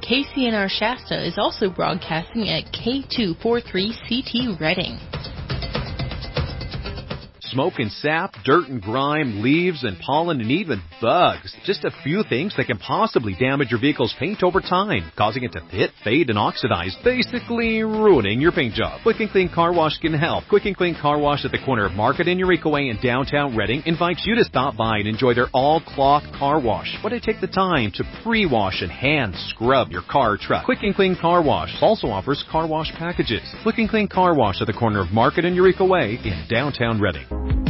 KCNR Shasta is also broadcasting at K243CT Reading. Smoke and sap, dirt and grime, leaves and pollen, and even bugs. Just a few things that can possibly damage your vehicle's paint over time, causing it to pit, fade, and oxidize, basically ruining your paint job. Quick and Clean Car Wash can help. Quick and Clean Car Wash at the corner of Market and Eureka Way in downtown Reading invites you to stop by and enjoy their all-cloth car wash. Why they take the time to pre-wash and hand scrub your car or truck. Quick and Clean Car Wash also offers car wash packages. Quick and Clean Car Wash at the corner of Market and Eureka Way in downtown Reading.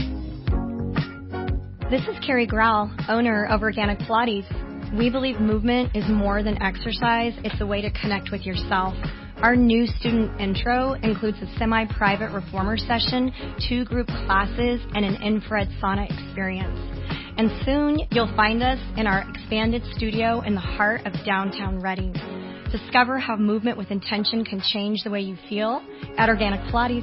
This is Carrie Grau, owner of Organic Pilates. We believe movement is more than exercise. It's a way to connect with yourself. Our new student intro includes a semi-private reformer session, 2 group classes, and an infrared sauna experience. And soon, you'll find us in our expanded studio in the heart of downtown Reading. Discover how movement with intention can change the way you feel at Organic Pilates.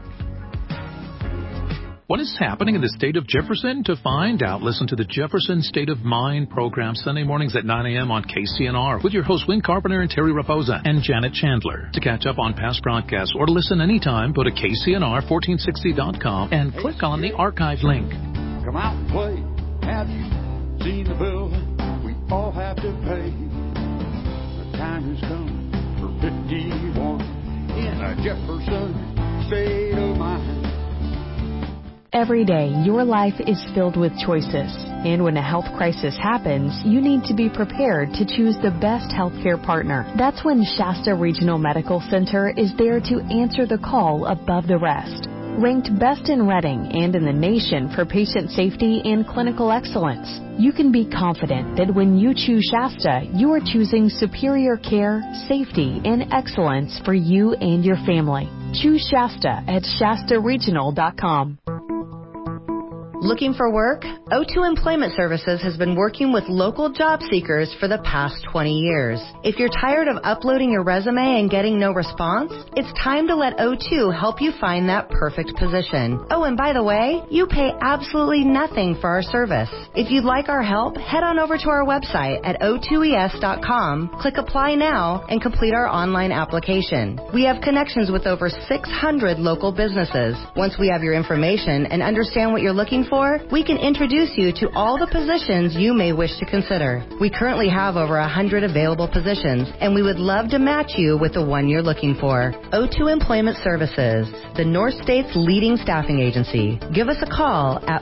What is happening in the state of Jefferson? To find out, listen to the Jefferson State of Mind program Sunday mornings at 9 a.m. on KCNR with your hosts Win Carpenter and Terry Raposa and Janet Chandler. To catch up on past broadcasts or to listen anytime, go to KCNR1460.com and click on the archive link. Come out and play. Have you seen the bill we all have to pay? The time has come for 51 in a Jefferson State of Mind. Every day, your life is filled with choices. And when a health crisis happens, you need to be prepared to choose the best healthcare partner. That's when Shasta Regional Medical Center is there to answer the call above the rest. Ranked best in Reading and in the nation for patient safety and clinical excellence, you can be confident that when you choose Shasta, you are choosing superior care, safety, and excellence for you and your family. Choose Shasta at shastaregional.com. Looking for work? O2 Employment Services has been working with local job seekers for the past 20 years. If you're tired of uploading your resume and getting no response, it's time to let O2 help you find that perfect position. Oh, and by the way, you pay absolutely nothing for our service. If you'd like our help, head on over to our website at o2es.com, click Apply Now, and complete our online application. We have connections with over 600 local businesses. Once we have your information and understand what you're looking for, we can introduce you to all the positions you may wish to consider. We currently have over 100 available positions, and we would love to match you with the one you're looking for. O2 Employment Services, the North State's leading staffing agency. Give us a call at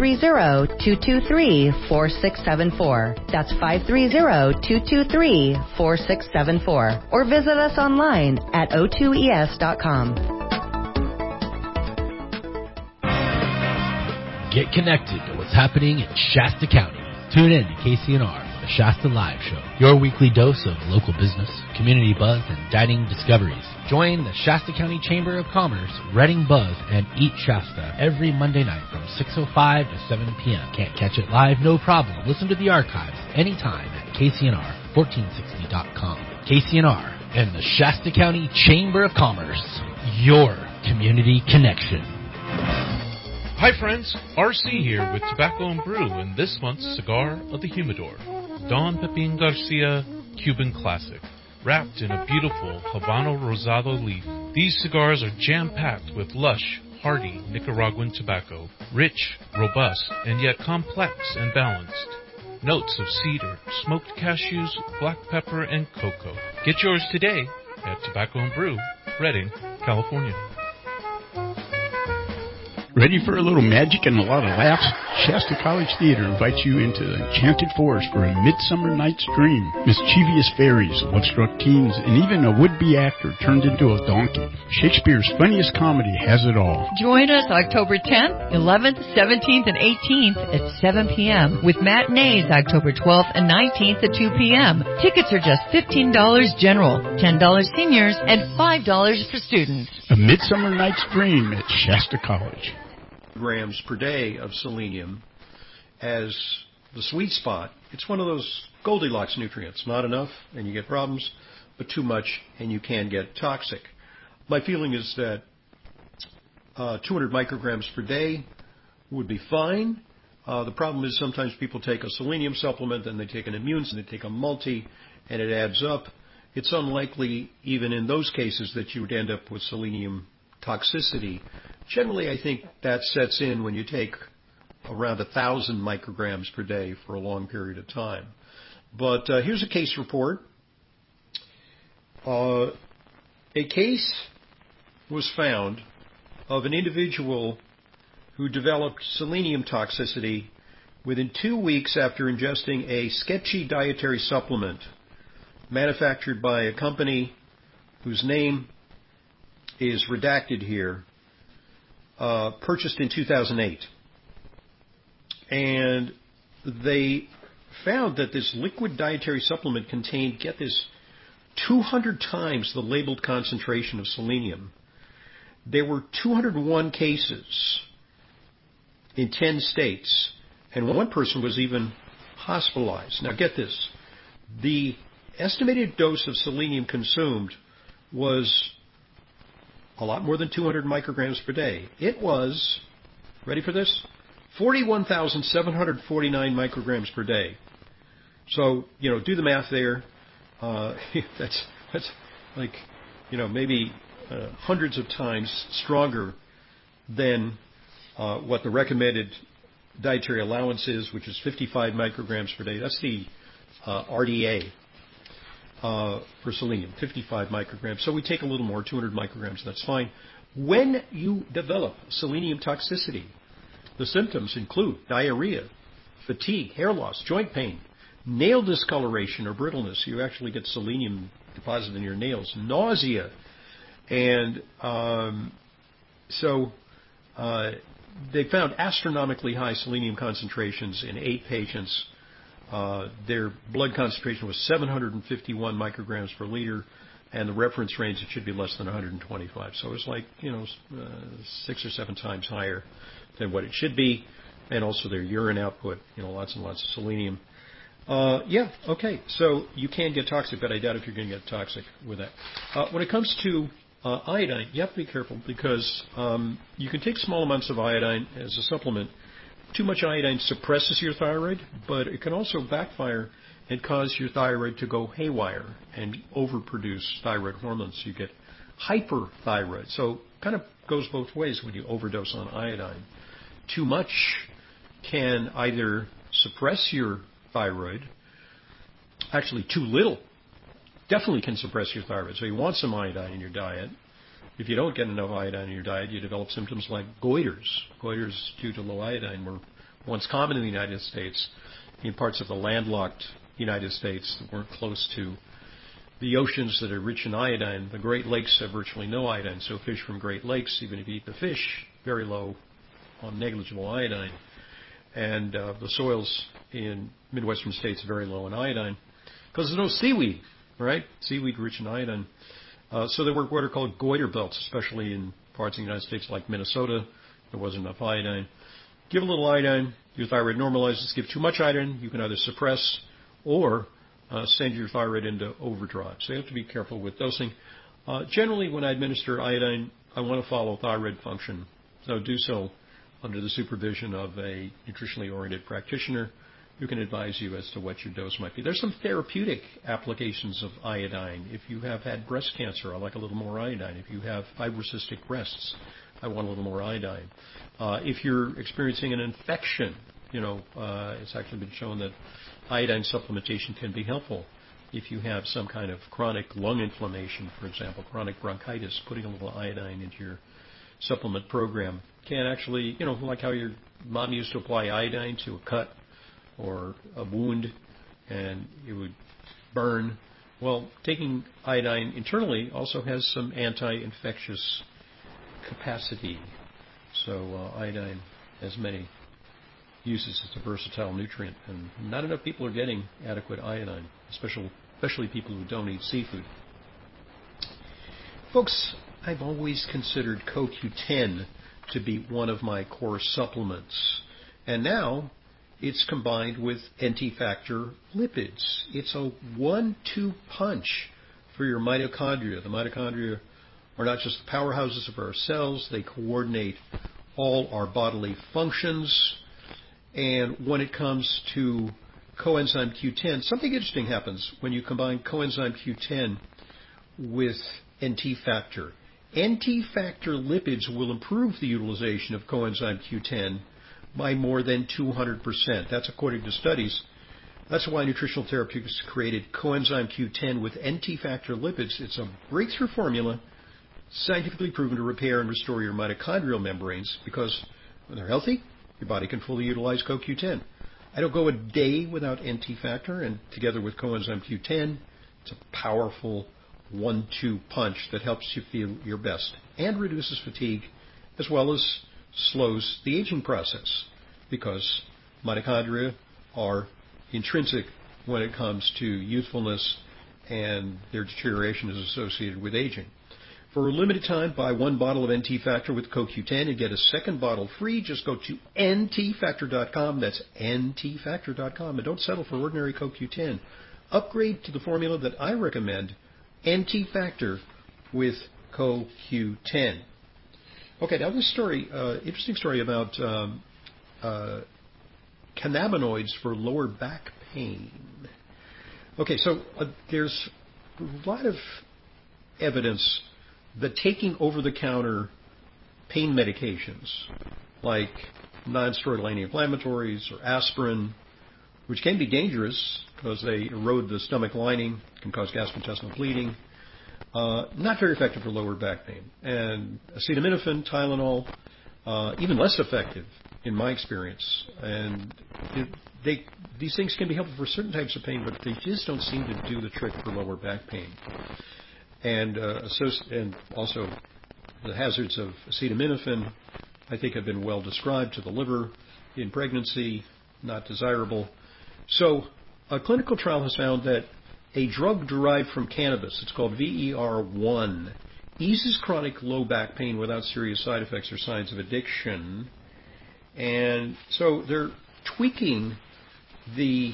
530-223-4674. That's 530-223-4674. Or visit us online at o2es.com. Get connected to what's happening in Shasta County. Tune in to KCNR, the Shasta Live Show, your weekly dose of local business, community buzz, and dining discoveries. Join the Shasta County Chamber of Commerce, Reading Buzz, and Eat Shasta every Monday night from 6:05 to 7 p.m. Can't catch it live? No problem. Listen to the archives anytime at KCNR1460.com. KCNR and the Shasta County Chamber of Commerce, your community connection. Hi friends, RC here with Tobacco and Brew and this month's Cigar of the Humidor, Don Pepin Garcia Cuban Classic, wrapped in a beautiful Habano Rosado leaf. These cigars are jam-packed with lush, hearty Nicaraguan tobacco, rich, robust, and yet complex and balanced. Notes of cedar, smoked cashews, black pepper, and cocoa. Get yours today at Tobacco and Brew, Redding, California. Ready for a little magic and a lot of laughs? Shasta College Theater invites you into the Enchanted Forest for a Midsummer Night's Dream. Mischievous fairies, love-struck teens, and even a would-be actor turned into a donkey. Shakespeare's funniest comedy has it all. Join us October 10th, 11th, 17th, and 18th at 7 p.m. with matinees October 12th and 19th at 2 p.m. Tickets are just $15 general, $10 seniors, and $5 for students. A Midsummer Night's Dream at Shasta College. Grams per day of selenium as the sweet spot. It's one of those Goldilocks nutrients. Not enough and you get problems, but too much and you can get toxic. My feeling is that 200 micrograms per day would be fine. The problem is sometimes people take a selenium supplement, then they take an immune, and they take a multi, and it adds up. it's unlikely even in those cases that you would end up with selenium toxicity. Generally, I think that sets in when you take around 1,000 micrograms per day for a long period of time. But here's a case report. A case was found of an individual who developed selenium toxicity within 2 weeks after ingesting a sketchy dietary supplement manufactured by a company whose name is redacted here, purchased in 2008. And they found that this liquid dietary supplement contained, get this, 200 times the labeled concentration of selenium. There were 201 cases in 10 states, and one person was even hospitalized. Now get this. The estimated dose of selenium consumed was a lot more than 200 micrograms per day. It was, ready for this, 41,749 micrograms per day. So, do the math there. That's like, maybe hundreds of times stronger than what the recommended dietary allowance is, which is 55 micrograms per day. That's the RDA for selenium, 55 micrograms. So we take a little more, 200 micrograms, that's fine. When you develop selenium toxicity, the symptoms include diarrhea, fatigue, hair loss, joint pain, nail discoloration or brittleness. You actually get selenium deposited in your nails, nausea. And they found astronomically high selenium concentrations in 8 patients. Their blood concentration was 751 micrograms per liter, and the reference range, it should be less than 125. So it's like, 6 or 7 times higher than what it should be, and also their urine output, lots and lots of selenium. Okay, so you can get toxic, but I doubt if you're going to get toxic with that. When it comes to iodine, you have to be careful because you can take small amounts of iodine as a supplement. Too much iodine suppresses your thyroid, but it can also backfire and cause your thyroid to go haywire and overproduce thyroid hormones. You get hyperthyroid. So kind of goes both ways when you overdose on iodine. Too much can either suppress your thyroid. Actually, too little definitely can suppress your thyroid. So you want some iodine in your diet. If you don't get enough iodine in your diet, you develop symptoms like goiters. Goiters due to low iodine were once common in the United States, in parts of the landlocked United States that weren't close to the oceans that are rich in iodine. The Great Lakes have virtually no iodine, so fish from Great Lakes, even if you eat the fish, very low on negligible iodine. And the soils in Midwestern states very low in iodine because there's no seaweed, right? Seaweed rich in iodine. So there were what are called goiter belts, especially in parts of the United States like Minnesota. There wasn't enough iodine. Give a little iodine, your thyroid normalizes. Give too much iodine, you can either suppress or send your thyroid into overdrive. So you have to be careful with dosing. Generally, when I administer iodine, I want to follow thyroid function. So do so under the supervision of a nutritionally oriented practitioner who can advise you as to what your dose might be. There's some therapeutic applications of iodine. If you have had breast cancer, I like a little more iodine. If you have fibrocystic breasts, I want a little more iodine. If you're experiencing an infection, it's actually been shown that iodine supplementation can be helpful. If you have some kind of chronic lung inflammation, for example, chronic bronchitis, putting a little iodine into your supplement program can actually, like how your mom used to apply iodine to a cut or a wound and it would burn. Well, taking iodine internally also has some anti-infectious capacity. So iodine has many uses. It's a versatile nutrient, and not enough people are getting adequate iodine, especially people who don't eat seafood. Folks, I've always considered CoQ10 to be one of my core supplements, and now it's combined with NT-factor lipids. It's a 1-2 punch for your mitochondria. The mitochondria are not just the powerhouses of our cells, they coordinate all our bodily functions. And when it comes to coenzyme Q10, something interesting happens when you combine coenzyme Q10 with NT factor. NT factor lipids will improve the utilization of coenzyme Q10 by more than 200%. That's according to studies. That's why Nutritional Therapeutics created coenzyme Q10 with NT factor lipids. It's a breakthrough formula, scientifically proven to repair and restore your mitochondrial membranes, because when they're healthy, your body can fully utilize CoQ10. I don't go a day without NT factor, and together with coenzyme Q10, it's a powerful 1-2 punch that helps you feel your best and reduces fatigue, as well as slows the aging process, because mitochondria are intrinsic when it comes to youthfulness, and their deterioration is associated with aging. For a limited time, buy 1 bottle of NT Factor with CoQ10 and get a second bottle free. Just go to ntfactor.com. That's ntfactor.com. And don't settle for ordinary CoQ10. Upgrade to the formula that I recommend, NT Factor with CoQ10. Okay, now this story, interesting story about cannabinoids for lower back pain. Okay, so there's a lot of evidence that taking over-the-counter pain medications like non-steroidal anti-inflammatories or aspirin, which can be dangerous because they erode the stomach lining, can cause gastrointestinal bleeding, not very effective for lower back pain. And acetaminophen, Tylenol, even less effective in my experience. And these things can be helpful for certain types of pain, but they just don't seem to do the trick for lower back pain. And also the hazards of acetaminophen, I think, have been well described to the liver in pregnancy, not desirable. So a clinical trial has found that a drug derived from cannabis, it's called VER1, eases chronic low back pain without serious side effects or signs of addiction. And so they're tweaking the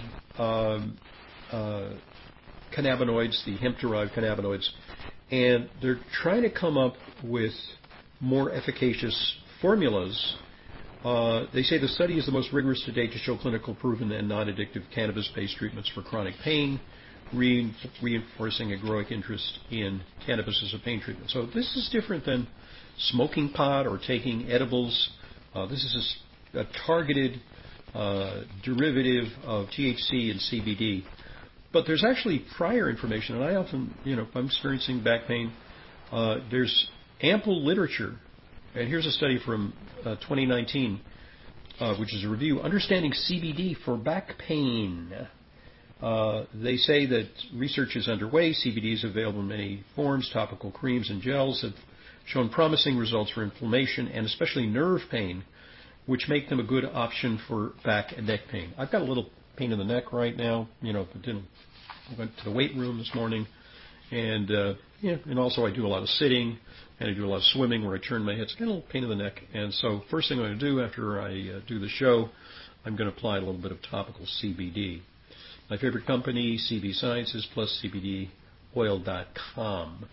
cannabinoids, the hemp-derived cannabinoids, and they're trying to come up with more efficacious formulas. They say the study is the most rigorous to date to show clinical proven and non-addictive cannabis-based treatments for chronic pain, reinforcing a growing interest in cannabis as a pain treatment. So this is different than smoking pot or taking edibles. This is a targeted derivative of THC and CBD. But there's actually prior information, and I often, if I'm experiencing back pain, there's ample literature. And here's a study from 2019, which is a review, Understanding CBD for Back Pain. They say that research is underway. CBD is available in many forms. Topical creams and gels have shown promising results for inflammation and especially nerve pain, which make them a good option for back and neck pain. I've got a little pain in the neck right now. I went to the weight room this morning, and also I do a lot of sitting, and I do a lot of swimming where I turn my head. It's got a little pain in the neck, and so first thing I'm going to do after I do the show, I'm going to apply a little bit of topical CBD. My favorite company, CB Sciences plus CBDoil.com.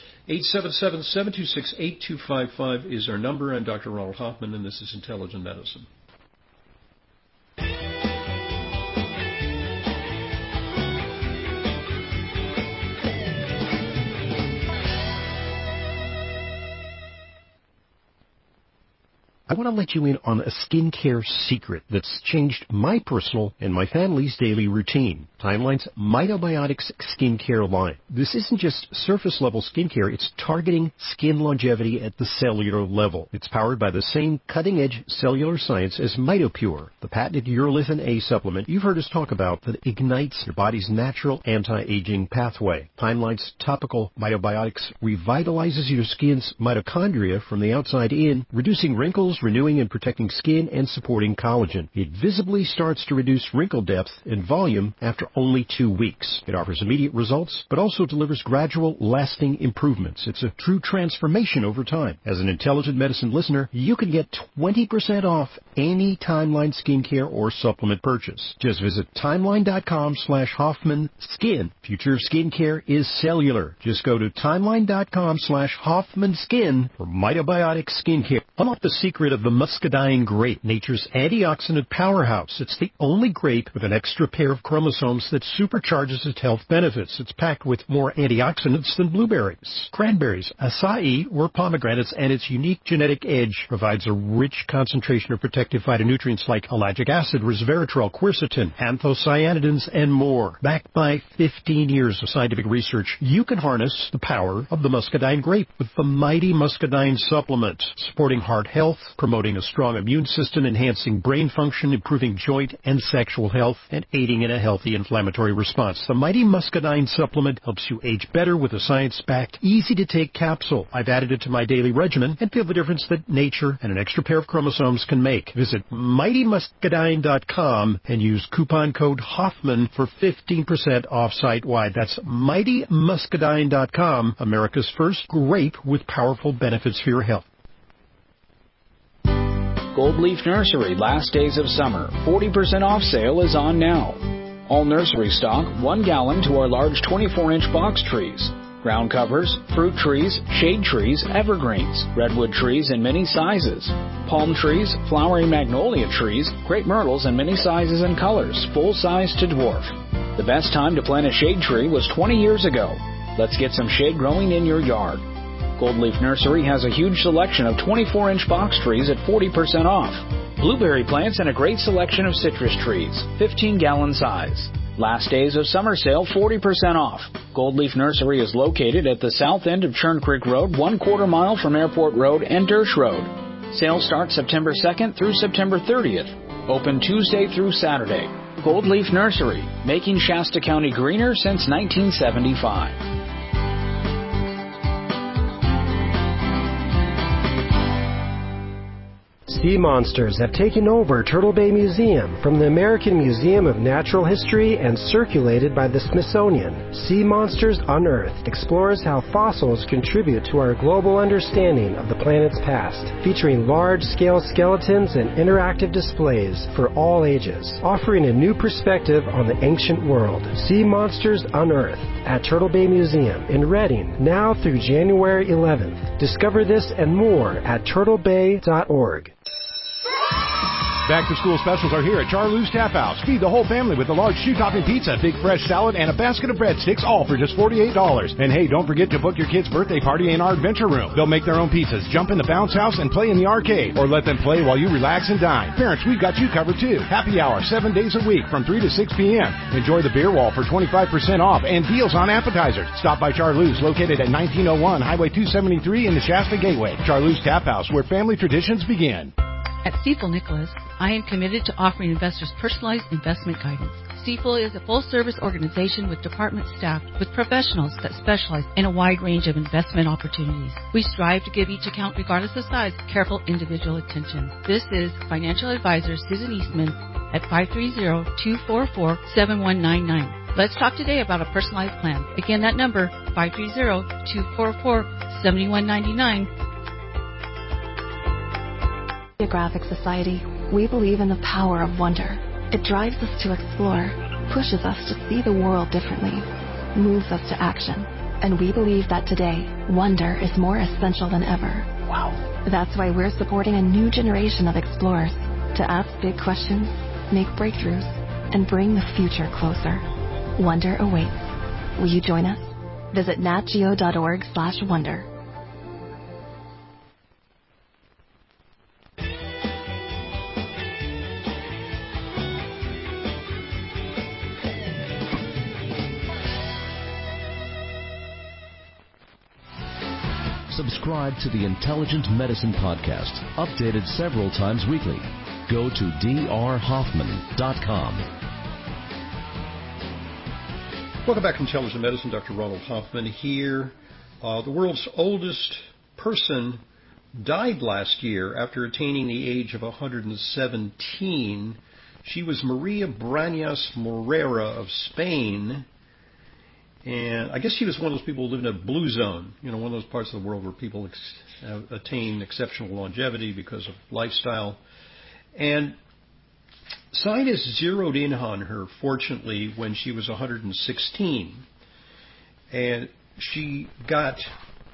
877-726-8255 is our number. I'm Dr. Ronald Hoffman, and this is Intelligent Medicine. I want to let you in on a skincare secret that's changed my personal and my family's daily routine. Timeline's Mitobiotics skincare line. This isn't just surface-level skincare, it's targeting skin longevity at the cellular level. It's powered by the same cutting-edge cellular science as MitoPure, the patented urolithin A supplement you've heard us talk about that ignites your body's natural anti-aging pathway. Timeline's topical Mitobiotics revitalizes your skin's mitochondria from the outside in, reducing wrinkles, renewing and protecting skin, and supporting collagen. It visibly starts to reduce wrinkle depth and volume after only 2 weeks. It offers immediate results, but also delivers gradual, lasting improvements. It's a true transformation over time. As an Intelligent Medicine listener, you can get 20% off any Timeline skincare or supplement purchase. Just visit timeline.com/HoffmanSkin. Future of skincare is cellular. Just go to timeline.com/HoffmanSkin for Mitobiotic skincare. Unlock the secret secret of the muscadine grape, nature's antioxidant powerhouse. It's the only grape with an extra pair of chromosomes that supercharges its health benefits. It's packed with more antioxidants than blueberries, cranberries, acai, or pomegranates, and its unique genetic edge provides a rich concentration of protective phytonutrients like ellagic acid, resveratrol, quercetin, anthocyanidins, and more. Backed by 15 years of scientific research, you can harness the power of the muscadine grape with the Mighty Muscadine Supplement, supporting heart health, promoting a strong immune system, enhancing brain function, improving joint and sexual health, and aiding in a healthy inflammatory response. The Mighty Muscadine Supplement helps you age better with a science-backed, easy-to-take capsule. I've added it to my daily regimen and feel the difference that nature and an extra pair of chromosomes can make. Visit mightymuscadine.com and use coupon code Hoffman for 15% off site-wide. That's mightymuscadine.com, America's first grape with powerful benefits for your health. Gold Leaf Nursery Last Days of Summer 40% off sale is on now. All nursery stock, 1 gallon to our large 24-inch box trees. Ground covers, fruit trees, shade trees, evergreens, redwood trees in many sizes, palm trees, flowering magnolia trees, crepe myrtles in many sizes and colors, full size to dwarf. The best time to plant a shade tree was 20 years ago. Let's get some shade growing in your yard. Gold Leaf Nursery has a huge selection of 24-inch box trees at 40% off. Blueberry plants and a great selection of citrus trees, 15-gallon size. Last days of summer sale, 40% off. Gold Leaf Nursery is located at the south end of Churn Creek Road, 1/4 mile from Airport Road and Dersh Road. Sales start September 2nd through September 30th. Open Tuesday through Saturday. Gold Leaf Nursery, making Shasta County greener since 1975. Sea monsters have taken over Turtle Bay Museum from the American Museum of Natural History and circulated by the Smithsonian. Sea Monsters Unearthed explores how fossils contribute to our global understanding of the planet's past, featuring large-scale skeletons and interactive displays for all ages, offering a new perspective on the ancient world. Sea Monsters Unearthed at Turtle Bay Museum in Redding, now through January 11th. Discover this and more at turtlebay.org. Back-to-school specials are here at Charlie's Tap House. Feed the whole family with a large 2-topping pizza, big fresh salad, and a basket of breadsticks, all for just $48. And hey, don't forget to book your kids' birthday party in our adventure room. They'll make their own pizzas, jump in the bounce house, and play in the arcade. Or let them play while you relax and dine. Parents, we've got you covered too. Happy hour, 7 days a week from 3 to 6 p.m. Enjoy the beer wall for 25% off and deals on appetizers. Stop by Charlie's, located at 1901 Highway 273 in the Shasta Gateway. Charlie's Tap House, where family traditions begin. At Stifel Nicholas, I am committed to offering investors personalized investment guidance. Stifel is a full-service organization with department staff with professionals that specialize in a wide range of investment opportunities. We strive to give each account, regardless of size, careful individual attention. This is financial advisor Susan Eastman at 530-244-7199. Let's talk today about a personalized plan. Again, that number, 530-244-7199. Geographic Society, we believe in the power of wonder. It drives us to explore, pushes us to see the world differently, moves us to action. And we believe that today, wonder is more essential than ever. Wow. That's why we're supporting a new generation of explorers to ask big questions, make breakthroughs, and bring the future closer. Wonder awaits. Will you join us? Visit natgeo.org/wonder. Subscribe to the Intelligent Medicine Podcast, updated several times weekly. Go to drhoffman.com. Welcome back to Intelligent Medicine. Dr. Ronald Hoffman here. The world's oldest person died last year after attaining the age of 117. She was Maria Brañas Morera of Spain. And I guess she was one of those people who lived in a blue zone, one of those parts of the world where people attain exceptional longevity because of lifestyle. And scientists zeroed in on her, fortunately, when she was 116. And she got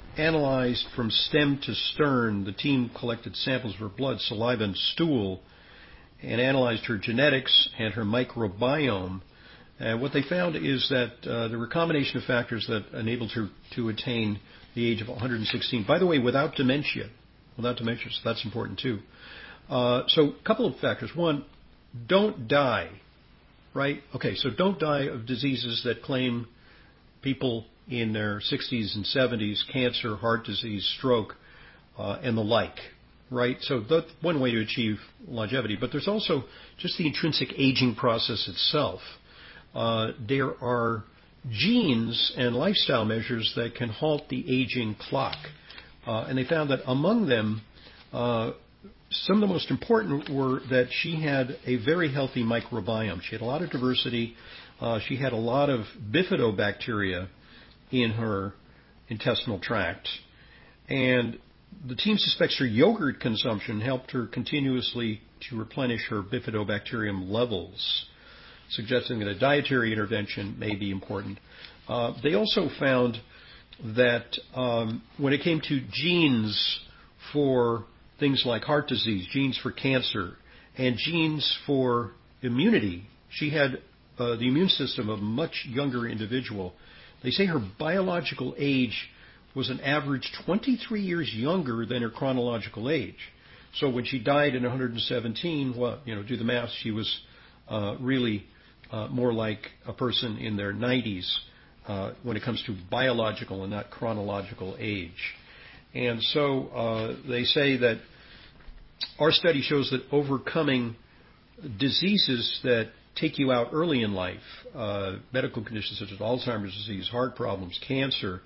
analyzed from stem to stern. The team collected samples of her blood, saliva, and stool, and analyzed her genetics and her microbiome. And what they found is that there were a combination of factors that enabled her to attain the age of 116. By the way, without dementia. So that's important too. So a couple of factors. One, don't die, right? Okay, so don't die of diseases that claim people in their 60s and 70s, cancer, heart disease, stroke, and the like, right? So that's one way to achieve longevity. But there's also just the intrinsic aging process itself. There are genes and lifestyle measures that can halt the aging clock. And they found that among them, some of the most important were that she had a very healthy microbiome. She had a lot of diversity. She had a lot of bifidobacteria in her intestinal tract. And the team suspects her yogurt consumption helped her continuously to replenish her bifidobacterium levels, suggesting that a dietary intervention may be important. They also found that when it came to genes for things like heart disease, genes for cancer, and genes for immunity, she had the immune system of a much younger individual. They say her biological age was an average 23 years younger than her chronological age. So when she died in 117, well, do the math, she was really more like a person in their 90s when it comes to biological and not chronological age. And so they say that our study shows that overcoming diseases that take you out early in life, medical conditions such as Alzheimer's disease, heart problems, cancer,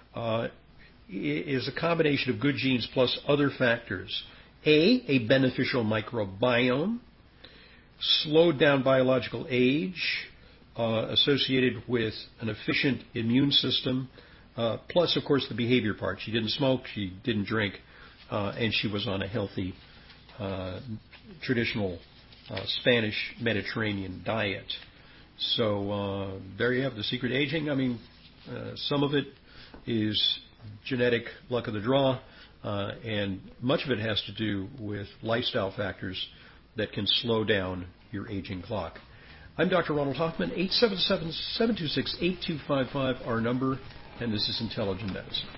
is a combination of good genes plus other factors. A beneficial microbiome, slowed down biological age, associated with an efficient immune system, plus, of course, the behavior part. She didn't smoke, she didn't drink, and she was on a healthy, traditional Spanish Mediterranean diet. So there you have the secret aging. I mean, some of it is genetic luck of the draw, and much of it has to do with lifestyle factors that can slow down your aging clock. I'm Dr. Ronald Hoffman, 877-726-8255, our number, and this is Intelligent Medicine.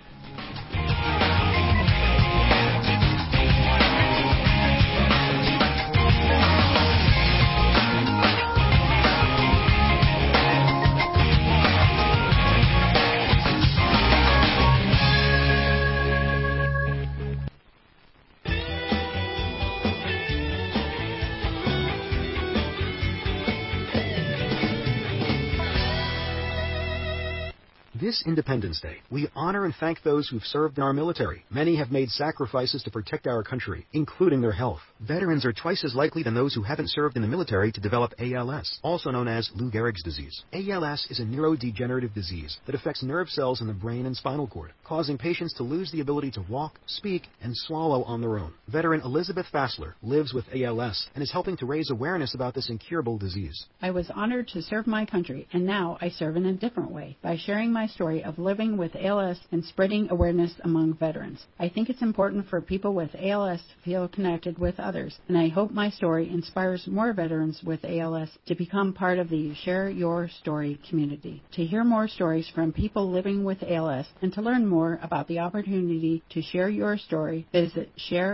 This Independence Day, we honor and thank those who've served in our military. Many have made sacrifices to protect our country, including their health. Veterans are twice as likely than those who haven't served in the military to develop ALS, also known as Lou Gehrig's disease. ALS is a neurodegenerative disease that affects nerve cells in the brain and spinal cord, causing patients to lose the ability to walk, speak, and swallow on their own. Veteran Elizabeth Fassler lives with ALS and is helping to raise awareness about this incurable disease. I was honored to serve my country, and now I serve in a different way by sharing my story of living with ALS and spreading awareness among veterans. I think it's important for people with ALS to feel connected with others, and I hope my story inspires more veterans with ALS to become part of the Share Your Story community. To hear more stories from people living with ALS and to learn more about the opportunity to share your story, visit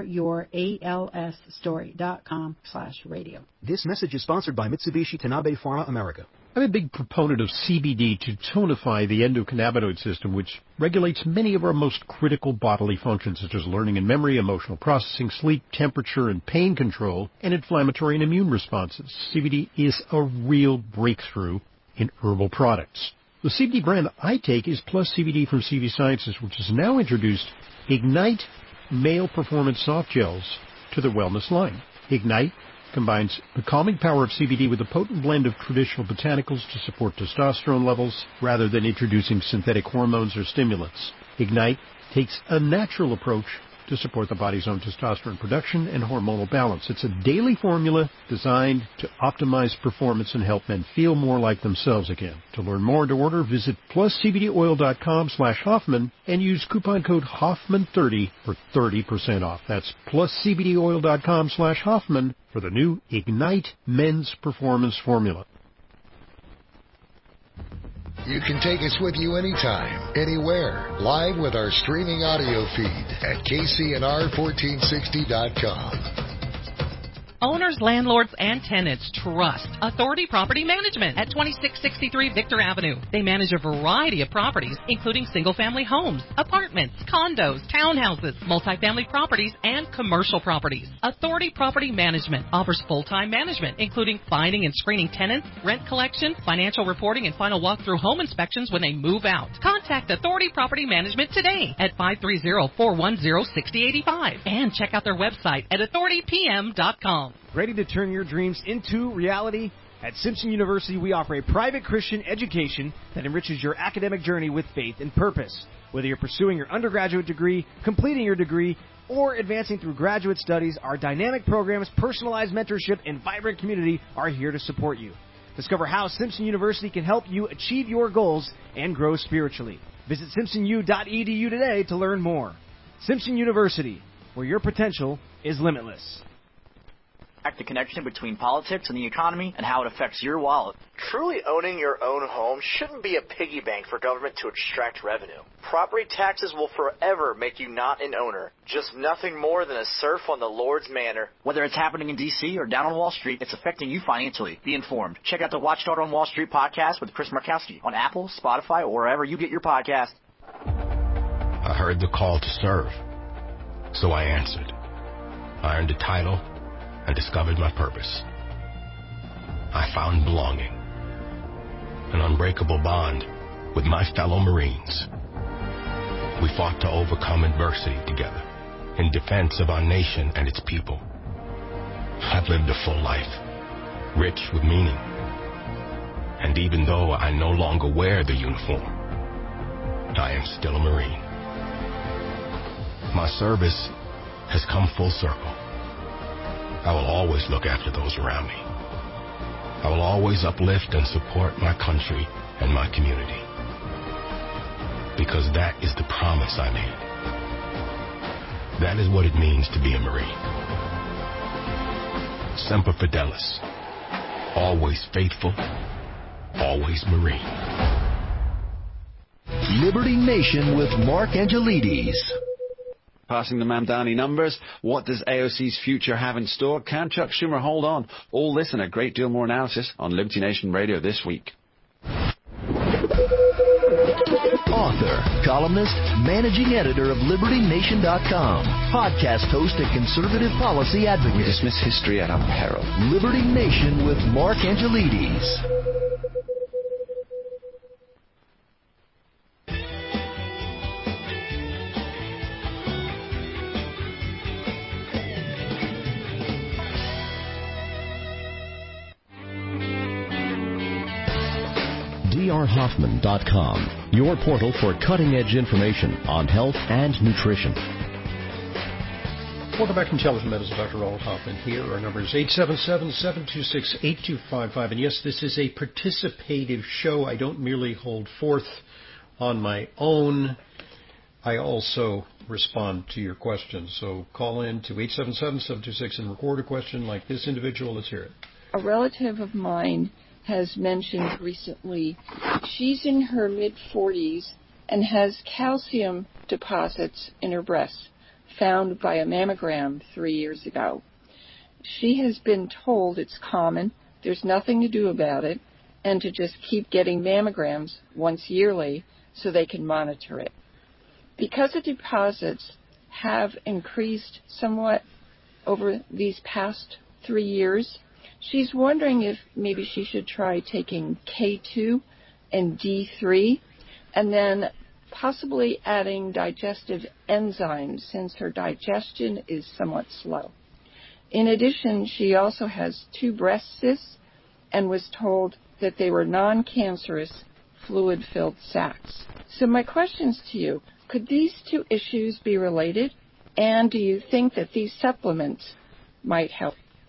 shareyouralsstory.com/radio. This message is sponsored by Mitsubishi Tanabe Pharma America. I'm a big proponent of CBD to tonify the endocannabinoid system, which regulates many of our most critical bodily functions, such as learning and memory, emotional processing, sleep, temperature and pain control, and inflammatory and immune responses. CBD is a real breakthrough in herbal products. The CBD brand I take is Plus CBD from CV Sciences, which has now introduced Ignite Male Performance Soft Gels to the wellness line. Ignite combines the calming power of CBD with a potent blend of traditional botanicals to support testosterone levels rather than introducing synthetic hormones or stimulants. Ignite takes a natural approach to support the body's own testosterone production and hormonal balance. It's a daily formula designed to optimize performance and help men feel more like themselves again. To learn more and to order, visit pluscbdoil.com/Hoffman and use coupon code Hoffman30 for 30% off. That's pluscbdoil.com/Hoffman for the new Ignite Men's Performance Formula. You can take us with you anytime, anywhere, live with our streaming audio feed at KCNR1460.com. Owners, landlords, and tenants trust Authority Property Management at 2663 Victor Avenue. They manage a variety of properties, including single-family homes, apartments, condos, townhouses, multifamily properties, and commercial properties. Authority Property Management offers full-time management, including finding and screening tenants, rent collection, financial reporting, and final walkthrough home inspections when they move out. Contact Authority Property Management today at 530-410-6085 and check out their website at authoritypm.com. Ready to turn your dreams into reality? At Simpson University, we offer a private Christian education that enriches your academic journey with faith and purpose. Whether you're pursuing your undergraduate degree, completing your degree, or advancing through graduate studies, our dynamic programs, personalized mentorship, and vibrant community are here to support you. Discover how Simpson University can help you achieve your goals and grow spiritually. Visit simpsonu.edu today to learn more. Simpson University, where your potential is limitless. The connection between politics and the economy and how it affects your wallet. Truly owning your own home shouldn't be a piggy bank for government to extract revenue. Property taxes will forever make you not an owner, just nothing more than a serf on the Lord's manor. Whether it's happening in D.C. or down on Wall Street, it's affecting you financially. Be informed. Check out the Watchdog on Wall Street podcast with Chris Markowski on Apple, Spotify, or wherever you get your podcast. I heard the call to serve, so I answered. I earned a title and discovered my purpose. I found belonging, an unbreakable bond with my fellow Marines. We fought to overcome adversity together in defense of our nation and its people. I've lived a full life, rich with meaning. And even though I no longer wear the uniform, I am still a Marine. My service has come full circle. I will always look after those around me. I will always uplift and support my country and my community. Because that is the promise I made. That is what it means to be a Marine. Semper Fidelis. Always faithful, always Marine. Liberty Nation with Mark Angelides. Passing the Mamdani numbers. What does AOC's future have in store? Can Chuck Schumer hold on? All this and a great deal more analysis on Liberty Nation Radio this week. Author, columnist, managing editor of LibertyNation.com, podcast host and conservative policy advocate. We dismiss history at our peril. Liberty Nation with Mark Angelides. drhoffman.com, your portal for cutting-edge information on health and nutrition. Welcome back to Intelligent Medicine. Dr. Ronald Hoffman here. Our number is 877-726-8255. And yes, this is a participative show. I don't merely hold forth on my own. I also respond to your questions. So call in to 877-726 and record a question like this individual. Let's hear it. A relative of mine has mentioned recently she's in her mid-40s and has calcium deposits in her breasts found by a mammogram 3 years ago. She has been told it's common, there's nothing to do about it, and to just keep getting mammograms once yearly so they can monitor it. Because the deposits have increased somewhat over these past 3 years, she's wondering if maybe she should try taking K2 and D3 and then possibly adding digestive enzymes since her digestion is somewhat slow. In addition, she also has 2 breast cysts and was told that they were non-cancerous fluid-filled sacs. So my questions to you, could these 2 issues be related? And do you think that these supplements might help?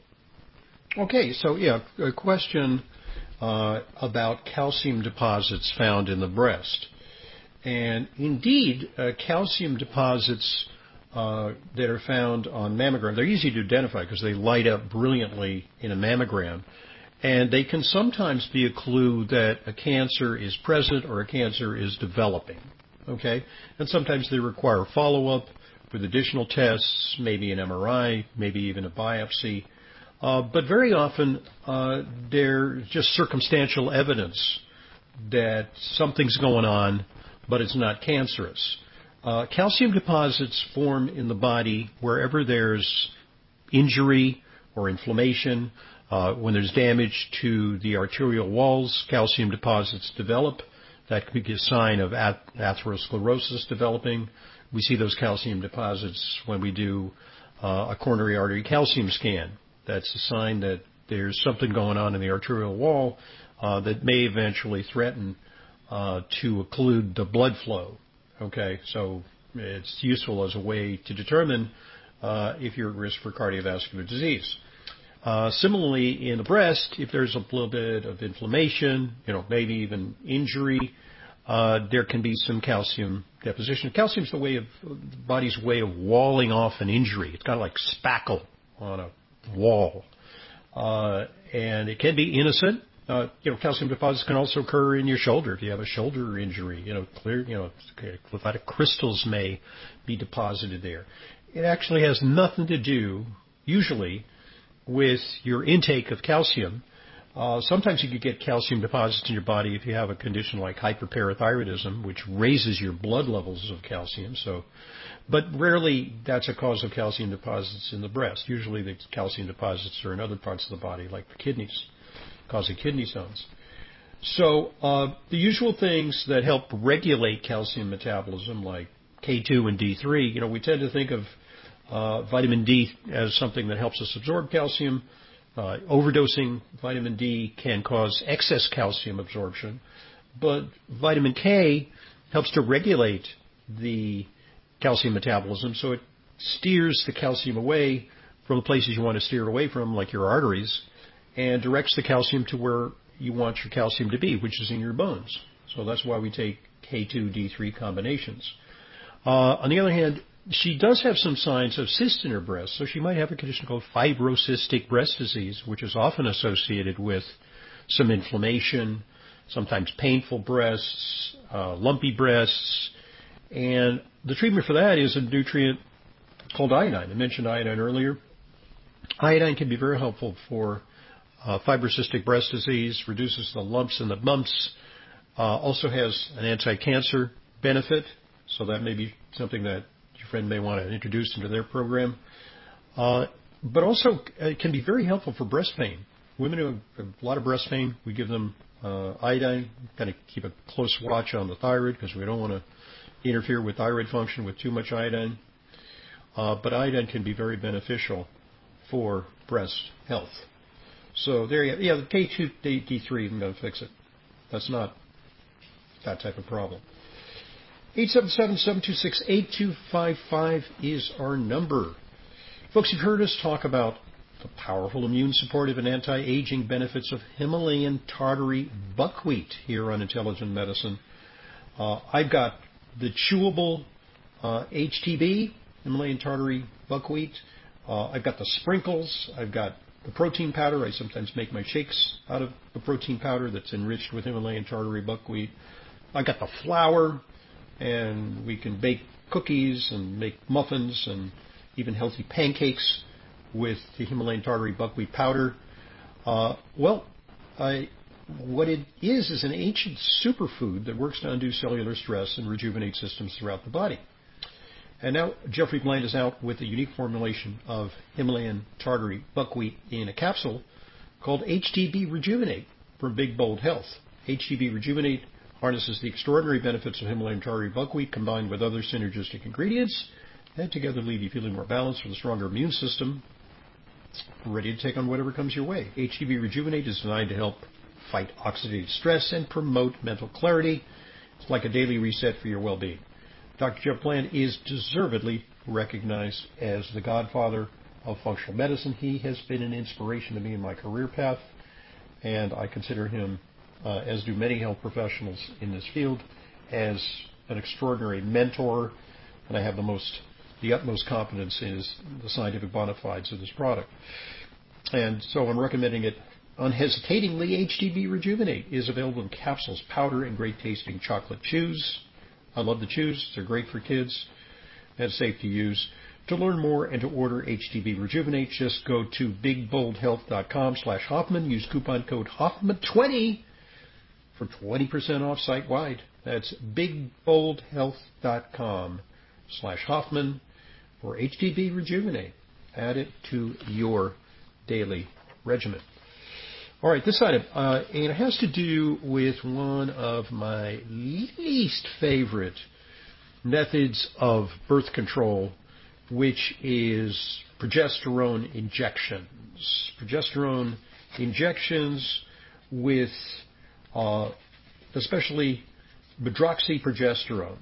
Okay, so a question about calcium deposits found in the breast. And indeed, calcium deposits that are found on mammogram, they're easy to identify because they light up brilliantly in a mammogram. And they can sometimes be a clue that a cancer is present or a cancer is developing. Okay? And sometimes they require follow-up with additional tests, maybe an MRI, maybe even a biopsy. But very often, they're just circumstantial evidence that something's going on, but it's not cancerous. Calcium deposits form in the body wherever there's injury or inflammation. When there's damage to the arterial walls, calcium deposits develop. That could be a sign of atherosclerosis developing. We see those calcium deposits when we do a coronary artery calcium scan. That's a sign that there's something going on in the arterial wall that may eventually threaten to occlude the blood flow. Okay, so it's useful as a way to determine if you're at risk for cardiovascular disease. Similarly, in the breast, if there's a little bit of inflammation, maybe even injury, there can be some calcium deposition. Calcium's the body's way of walling off an injury. It's kind of like spackle on a wall, and it can be innocent. Calcium deposits can also occur in your shoulder if you have a shoulder injury. Lymphatic crystals may be deposited there. It actually has nothing to do, usually, with your intake of calcium. Sometimes you could get calcium deposits in your body if you have a condition like hyperparathyroidism, which raises your blood levels of calcium. But rarely that's a cause of calcium deposits in the breast. Usually the calcium deposits are in other parts of the body, like the kidneys, causing kidney stones. So the usual things that help regulate calcium metabolism, like K2 and D3, we tend to think of vitamin D as something that helps us absorb calcium. Overdosing vitamin D can cause excess calcium absorption, but vitamin K helps to regulate the calcium metabolism, so it steers the calcium away from the places you want to steer it away from, like your arteries, and directs the calcium to where you want your calcium to be, which is in your bones. So that's why we take K2, D3 combinations. On the other hand, she does have some signs of cysts in her breast, so she might have a condition called fibrocystic breast disease, which is often associated with some inflammation, sometimes painful breasts, lumpy breasts, and the treatment for that is a nutrient called iodine. I mentioned iodine earlier. Iodine can be very helpful for fibrocystic breast disease, reduces the lumps and the bumps, also has an anti-cancer benefit, so that may be something that your friend may want to introduce into their program. But also it can be very helpful for breast pain. Women who have a lot of breast pain, we give them iodine, kind of keep a close watch on the thyroid because we don't want to interfere with thyroid function with too much iodine. But iodine can be very beneficial for breast health. So there you go. Yeah, the K2, D3 isn't going to fix it. That's not that type of problem. 877-726-8255 is our number. Folks, you've heard us talk about the powerful immune supportive and anti-aging benefits of Himalayan tartary buckwheat here on Intelligent Medicine. I've got the chewable HTB, Himalayan tartary buckwheat. I've got the sprinkles. I've got the protein powder. I sometimes make my shakes out of the protein powder that's enriched with Himalayan tartary buckwheat. I've got the flour, and we can bake cookies and make muffins and even healthy pancakes with the Himalayan tartary buckwheat powder. What it is an ancient superfood that works to undo cellular stress and rejuvenate systems throughout the body. And now Jeffrey Bland is out with a unique formulation of Himalayan tartary buckwheat in a capsule called HTB Rejuvenate from Big Bold Health. HTB Rejuvenate harnesses the extraordinary benefits of Himalayan tartary buckwheat combined with other synergistic ingredients that together leave you feeling more balanced with a stronger immune system, ready to take on whatever comes your way. HTB Rejuvenate is designed to help fight oxidative stress and promote mental clarity. It's like a daily reset for your well-being. Dr. Jeff Bland is deservedly recognized as the godfather of functional medicine. He has been an inspiration to me in my career path, and I consider him, as do many health professionals in this field, as an extraordinary mentor, and I have the utmost confidence in the scientific bona fides of this product. And so I'm recommending it unhesitatingly. HTB Rejuvenate is available in capsules, powder, and great-tasting chocolate chews. I love the chews. They're great for kids and safe to use. To learn more and to order HTB Rejuvenate, just go to bigboldhealth.com/Hoffman. Use coupon code Hoffman20 for 20% off site-wide. That's bigboldhealth.com/Hoffman for HTB Rejuvenate. Add it to your daily regimen. All right, this item, and it has to do with one of my least favorite methods of birth control, which is progesterone injections. Progesterone injections with especially medroxyprogesterone.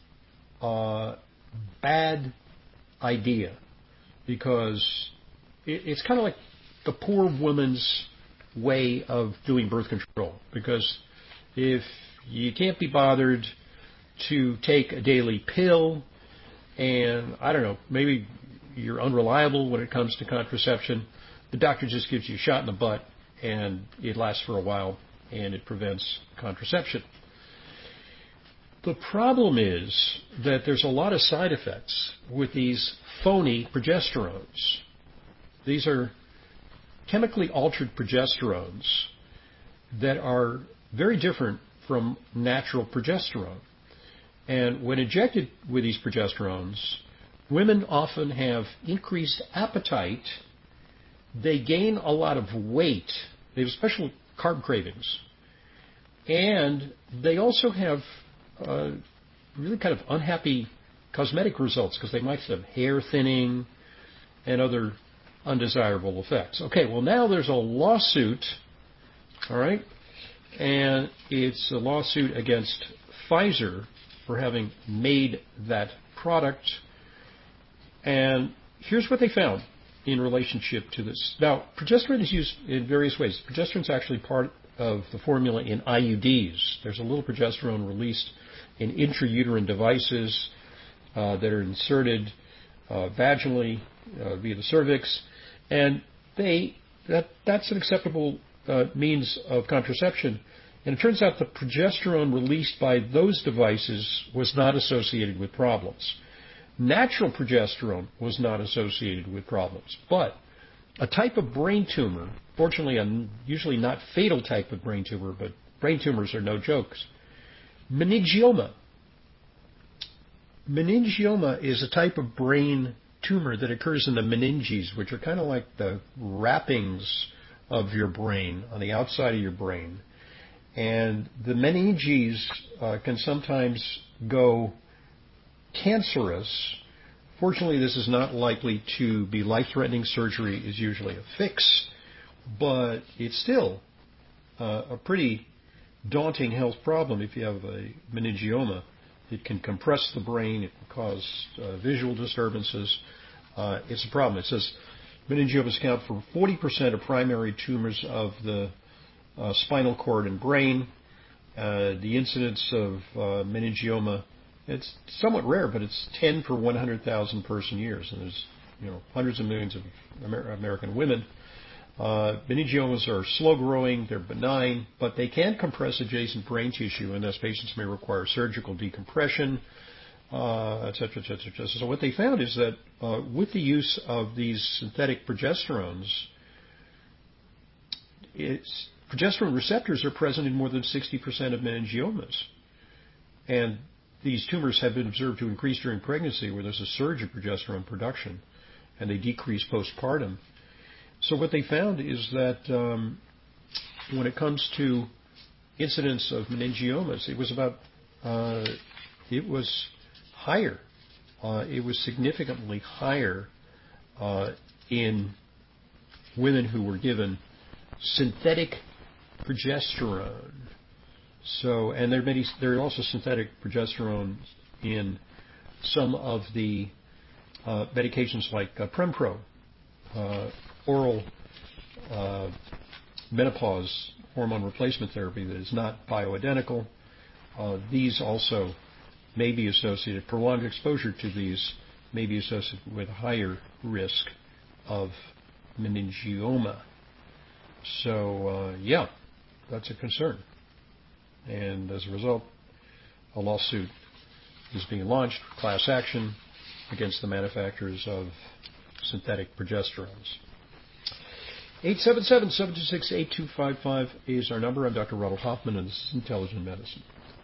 Bad idea, because it's kind of like the poor woman's way of doing birth control. Because if you can't be bothered to take a daily pill, and I don't know, maybe you're unreliable when it comes to contraception, the doctor just gives you a shot in the butt, and it lasts for a while, and it prevents contraception. The problem is that there's a lot of side effects with these phony progesterones. These are chemically altered progesterones that are very different from natural progesterone. And when injected with these progesterones, women often have increased appetite. They gain a lot of weight. They have special carb cravings. And they also have really kind of unhappy cosmetic results, because they might have hair thinning and other undesirable effects. Okay, well, now there's a lawsuit, all right, and it's a lawsuit against Pfizer for having made that product. And here's what they found in relationship to this. Now, progesterone is used in various ways. Progesterone is actually part of the formula in IUDs. There's a little progesterone released in intrauterine devices that are inserted vaginally via the cervix, and that's an acceptable means of contraception. And it turns out the progesterone released by those devices was not associated with problems. Natural progesterone was not associated with problems, but a type of brain tumor, fortunately a usually not fatal type of brain tumor, but brain tumors are no jokes, meningioma. Meningioma is a type of brain tumor that occurs in the meninges, which are kind of like the wrappings of your brain, on the outside of your brain. And the meninges can sometimes go cancerous. Fortunately, this is not likely to be life-threatening. Surgery is usually a fix, but it's still a pretty daunting health problem if you have a meningioma. It can compress the brain. It can cause visual disturbances. It's a problem. It says meningiomas account for 40% of primary tumors of the spinal cord and brain. The incidence of meningioma, it's somewhat rare, but it's 10 per 100,000 person years, and there's hundreds of millions of American women. Meningiomas are slow-growing, they're benign, but they can compress adjacent brain tissue, and thus patients may require surgical decompression, et cetera, et cetera, et cetera. So what they found is that with the use of these synthetic progesterones, progesterone receptors are present in more than 60% of meningiomas. And these tumors have been observed to increase during pregnancy, where there's a surge of progesterone production, and they decrease postpartum. So what they found is that when it comes to incidence of meningiomas, it was higher. It was significantly higher in women who were given synthetic progesterone. So, and there are also synthetic progesterone in some of the medications like Prempro, oral menopause hormone replacement therapy that is not bioidentical. These also may be associated, prolonged exposure to these may be associated with higher risk of meningioma. So, that's a concern. And as a result, a lawsuit is being launched, class action, against the manufacturers of synthetic progesterones. 877-726-8255 is our number. I'm Dr. Ronald Hoffman, and this is Intelligent Medicine.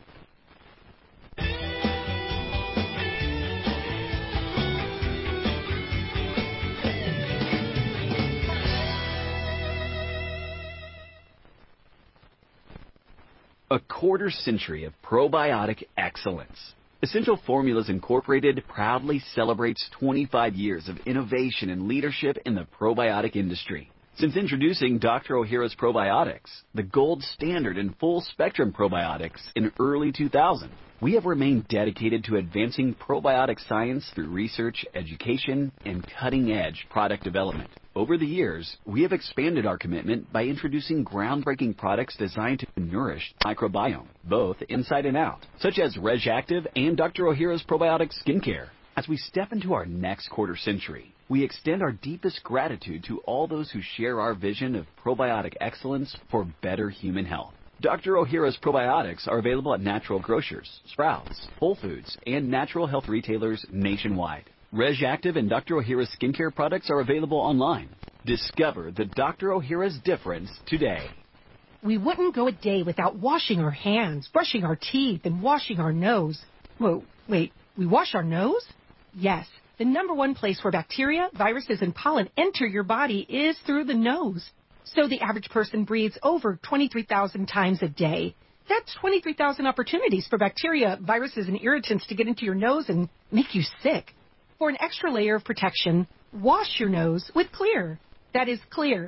A quarter century of probiotic excellence. Essential Formulas Incorporated proudly celebrates 25 years of innovation and leadership in the probiotic industry. Since introducing Dr. Ohhira's Probiotics, the gold standard in full-spectrum probiotics in early 2000, we have remained dedicated to advancing probiotic science through research, education, and cutting-edge product development. Over the years, we have expanded our commitment by introducing groundbreaking products designed to nourish the microbiome, both inside and out, such as RegActive and Dr. Ohhira's Probiotic Skincare. As we step into our next quarter century, we extend our deepest gratitude to all those who share our vision of probiotic excellence for better human health. Dr. Ohhira's Probiotics are available at natural grocers, Sprouts, Whole Foods, and natural health retailers nationwide. RegActive and Dr. Ohhira's skincare products are available online. Discover the Dr. Ohhira's difference today. We wouldn't go a day without washing our hands, brushing our teeth, and washing our nose. Whoa, wait, we wash our nose? Yes. The number one place where bacteria, viruses, and pollen enter your body is through the nose. So the average person breathes over 23,000 times a day. That's 23,000 opportunities for bacteria, viruses, and irritants to get into your nose and make you sick. For an extra layer of protection, wash your nose with Xlear. That is Xlear,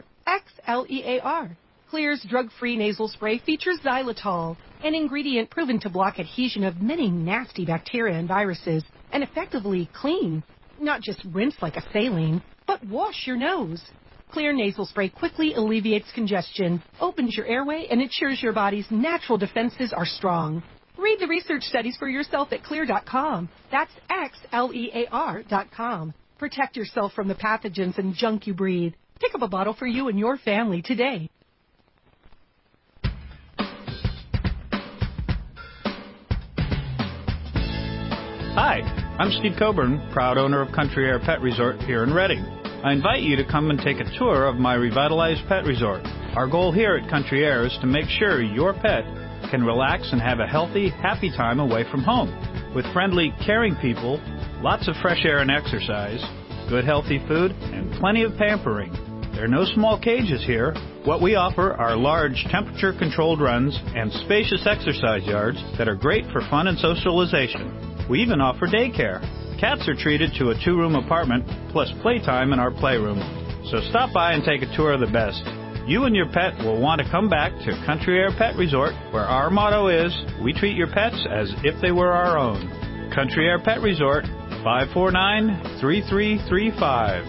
Xlear. Xlear's drug-free nasal spray features xylitol, an ingredient proven to block adhesion of many nasty bacteria and viruses and effectively clean. Not just rinse like a saline, but wash your nose. Xlear nasal spray quickly alleviates congestion, opens your airway, and ensures your body's natural defenses are strong. Read the research studies for yourself at Xlear.com. That's Xlear.com. Protect yourself from the pathogens and junk you breathe. Pick up a bottle for you and your family today. Hi, I'm Steve Coburn, proud owner of Country Air Pet Resort here in Reading. I invite you to come and take a tour of my revitalized pet resort. Our goal here at Country Air is to make sure your pet can relax and have a healthy, happy time away from home. With friendly, caring people, lots of fresh air and exercise, good healthy food, and plenty of pampering. There are no small cages here. What we offer are large temperature-controlled runs and spacious exercise yards that are great for fun and socialization. We even offer daycare. Cats are treated to a 2-room apartment plus playtime in our playroom. So stop by and take a tour of the best. You and your pet will want to come back to Country Air Pet Resort, where our motto is, we treat your pets as if they were our own. Country Air Pet Resort, 549-3335.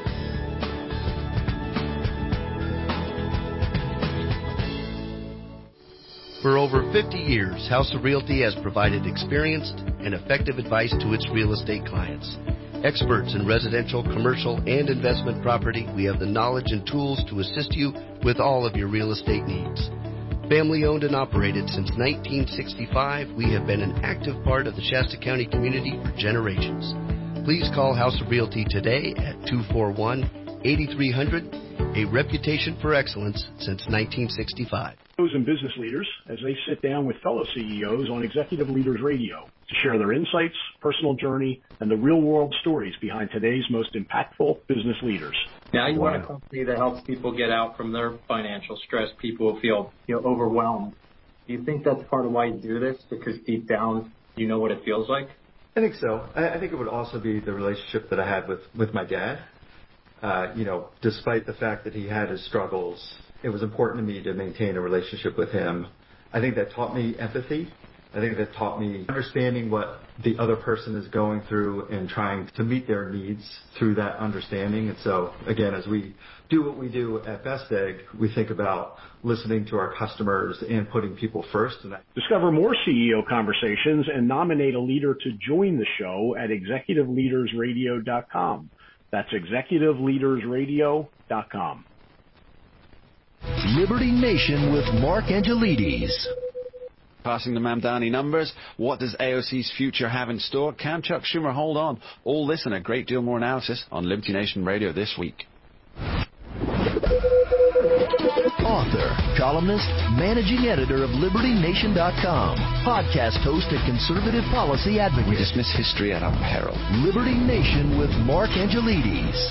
For over 50 years, House of Realty has provided experienced and effective advice to its real estate clients. Experts in residential, commercial, and investment property, we have the knowledge and tools to assist you with all of your real estate needs. Family owned and operated since 1965, we have been an active part of the Shasta County community for generations. Please call House of Realty today at 241-8300, a reputation for excellence since 1965. And business leaders as they sit down with fellow CEOs on Executive Leaders Radio to share their insights, personal journey, and the real-world stories behind today's most impactful business leaders. Now you want a company that helps people get out from their financial stress. People who feel overwhelmed. Do you think that's part of why you do this? Because deep down, you know what it feels like? I think so. I think it would also be the relationship that I had with my dad. Despite the fact that he had his struggles, it was important to me to maintain a relationship with him. I think that taught me empathy. I I think that taught me understanding what the other person is going through and trying to meet their needs through that understanding. And so, again, as we do what we do at Best Egg, we think about listening to our customers and putting people first. Discover more CEO conversations and nominate a leader to join the show at executiveleadersradio.com. That's executiveleadersradio.com. Liberty Nation with Mark Angelides. Passing the Mamdani numbers. What does AOC's future have in store? Can Chuck Schumer hold on? All this and a great deal more analysis on Liberty Nation Radio this week. Author, columnist, managing editor of LibertyNation.com, podcast host and conservative policy advocate. We dismiss history at our peril. Liberty Nation with Mark Angelides.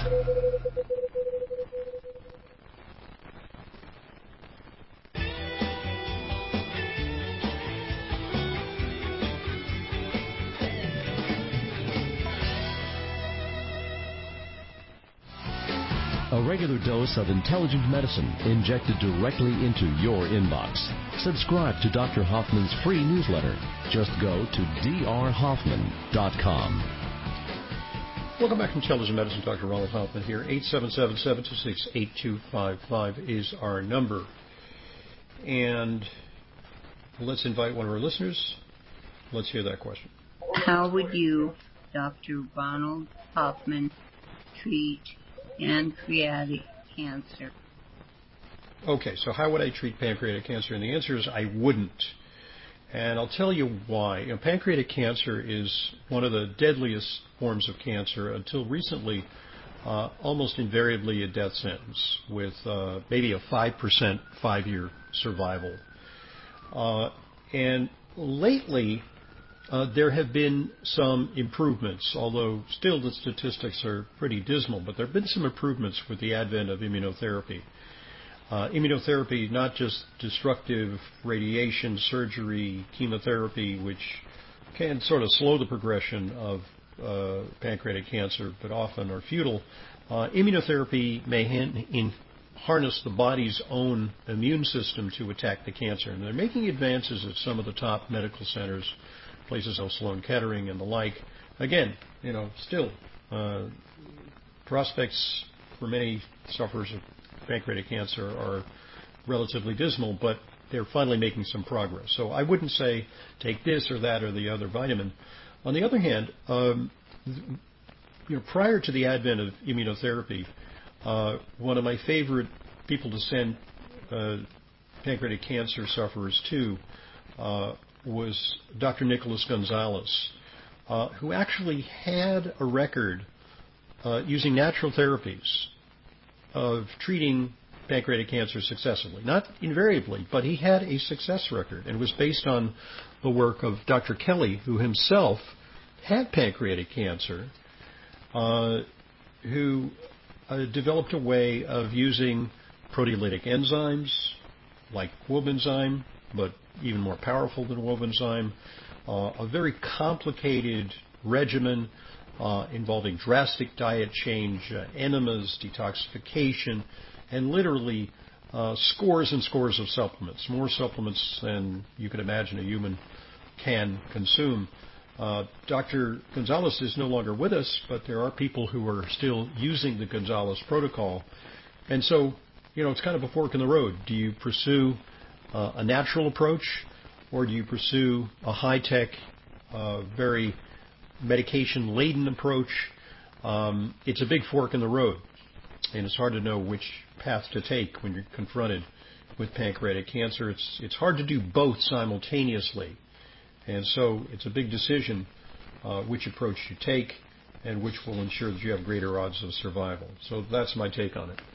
A regular dose of intelligent medicine injected directly into your inbox. Subscribe to Dr. Hoffman's free newsletter. Just go to drhoffman.com. Welcome back to Intelligent Medicine. Dr. Ronald Hoffman here. 877-726-8255 is our number. And let's invite one of our listeners. Let's hear that question. How would you, Dr. Ronald Hoffman, treat pancreatic cancer? Okay, so how would I treat pancreatic cancer? And the answer is I wouldn't. And I'll tell you why. You know, pancreatic cancer is one of the deadliest forms of cancer. Until recently, almost invariably a death sentence with maybe a 5% 5-year survival. And lately, there have been some improvements, although still the statistics are pretty dismal, but there have been some improvements with the advent of immunotherapy. Immunotherapy, not just destructive radiation, surgery, chemotherapy, which can sort of slow the progression of pancreatic cancer, but often are futile. Immunotherapy may harness the body's own immune system to attack the cancer. And they're making advances at some of the top medical centers, places like Sloan Kettering and the like. Again, you know, still prospects for many sufferers of pancreatic cancer are relatively dismal, but they're finally making some progress. So I wouldn't say take this or that or the other vitamin. On the other hand, prior to the advent of immunotherapy, one of my favorite people to send pancreatic cancer sufferers to was Dr. Nicholas Gonzalez, who actually had a record using natural therapies of treating pancreatic cancer successfully. Not invariably, but he had a success record, and was based on the work of Dr. Kelly, who himself had pancreatic cancer, who developed a way of using proteolytic enzymes like Wobenzyme, but even more powerful than Wobenzyme, a very complicated regimen involving drastic diet change, enemas, detoxification, and literally scores and scores of supplements, more supplements than you could imagine a human can consume. Dr. Gonzalez is no longer with us, but there are people who are still using the Gonzalez protocol. And so, it's kind of a fork in the road. Do you pursue a natural approach, or do you pursue a high-tech, very medication-laden approach? It's a big fork in the road, and it's hard to know which path to take when you're confronted with pancreatic cancer. It's hard to do both simultaneously, and so it's a big decision which approach you take and which will ensure that you have greater odds of survival. So that's my take on it.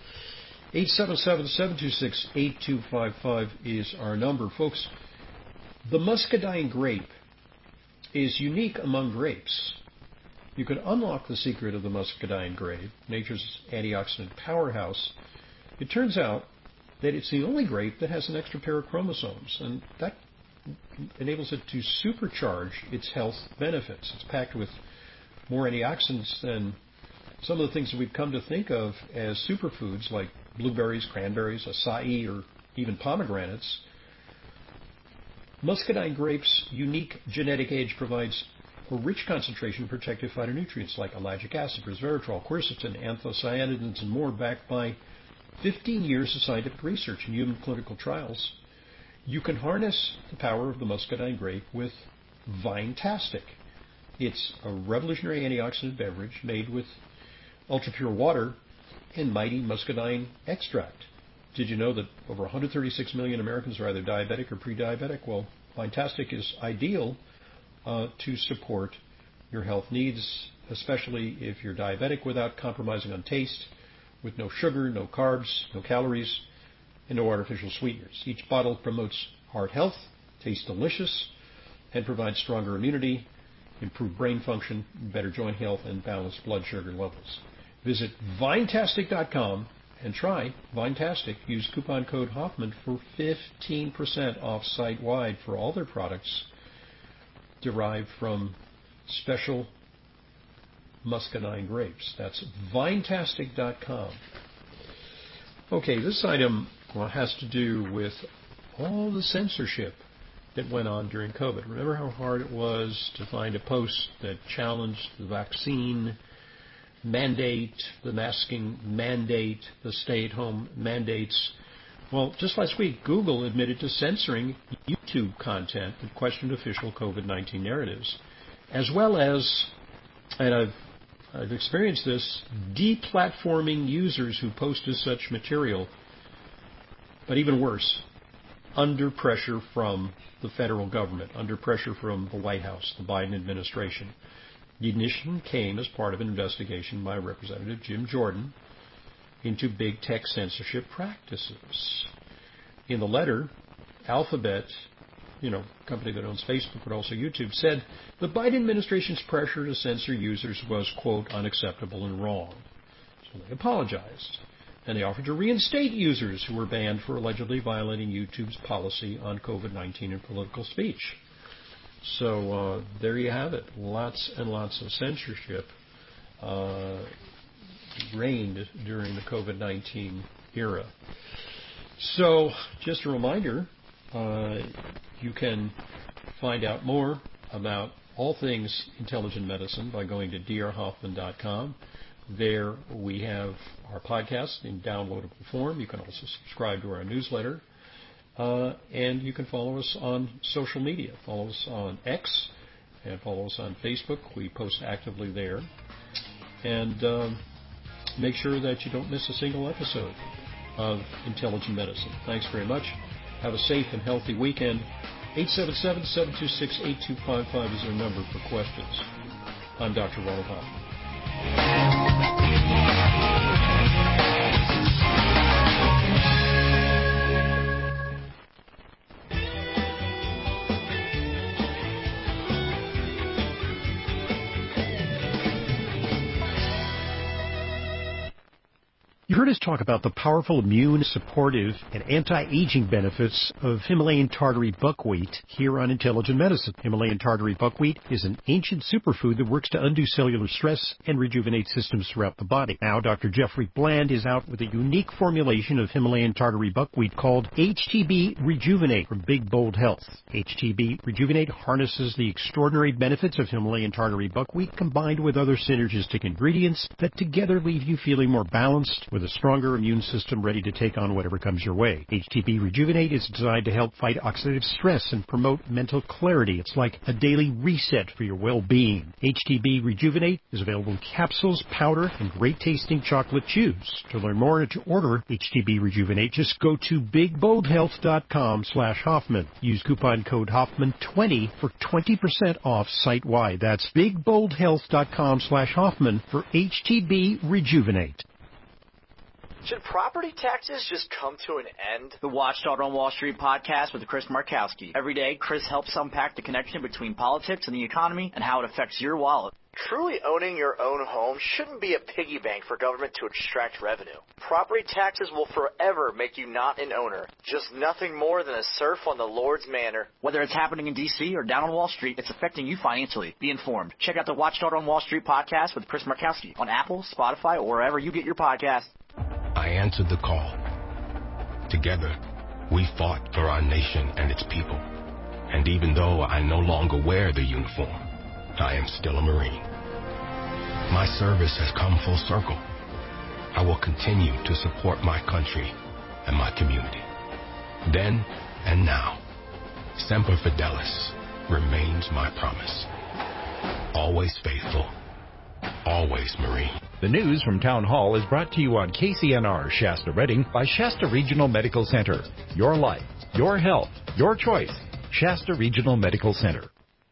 877-726-8255 is our number. Folks, the muscadine grape is unique among grapes. You can unlock the secret of the muscadine grape, nature's antioxidant powerhouse. It turns out that it's the only grape that has an extra pair of chromosomes, and that enables it to supercharge its health benefits. It's packed with more antioxidants than some of the things that we've come to think of as superfoods, like blueberries, cranberries, acai, or even pomegranates. Muscadine grape's unique genetic age provides a rich concentration of protective phytonutrients like ellagic acid, resveratrol, quercetin, anthocyanidins, and more, backed by 15 years of scientific research and human clinical trials. You can harness the power of the muscadine grape with Vinetastic. It's a revolutionary antioxidant beverage made with ultra-pure water and mighty muscadine extract. Did you know that over 136 million Americans are either diabetic or pre-diabetic? Well, Vinetastic is ideal to support your health needs, especially if you're diabetic, without compromising on taste, with no sugar, no carbs, no calories, and no artificial sweeteners. Each bottle promotes heart health, tastes delicious, and provides stronger immunity, improved brain function, better joint health, and balanced blood sugar levels. Visit Vinetastic.com and try Vinetastic. Use coupon code Hoffman for 15% off site-wide for all their products derived from special muscadine grapes. That's Vinetastic.com. Okay, this item has to do with all the censorship that went on during COVID. Remember how hard it was to find a post that challenged the vaccine mandate, the masking mandate, the stay-at-home mandates? Well, just last week, Google admitted to censoring YouTube content that questioned official COVID-19 narratives, as well as, and I've experienced this, deplatforming users who posted such material, but even worse, under pressure from the federal government, under pressure from the White House, the Biden administration. The ignition came as part of an investigation by Representative Jim Jordan into big tech censorship practices. In the letter, Alphabet, company that owns Facebook but also YouTube, said the Biden administration's pressure to censor users was, quote, unacceptable and wrong. So they apologized. And they offered to reinstate users who were banned for allegedly violating YouTube's policy on COVID-19 and political speech. So there you have it. Lots and lots of censorship reigned during the COVID-19 era. So just a reminder, you can find out more about all things intelligent medicine by going to drhoffman.com. There we have our podcast in downloadable form. You can also subscribe to our newsletter. And you can follow us on social media. Follow us on X and follow us on Facebook. We post actively there. And make sure that you don't miss a single episode of Intelligent Medicine. Thanks very much. Have a safe and healthy weekend. 877-726-8255 is our number for questions. I'm Dr. Ronald Hoffman. You heard us talk about the powerful immune supportive and anti-aging benefits of Himalayan tartary buckwheat here on Intelligent Medicine. Himalayan tartary buckwheat is an ancient superfood that works to undo cellular stress and rejuvenate systems throughout the body. Now, Dr. Jeffrey Bland is out with a unique formulation of Himalayan tartary buckwheat called HTB Rejuvenate from Big Bold Health. HTB Rejuvenate harnesses the extraordinary benefits of Himalayan tartary buckwheat combined with other synergistic ingredients that together leave you feeling more balanced with a stronger immune system ready to take on whatever comes your way. HTB Rejuvenate is designed to help fight oxidative stress and promote mental clarity. It's like a daily reset for your well-being. HTB Rejuvenate is available in capsules, powder, and great-tasting chocolate chews. To learn more and to order HTB Rejuvenate, just go to bigboldhealth.com/Hoffman. Use coupon code Hoffman20 for 20% off site-wide. That's bigboldhealth.com/Hoffman for HTB Rejuvenate. Should property taxes just come to an end? The Watchdog on Wall Street podcast with Chris Markowski. Every day, Chris helps unpack the connection between politics and the economy and how it affects your wallet. Truly owning your own home shouldn't be a piggy bank for government to extract revenue. Property taxes will forever make you not an owner, just nothing more than a serf on the Lord's manor. Whether it's happening in D.C. or down on Wall Street, it's affecting you financially. Be informed. Check out the Watchdog on Wall Street podcast with Chris Markowski on Apple, Spotify, or wherever you get your podcasts. I answered the call. Together, we fought for our nation and its people. And even though I no longer wear the uniform, I am still a Marine. My service has come full circle. I will continue to support my country and my community. Then and now, Semper Fidelis remains my promise. Always faithful, always Marine. The news from Town Hall is brought to you on KCNR Shasta Redding by Shasta Regional Medical Center. Your life, your health, your choice. Shasta Regional Medical Center.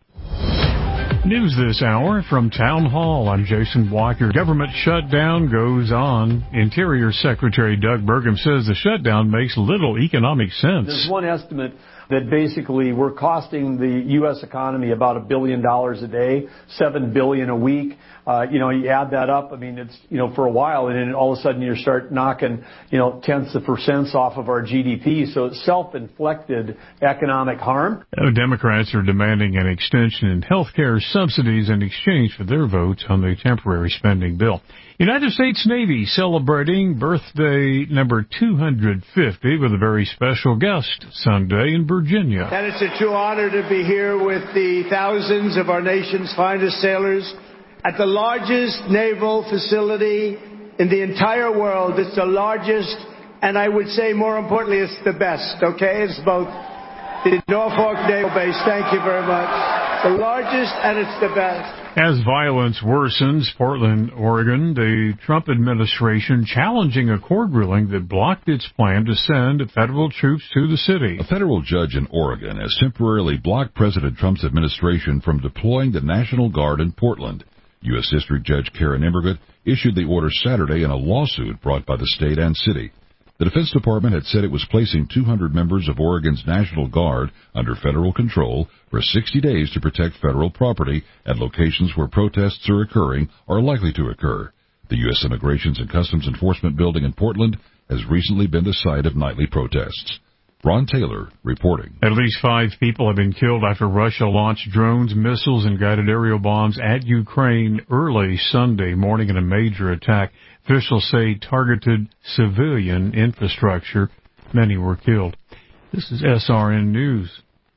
News this hour from Town Hall. I'm Jason Walker. Government shutdown goes on. Interior Secretary Doug Burgum says the shutdown makes little economic sense. There's one estimate that basically we're costing the U.S. economy about $1 billion a day, $7 billion a week. You add that up, I mean, it's, for a while, and then all of a sudden you start knocking, tenths of percents off of our GDP. So it's self-inflicted economic harm. Democrats are demanding an extension in health care subsidies in exchange for their votes on the temporary spending bill. United States Navy celebrating birthday number 250 with a very special guest Sunday in Virginia. And it's a true honor to be here with the thousands of our nation's finest sailors at the largest naval facility in the entire world. It's the largest, and I would say more importantly, it's the best, okay? It's both the Norfolk Naval Base. Thank you very much. The largest, and it's the best. As violence worsens, Portland, Oregon, the Trump administration challenging a court ruling that blocked its plan to send federal troops to the city. A federal judge in Oregon has temporarily blocked President Trump's administration from deploying the National Guard in Portland. U.S. District Judge Karen Immergut issued the order Saturday in a lawsuit brought by the state and city. The Defense Department had said it was placing 200 members of Oregon's National Guard under federal control for 60 days to protect federal property at locations where protests are occurring or likely to occur. The U.S. Immigrations and Customs Enforcement building in Portland has recently been the site of nightly protests. Ron Taylor reporting. At least 5 people have been killed after Russia launched drones, missiles, and guided aerial bombs at Ukraine early Sunday morning in a major attack. Officials say targeted civilian infrastructure. Many were killed. This is SRN News.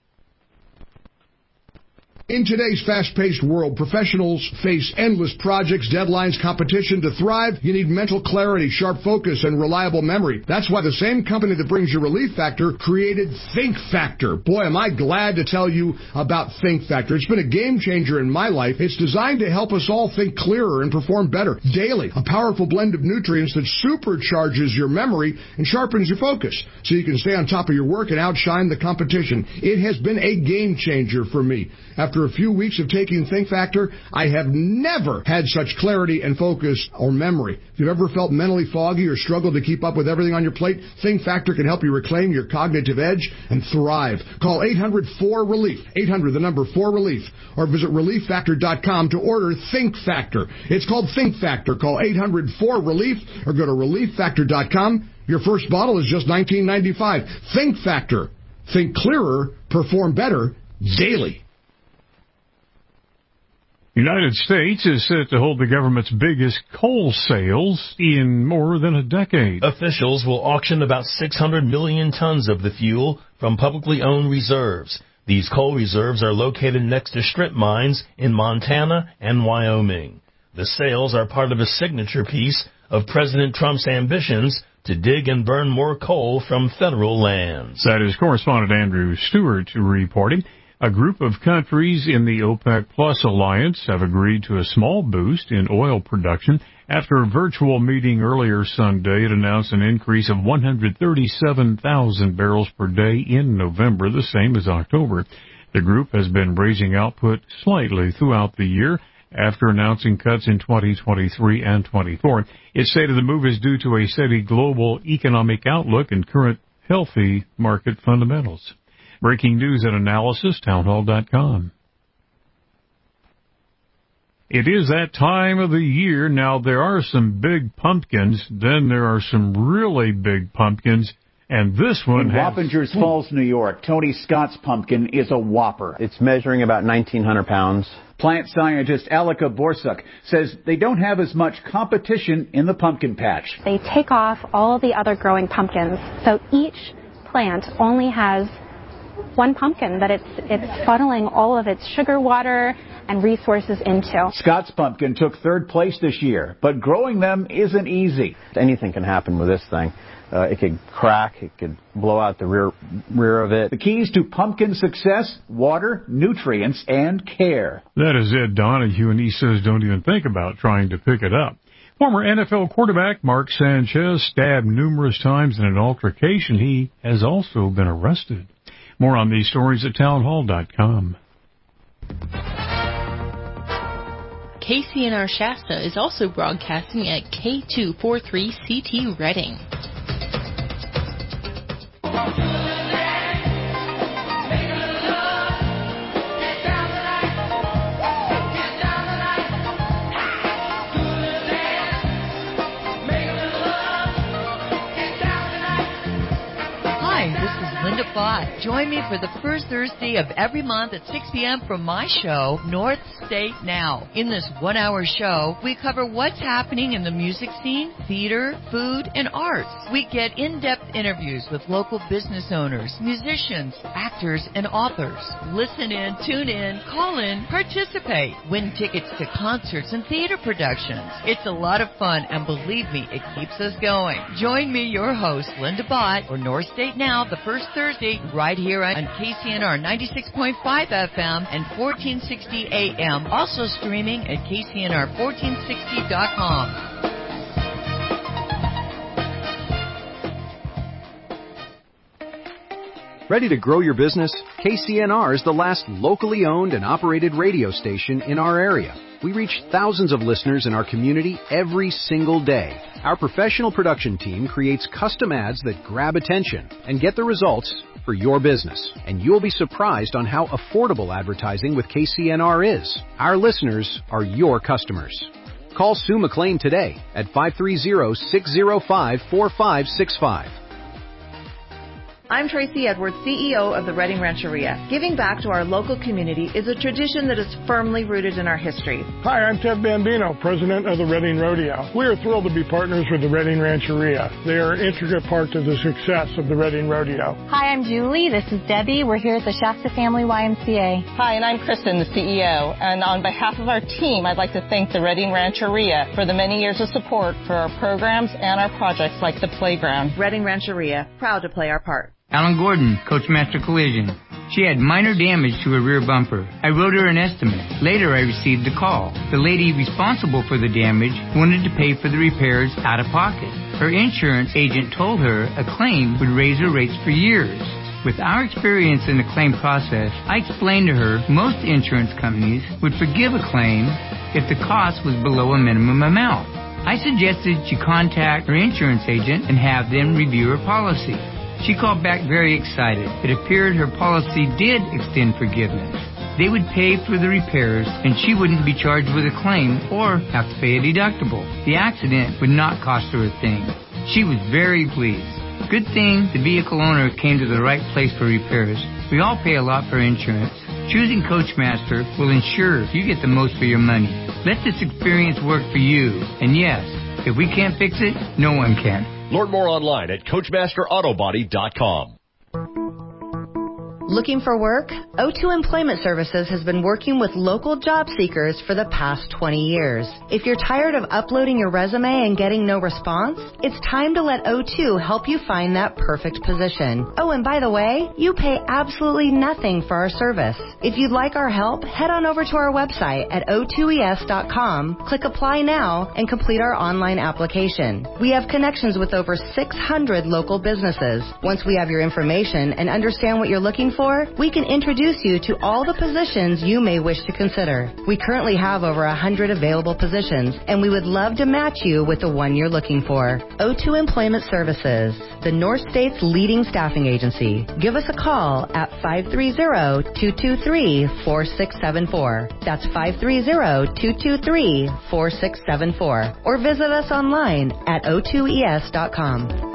In today's fast-paced world, professionals face endless projects, deadlines, competition. To thrive, you need mental clarity, sharp focus, and reliable memory. That's why the same company that brings you Relief Factor created Think Factor. Boy, am I glad to tell you about Think Factor. It's been a game changer in my life. It's designed to help us all think clearer and perform better daily. A powerful blend of nutrients that supercharges your memory and sharpens your focus so you can stay on top of your work and outshine the competition. It has been a game changer for me. After a few weeks of taking Think Factor, I have never had such clarity and focus or memory. If you've ever felt mentally foggy or struggled to keep up with everything on your plate, Think Factor can help you reclaim your cognitive edge and thrive. Call 800-4RELIEF, 800 the number 4RELIEF, or visit ReliefFactor.com to order Think Factor. It's called Think Factor. Call 800-4RELIEF or go to ReliefFactor.com. Your first bottle is just $19.95. Think Factor. Think clearer, perform better, daily. United States is set to hold the government's biggest coal sales in more than a decade. Officials will auction about 600 million tons of the fuel from publicly owned reserves. These coal reserves are located next to strip mines in Montana and Wyoming. The sales are part of a signature piece of President Trump's ambitions to dig and burn more coal from federal lands. That is correspondent Andrew Stewart reporting. A group of countries in the OPEC Plus alliance have agreed to a small boost in oil production. After a virtual meeting earlier Sunday, it announced an increase of 137,000 barrels per day in November, the same as October. The group has been raising output slightly throughout the year after announcing cuts in 2023 and 24. It stated the move is due to a steady global economic outlook and current healthy market fundamentals. Breaking news and analysis, townhall.com. It is that time of the year. Now, there are some big pumpkins. Then there are some really big pumpkins. And this one in Wappingers Falls, New York, Tony Scott's pumpkin is a whopper. It's measuring about 1,900 pounds. Plant scientist Alika Borsuk says they don't have as much competition in the pumpkin patch. They take off all the other growing pumpkins, so each plant only has one pumpkin that it's funneling all of its sugar, water, and resources into. Scott's pumpkin took third place this year, but growing them isn't easy. Anything can happen with this thing. It could crack, it could blow out the rear of it. The keys to pumpkin success: water, nutrients, and care. That is Ed Donahue, and he says don't even think about trying to pick it up. Former NFL quarterback Mark Sanchez stabbed numerous times in an altercation. He has also been arrested. More on these stories at townhall.com. KCNR Shasta is also broadcasting at K243CT Reading. Join me for the first Thursday of every month at 6 p.m. for my show, North State Now. In this one-hour show, we cover what's happening in the music scene, theater, food, and arts. We get in-depth interviews with local business owners, musicians, actors, and authors. Listen in, tune in, call in, participate. Win tickets to concerts and theater productions. It's a lot of fun, and believe me, it keeps us going. Join me, your host, Linda Bott, for North State Now, the first Thursday, right here on KCNR 96.5 FM and 1460 AM. Also streaming at KCNR1460.com. Ready to grow your business? KCNR is the last locally owned and operated radio station in our area. We reach thousands of listeners in our community every single day. Our professional production team creates custom ads that grab attention and get the results for your business. And you'll be surprised on how affordable advertising with KCNR is. Our listeners are your customers. Call Sue McLean today at 530-605-4565. I'm Tracy Edwards, CEO of the Reading Rancheria. Giving back to our local community is a tradition that is firmly rooted in our history. Hi, I'm Ted Bambino, president of the Reading Rodeo. We are thrilled to be partners with the Reading Rancheria. They are an intricate part of the success of the Reading Rodeo. Hi, I'm Julie. This is Debbie. We're here at the Shasta Family YMCA. Hi, and I'm Kristen, the CEO. And on behalf of our team, I'd like to thank the Reading Rancheria for the many years of support for our programs and our projects like the playground. Reading Rancheria, proud to play our part. Alan Gordon, Coachmaster Collision. She had minor damage to her rear bumper. I wrote her an estimate. Later, I received a call. The lady responsible for the damage wanted to pay for the repairs out of pocket. Her insurance agent told her a claim would raise her rates for years. With our experience in the claim process, I explained to her most insurance companies would forgive a claim if the cost was below a minimum amount. I suggested she contact her insurance agent and have them review her policy. She called back very excited. It appeared her policy did extend forgiveness. They would pay for the repairs, and she wouldn't be charged with a claim or have to pay a deductible. The accident would not cost her a thing. She was very pleased. Good thing the vehicle owner came to the right place for repairs. We all pay a lot for insurance. Choosing Coachmaster will ensure you get the most for your money. Let this experience work for you. And yes, if we can't fix it, no one can. Learn more online at CoachmasterAutobody.com. Looking for work? O2 Employment Services has been working with local job seekers for the past 20 years. If you're tired of uploading your resume and getting no response, it's time to let O2 help you find that perfect position. Oh, and by the way, you pay absolutely nothing for our service. If you'd like our help, head on over to our website at o2es.com, click Apply Now, and complete our online application. We have connections with over 600 local businesses. Once we have your information and understand what you're looking for, we can introduce you to all the positions you may wish to consider. We currently have over 100 available positions, and we would love to match you with the one you're looking for. O2 Employment Services, the North State's leading staffing agency. Give us a call at 530-223-4674. That's 530-223-4674. Or visit us online at o2es.com.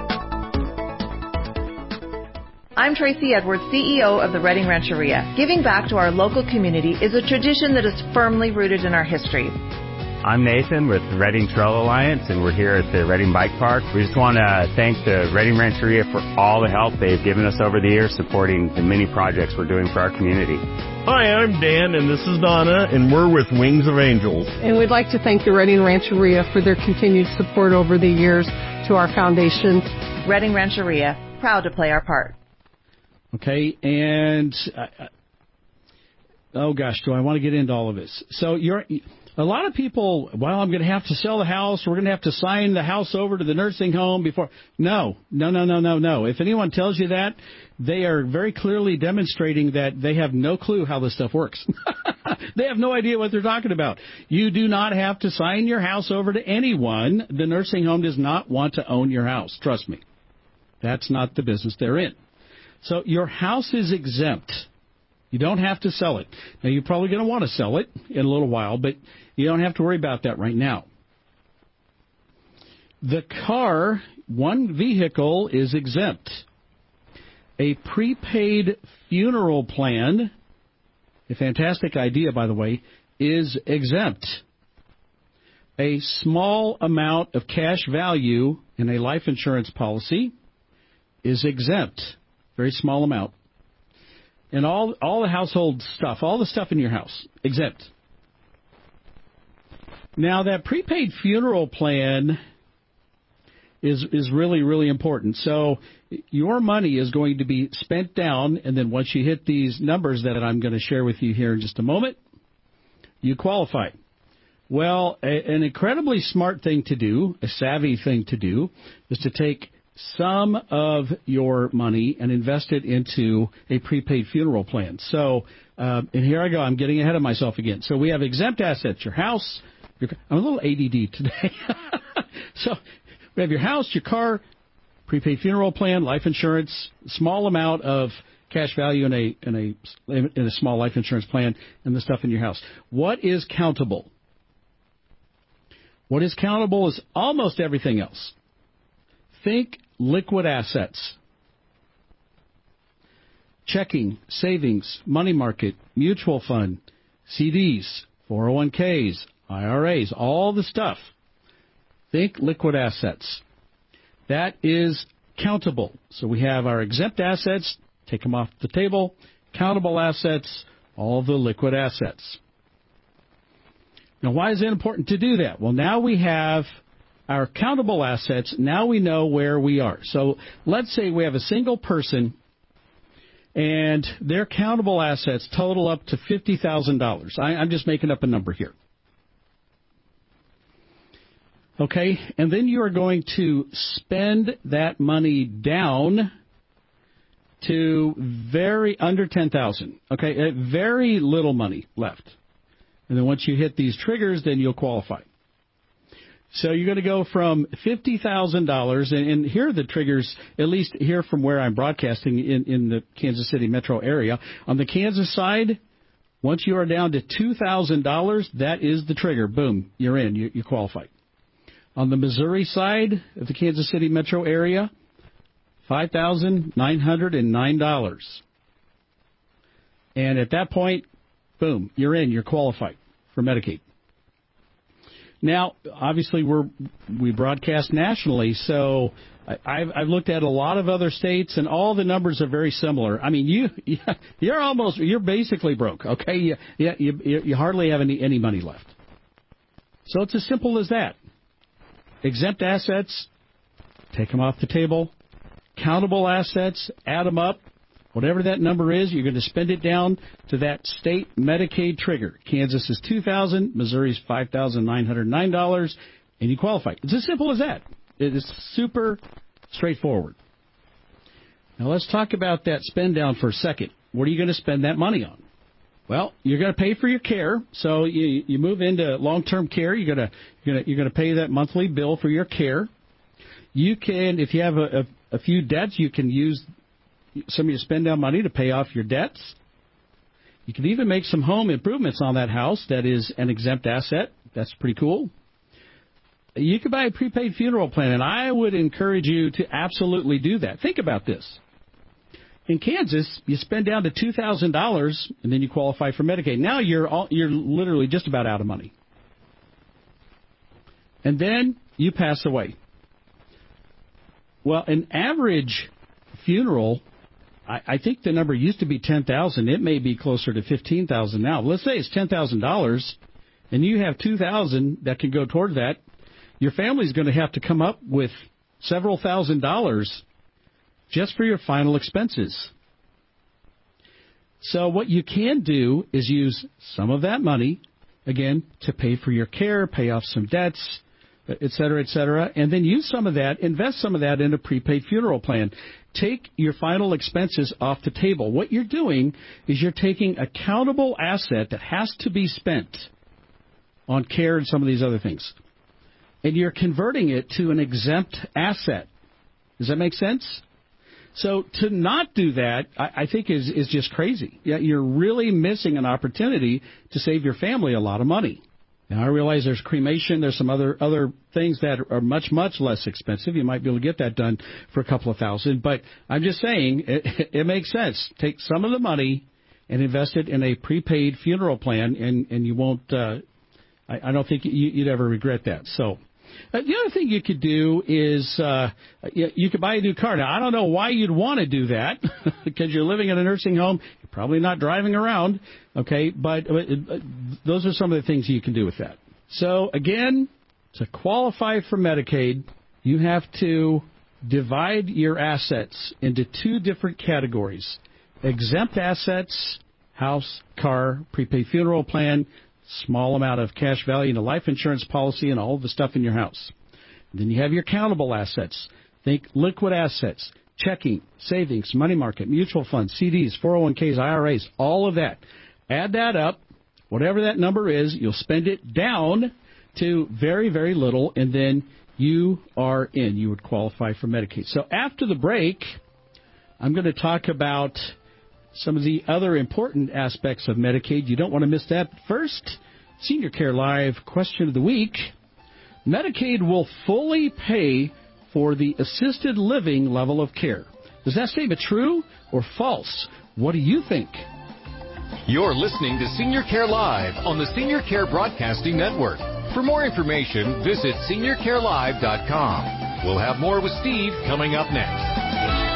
I'm Tracy Edwards, CEO of the Reading Rancheria. Giving back to our local community is a tradition that is firmly rooted in our history. I'm Nathan with the Reading Trail Alliance, and we're here at the Reading Bike Park. We just want to thank the Reading Rancheria for all the help they've given us over the years supporting the many projects we're doing for our community. Hi, I'm Dan, and this is Donna, and we're with Wings of Angels. And we'd like to thank the Reading Rancheria for their continued support over the years to our foundation. Reading Rancheria, proud to play our part. Okay, and oh gosh, do I want to get into all of this? So a lot of people, well, I'm going to have to sell the house. We're going to have to sign the house over to the nursing home before. No. If anyone tells you that, they are very clearly demonstrating that they have no clue how this stuff works. They have no idea what they're talking about. You do not have to sign your house over to anyone. The nursing home does not want to own your house. Trust me. That's not the business they're in. So your house is exempt. You don't have to sell it. Now, you're probably going to want to sell it in a little while, but you don't have to worry about that right now. The car, one vehicle, is exempt. A prepaid funeral plan, a fantastic idea, by the way, is exempt. A small amount of cash value in a life insurance policy is exempt. Very small amount. And all the household stuff, all the stuff in your house, exempt. Now, that prepaid funeral plan is really, really important. So your money is going to be spent down, and then once you hit these numbers that I'm going to share with you here in just a moment, you qualify. Well, an incredibly smart thing to do, a savvy thing to do, is to take some of your money and invest it into a prepaid funeral plan. So, and here I go. I'm getting ahead of myself again. So we have exempt assets, your house. I'm a little ADD today. So we have your house, your car, prepaid funeral plan, life insurance, small amount of cash value in a small life insurance plan, and the stuff in your house. What is countable? What is countable is almost everything else. Think liquid assets. Checking, savings, money market, mutual fund, CDs, 401ks, IRAs, all the stuff. Think liquid assets. That is countable. So we have our exempt assets, take them off the table, countable assets, all the liquid assets. Now, why is it important to do that? Well, now we have our countable assets. Now we know where we are. So let's say we have a single person and their countable assets total up to $50,000. I'm just making up a number here. Okay, and then you are going to spend that money down to under $10,000. Okay, very little money left. And then once you hit these triggers, then you'll qualify. So you're going to go from $50,000, and here are the triggers, at least here from where I'm broadcasting in the Kansas City metro area. On the Kansas side, once you are down to $2,000, that is the trigger. Boom, you're in. You qualify. On the Missouri side of the Kansas City metro area, $5,909. And at that point, boom, you're in. You're qualified for Medicaid. Now, obviously, we broadcast nationally, so I've looked at a lot of other states, and all the numbers are very similar. I mean, you're basically broke. Okay, you hardly have any money left. So it's as simple as that. Exempt assets, take them off the table. Countable assets, add them up. Whatever that number is, you're going to spend it down to that state Medicaid trigger. Kansas is $2,000, Missouri's $5,909, and you qualify. It's as simple as that. It is super straightforward. Now let's talk about that spend down for a second. What are you going to spend that money on? Well, you're going to pay for your care. So you move into long-term care. You're going to pay that monthly bill for your care. You can, if you have a few debts, you can use some of your spend down money to pay off your debts. You can even make some home improvements on that house. That is an exempt asset. That's pretty cool. You could buy a prepaid funeral plan, and I would encourage you to absolutely do that. Think about this. In Kansas, you spend down to $2,000, and then you qualify for Medicaid. Now you're literally just about out of money. and then you pass away. Well, an average funeral, I think the number used to be $10,000. It may be closer to $15,000 now. Let's say it's $10,000, and you have $2,000 that can go toward that. Your family's going to have to come up with several $1,000s just for your final expenses. So what you can do is use some of that money, again, to pay for your care, pay off some debts, et cetera, and then use some of that, invest some of that in a prepaid funeral plan. Take your final expenses off the table. What you're doing is you're taking a countable asset that has to be spent on care and some of these other things, and you're converting it to an exempt asset. Does that make sense? So to not do that, I think is just crazy. Yeah, you're really missing an opportunity to save your family a lot of money. Now, I realize there's cremation. There's some other things that are much, much less expensive. You might be able to get that done for a couple of $1,000. But I'm just saying it makes sense. Take some of the money and invest it in a prepaid funeral plan, and you won't I don't think you'd ever regret that. So the other thing you could do is you could buy a new car. Now, I don't know why you'd want to do that because you're living in a nursing home. You're probably not driving around, okay? But those are some of the things you can do with that. So, again, to qualify for Medicaid, you have to divide your assets into two different categories. Exempt assets, house, car, prepaid funeral plan, small amount of cash value in a life insurance policy, and all the stuff in your house. And then you have your countable assets. Think liquid assets, checking, savings, money market, mutual funds, CDs, 401ks, IRAs, all of that. Add that up. Whatever that number is, you'll spend it down to very, very little, and then you are in. You would qualify for Medicaid. So after the break, I'm going to talk about some of the other important aspects of Medicaid. You don't want to miss that. First, Senior Care Live question of the week. Medicaid will fully pay for the assisted living level of care. Does that statement true or false? What do you think? You're listening to Senior Care Live on the Senior Care Broadcasting Network. For more information, visit SeniorCareLive.com. We'll have more with Steve coming up next.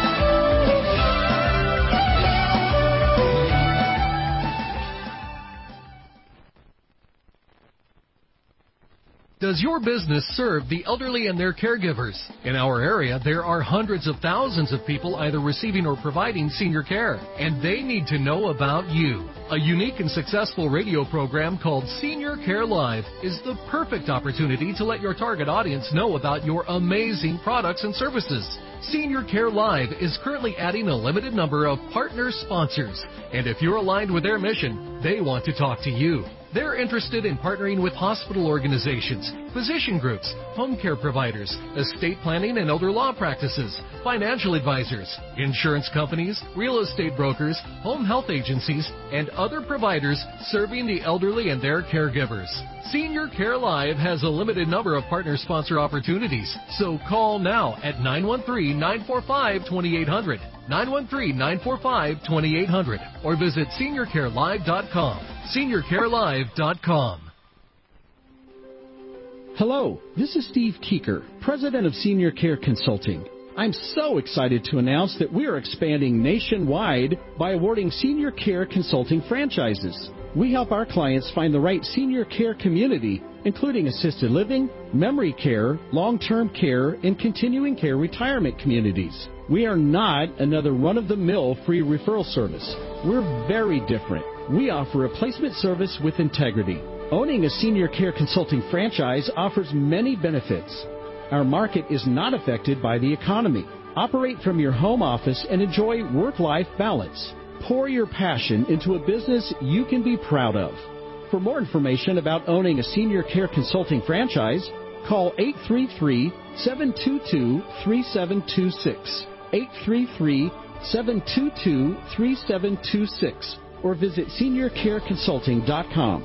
Does your business serve the elderly and their caregivers? In our area, there are hundreds of thousands of people either receiving or providing senior care, and they need to know about you. A unique and successful radio program called Senior Care Live is the perfect opportunity to let your target audience know about your amazing products and services. Senior Care Live is currently adding a limited number of partner sponsors, and if you're aligned with their mission, they want to talk to you. They're interested in partnering with hospital organizations, physician groups, home care providers, estate planning and elder law practices, financial advisors, insurance companies, real estate brokers, home health agencies, and other providers serving the elderly and their caregivers. Senior Care Live has a limited number of partner sponsor opportunities, so call now at 913-945-2800, 913-945-2800, or visit SeniorCareLive.com. SeniorCareLive.com. Hello, this is Steve Keeker, President of Senior Care Consulting. I'm so excited to announce that we are expanding nationwide by awarding Senior Care Consulting franchises. We help our clients find the right senior care community, including assisted living, memory care, long-term care, and continuing care retirement communities. We are not another run-of-the-mill free referral service. We're very different. We offer a placement service with integrity. Owning a Senior Care Consulting franchise offers many benefits. Our market is not affected by the economy. Operate from your home office and enjoy work-life balance. Pour your passion into a business you can be proud of. For more information about owning a Senior Care Consulting franchise, call 833-722-3726, 833-722-3726, or visit SeniorCareConsulting.com.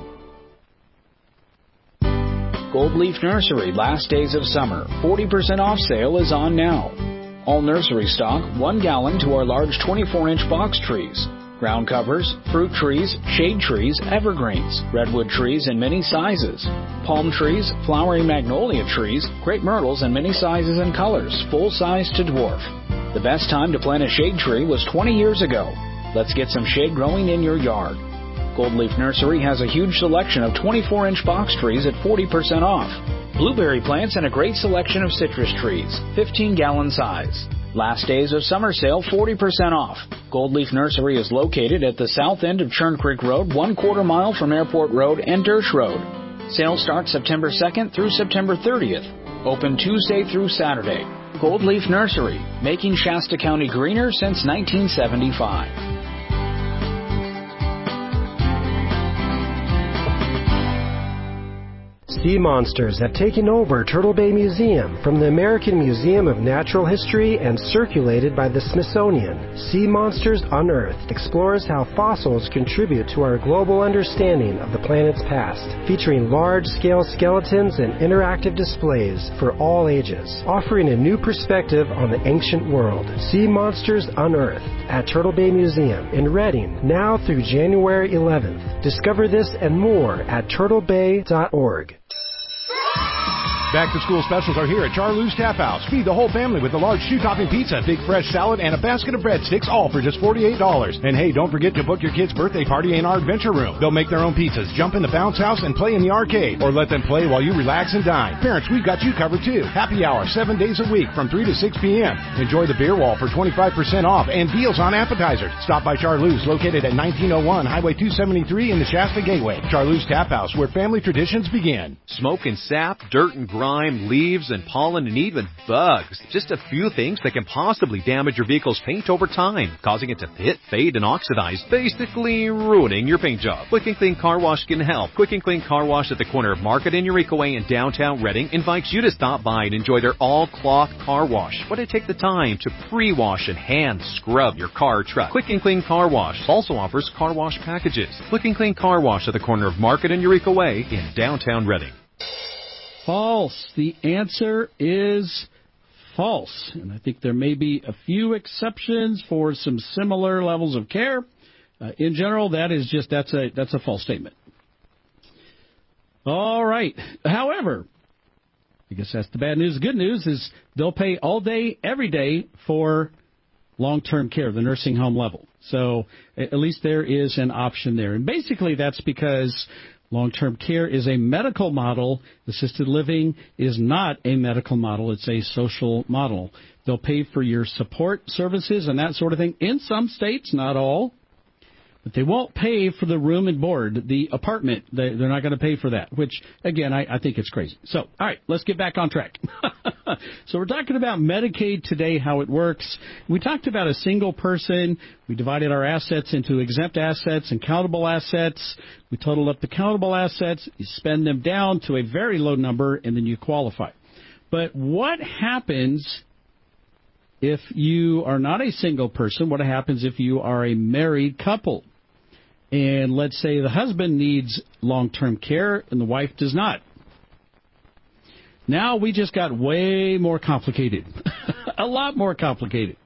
Gold Leaf Nursery Last Days of Summer 40% off sale is on now. All nursery stock, 1 gallon to our large 24-inch box trees. Ground covers, fruit trees, shade trees, evergreens, redwood trees in many sizes, palm trees, flowering magnolia trees, crepe myrtles in many sizes and colors, full size to dwarf. The best time to plant a shade tree was 20 years ago. Let's get some shade growing in your yard. Gold Leaf Nursery has a huge selection of 24-inch box trees at 40% off. Blueberry plants and a great selection of citrus trees, 15-gallon size. Last days of summer sale, 40% off. Gold Leaf Nursery is located at the south end of Churn Creek Road, 1/4 mile from Airport Road and Dersh Road. Sale starts September 2nd through September 30th. Open Tuesday through Saturday. Gold Leaf Nursery, making Shasta County greener since 1975. Sea monsters have taken over Turtle Bay Museum from the American Museum of Natural History and circulated by the Smithsonian. Sea Monsters Unearthed explores how fossils contribute to our global understanding of the planet's past, featuring large-scale skeletons and interactive displays for all ages, offering a new perspective on the ancient world. Sea Monsters Unearthed at Turtle Bay Museum in Redding, now through January 11th. Discover this and more at turtlebay.org. Back-to-school specials are here at Charlie's Tap House. Feed the whole family with a large 2-topping pizza, big fresh salad, and a basket of breadsticks, all for just $48. And hey, don't forget to book your kid's birthday party in our Adventure Room. They'll make their own pizzas, jump in the bounce house, and play in the arcade. Or let them play while you relax and dine. Parents, we've got you covered too. Happy hour, 7 days a week from 3 to 6 p.m. Enjoy the beer wall for 25% off and deals on appetizers. Stop by Charlie's, located at 1901 Highway 273 in the Shasta Gateway. Charlie's Tap House, where family traditions begin. Smoke and sap, dirt and grime, leaves and pollen, and even bugs. Just a few things that can possibly damage your vehicle's paint over time, causing it to pit, fade, and oxidize, basically ruining your paint job. Quick and Clean Car Wash can help. Quick and Clean Car Wash at the corner of Market and Eureka Way in downtown Redding invites you to stop by and enjoy their all-cloth car wash. But take the time to pre-wash and hand scrub your car or truck. Quick and Clean Car Wash also offers car wash packages. Quick and Clean Car Wash at the corner of Market and Eureka Way in downtown Redding. False. The answer is false. And I think there may be a few exceptions for some similar levels of care. In general, that's a false statement. All right. However, I guess that's the bad news. The good news is they'll pay all day, every day for long-term care, the nursing home level. So at least there is an option there. And basically that's because long-term care is a medical model. Assisted living is not a medical model. It's a social model. They'll pay for your support services and that sort of thing in some states, not all. But they won't pay for the room and board, the apartment. They're not going to pay for that, which, again, I think it's crazy. So, all right, let's get back on track. So we're talking about Medicaid today, how it works. We talked about a single person. We divided our assets into exempt assets and countable assets. We totaled up the countable assets. You spend them down to a very low number, and then you qualify. But what happens if you are not a single person? What happens if you are a married couple? And let's say the husband needs long-term care and the wife does not. Now we just got way more complicated. A lot more complicated.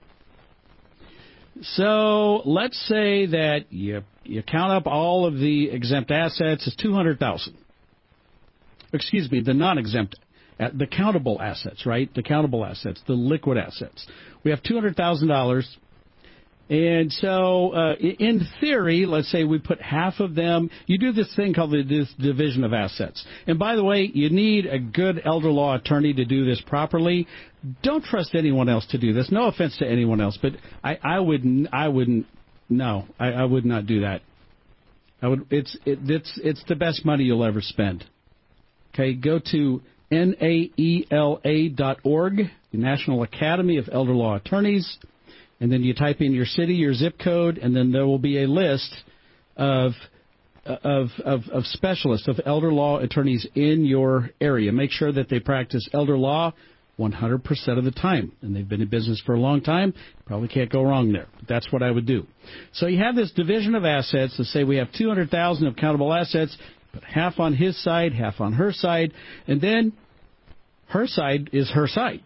So let's say that you count up all of the exempt assets as $200,000. Excuse me, the non-exempt, the countable assets, right? The countable assets, the liquid assets. We have $200,000. And so, in theory, let's say we put half of them. You do this thing called the division of assets. And by the way, you need a good elder law attorney to do this properly. Don't trust anyone else to do this. No offense to anyone else, but I would not do that. It's the best money you'll ever spend. Okay, go to NAELA.org, the National Academy of Elder Law Attorneys. And then you type in your city, your zip code, and then there will be a list of specialists, of elder law attorneys in your area. Make sure that they practice elder law 100% of the time. And they've been in business for a long time. Probably can't go wrong there. But that's what I would do. So you have this division of assets. Let's say we have $200,000 of countable assets. Put half on his side, half on her side. And then her side is her side.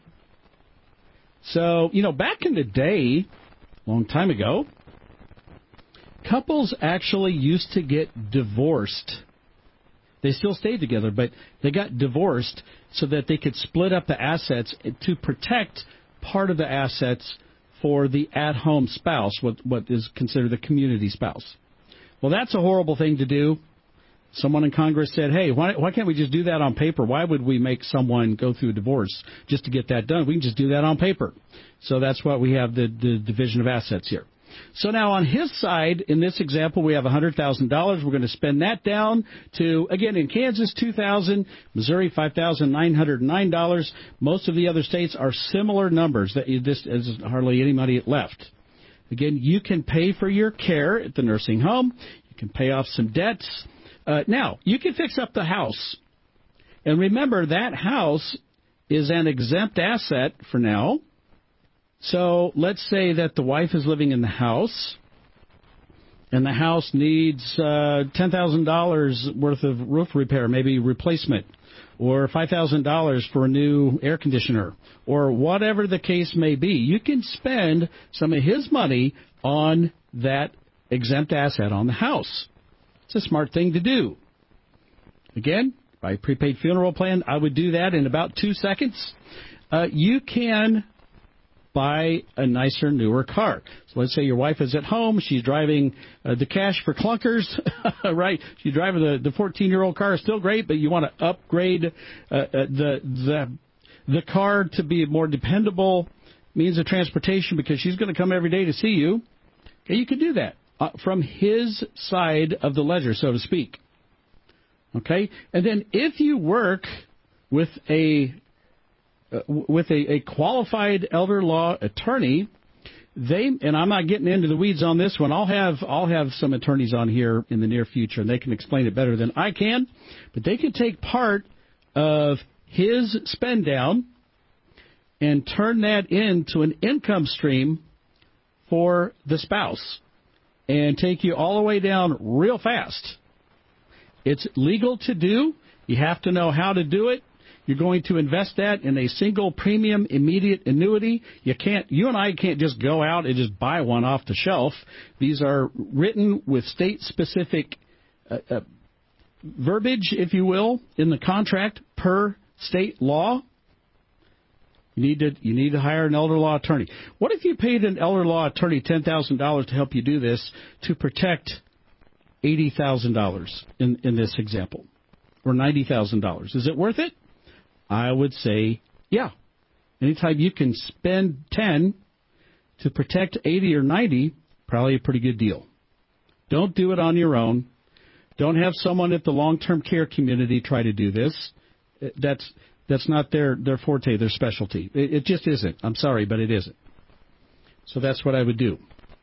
So, back in the day, a long time ago, Couples actually used to get divorced. They still stayed together, but they got divorced so that they could split up the assets to protect part of the assets for the at-home spouse, what is considered the community spouse. Well, that's a horrible thing to do. Someone in Congress said, hey, why can't we just do that on paper? Why would we make someone go through a divorce just to get that done? We can just do that on paper. So that's why we have the division of assets here. So now on his side, in this example, we have $100,000. We're going to spend that down to, again, in Kansas, $2,000, Missouri, $5,909. Most of the other states are similar numbers. This is hardly any money left. Again, you can pay for your care at the nursing home. You can pay off some debts. Now, you can fix up the house. And remember, that house is an exempt asset for now. So let's say that the wife is living in the house, and the house needs $10,000 worth of roof repair, maybe replacement, or $5,000 for a new air conditioner, or whatever the case may be. You can spend some of his money on that exempt asset on the house. It's a smart thing to do. Again, by prepaid funeral plan, I would do that in about 2 seconds. You can buy a nicer, newer car. So let's say your wife is at home. She's driving the cash for clunkers, right? She's driving the 14-year-old car. Is still great, but you want to upgrade the car to be a more dependable means of transportation because she's going to come every day to see you. Okay, you can do that from his side of the ledger, so to speak. Okay? And then if you work with a qualified elder law attorney, and I'm not getting into the weeds on this one. I'll have some attorneys on here in the near future, and they can explain it better than I can. But they can take part of his spend down and turn that into an income stream for the spouse and take you all the way down real fast. It's legal to do. You have to know how to do it. You're going to invest that in a single premium immediate annuity. You and I can't just go out and just buy one off the shelf. These are written with state-specific verbiage, if you will, in the contract per state law. You need to hire an elder law attorney. What if you paid an elder law attorney $10,000 to help you do this to protect $80,000 in this example, or $90,000? Is it worth it? I would say, yeah. Anytime you can spend 10 to protect 80 or 90, probably a pretty good deal. Don't do it on your own. Don't have someone at the long-term care community try to do this. That's not their forte, their specialty. It just isn't. I'm sorry, but it isn't. So that's what I would do.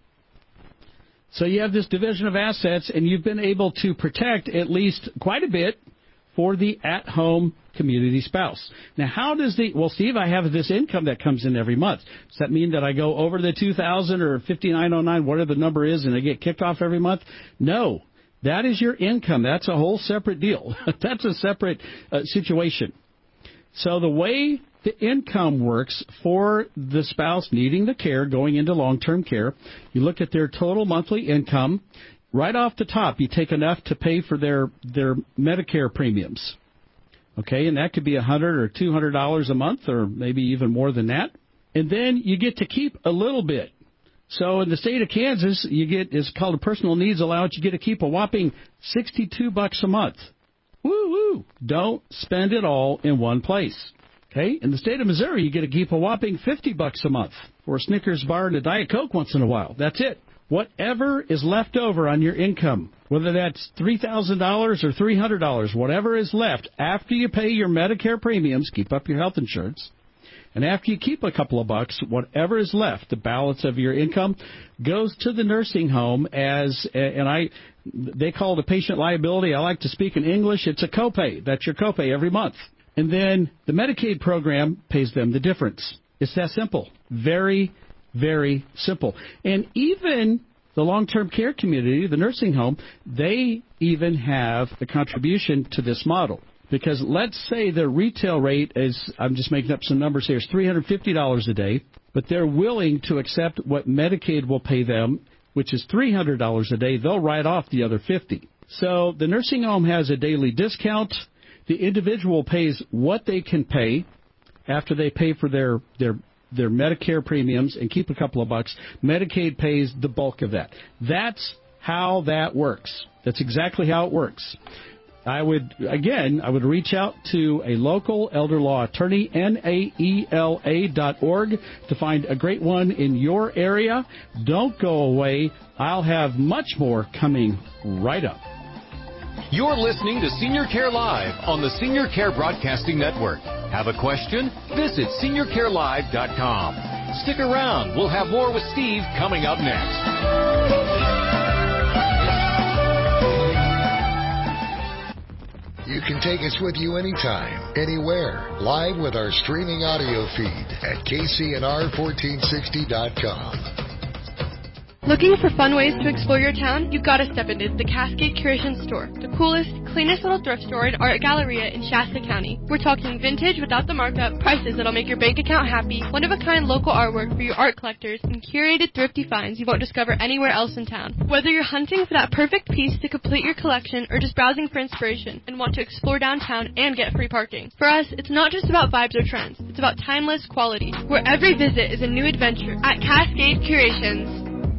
So you have this division of assets, and you've been able to protect at least quite a bit for the at-home community spouse. Now, how does Steve, I have this income that comes in every month. Does that mean that I go over the $2,000 or $5,909, whatever the number is, and I get kicked off every month? No. That is your income. That's a whole separate deal. That's a separate situation. So the way the income works for the spouse needing the care, going into long-term care, you look at their total monthly income. Right off the top, you take enough to pay for their Medicare premiums. Okay, and that could be $100 or $200 a month, or maybe even more than that. And then you get to keep a little bit. So in the state of Kansas, it's called a personal needs allowance. You get to keep a whopping $62 a month. Woo-woo! Don't spend it all in one place. Okay, in the state of Missouri, you get to keep a whopping $50 a month for a Snickers bar and a Diet Coke once in a while. That's it. Whatever is left over on your income, whether that's $3,000 or $300, whatever is left after you pay your Medicare premiums, keep up your health insurance, and after you keep a couple of bucks, whatever is left, the balance of your income, goes to the nursing home they call it a patient liability. I like to speak in English. It's a copay. That's your copay every month. And then the Medicaid program pays them the difference. It's that simple. Very, very simple. And even the long-term care community, the nursing home, they even have a contribution to this model. Because let's say the retail rate is, I'm just making up some numbers here, is $350 a day, but they're willing to accept what Medicaid will pay them which is $300 a day, they'll write off the other $50. So the nursing home has a daily discount. The individual pays what they can pay after they pay for their Medicare premiums and keep a couple of bucks. Medicaid pays the bulk of that. That's how that works. That's exactly how it works. I would reach out to a local elder law attorney, naela.org, to find a great one in your area. Don't go away. I'll have much more coming right up. You're listening to Senior Care Live on the Senior Care Broadcasting Network. Have a question? Visit SeniorCareLive.com. Stick around. We'll have more with Steve coming up next. You can take us with you anytime, anywhere, live with our streaming audio feed at KCNR1460.com. Looking for fun ways to explore your town? You've got to step into the Cascade Curation Store, the coolest, cleanest little thrift store and art galleria in Shasta County. We're talking vintage without the markup, prices that'll make your bank account happy, one-of-a-kind local artwork for your art collectors, and curated thrifty finds you won't discover anywhere else in town. Whether you're hunting for that perfect piece to complete your collection or just browsing for inspiration and want to explore downtown and get free parking. For us, it's not just about vibes or trends. It's about timeless quality, where every visit is a new adventure at Cascade Curations.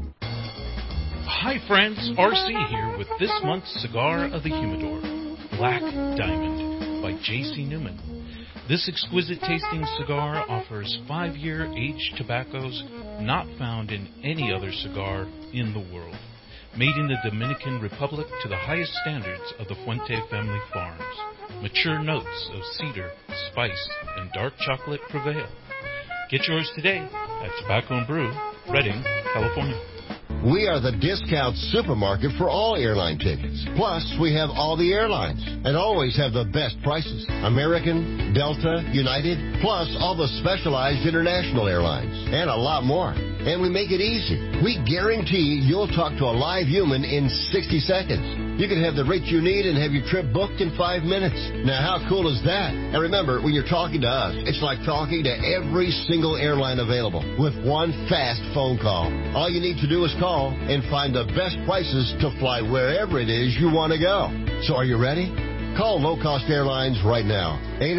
Hi friends, RC here with this month's cigar of the humidor, Black Diamond by J.C. Newman. This exquisite tasting cigar offers 5-year aged tobaccos not found in any other cigar in the world. Made in the Dominican Republic to the highest standards of the Fuente family farms. Mature notes of cedar, spice, and dark chocolate prevail. Get yours today at Tobacco and Brew, Redding, California. We are the discount supermarket for all airline tickets. Plus, we have all the airlines and always have the best prices. American, Delta, United, plus all the specialized international airlines and a lot more. And we make it easy. We guarantee you'll talk to a live human in 60 seconds. You can have the rate you need and have your trip booked in 5 minutes. Now, how cool is that? And remember, when you're talking to us, it's like talking to every single airline available with one fast phone call. All you need to do is call and find the best prices to fly wherever it is you want to go. So are you ready? Call Low Cost Airlines right now.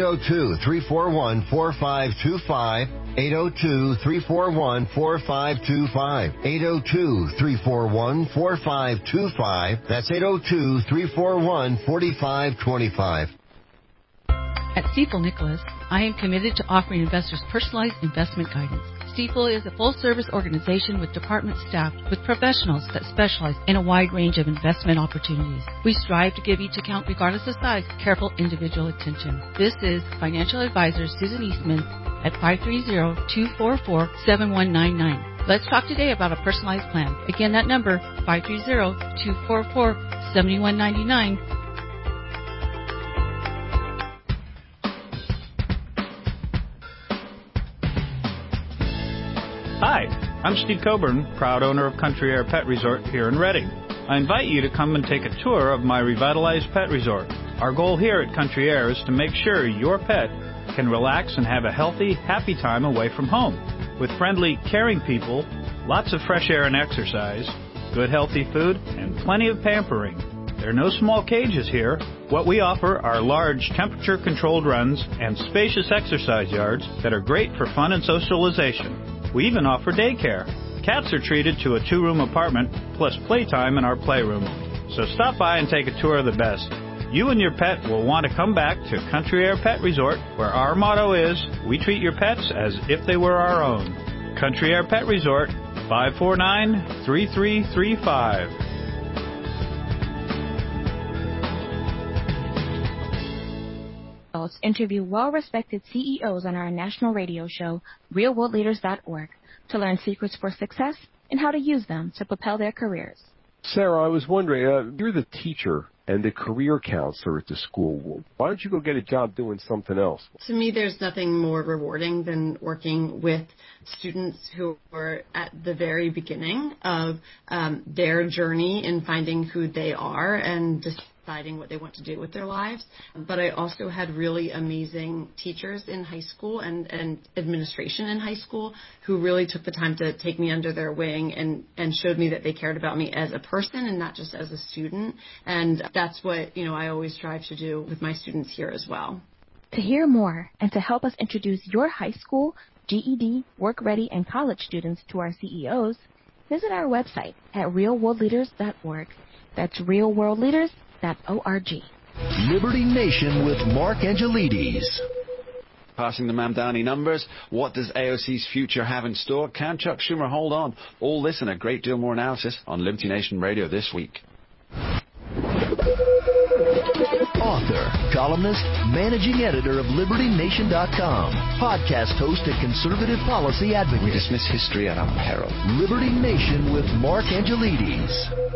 802-341-4525. 802-341-4525. 802-341-4525. That's 802-341-4525. At Stifel Nicholas, I am committed to offering investors personalized investment guidance. Stifel is a full-service organization with department staff with professionals that specialize in a wide range of investment opportunities. We strive to give each account, regardless of size, careful individual attention. This is financial advisor Susan Eastman at 530-244-7199. Let's talk today about a personalized plan. Again, that number, 530-244-7199. Hi, I'm Steve Coburn, proud owner of Country Air Pet Resort here in Redding. I invite you to come and take a tour of my revitalized pet resort. Our goal here at Country Air is to make sure your pet can relax and have a healthy, happy time away from home. With friendly, caring people, lots of fresh air and exercise, good healthy food, and plenty of pampering. There are no small cages here. What we offer are large temperature-controlled runs and spacious exercise yards that are great for fun and socialization. We even offer daycare. Cats are treated to a 2-room apartment plus playtime in our playroom. So stop by and take a tour of the best. You and your pet will want to come back to Country Air Pet Resort, where our motto is, we treat your pets as if they were our own. Country Air Pet Resort, 549-3335. Interview well-respected CEOs on our national radio show, RealWorldLeaders.org, to learn secrets for success and how to use them to propel their careers. Sarah, I was wondering, you're the teacher and the career counselor at the school. Why don't you go get a job doing something else? To me, there's nothing more rewarding than working with students who are at the very beginning of their journey in finding who they are and just deciding what they want to do with their lives. But I also had really amazing teachers in high school and administration in high school who really took the time to take me under their wing and showed me that they cared about me as a person and not just as a student. And that's what, I always strive to do with my students here as well. To hear more and to help us introduce your high school, GED, work ready, and college students to our CEOs, visit our website at realworldleaders.org. That's realworldleaders.org. Liberty Nation with Mark Angelides. Passing the Mamdani numbers. What does AOC's future have in store? Can Chuck Schumer hold on? All this and a great deal more analysis on Liberty Nation Radio this week. Author, columnist, managing editor of LibertyNation.com, podcast host and conservative policy advocate. We dismiss history at our peril. Liberty Nation with Mark Angelides.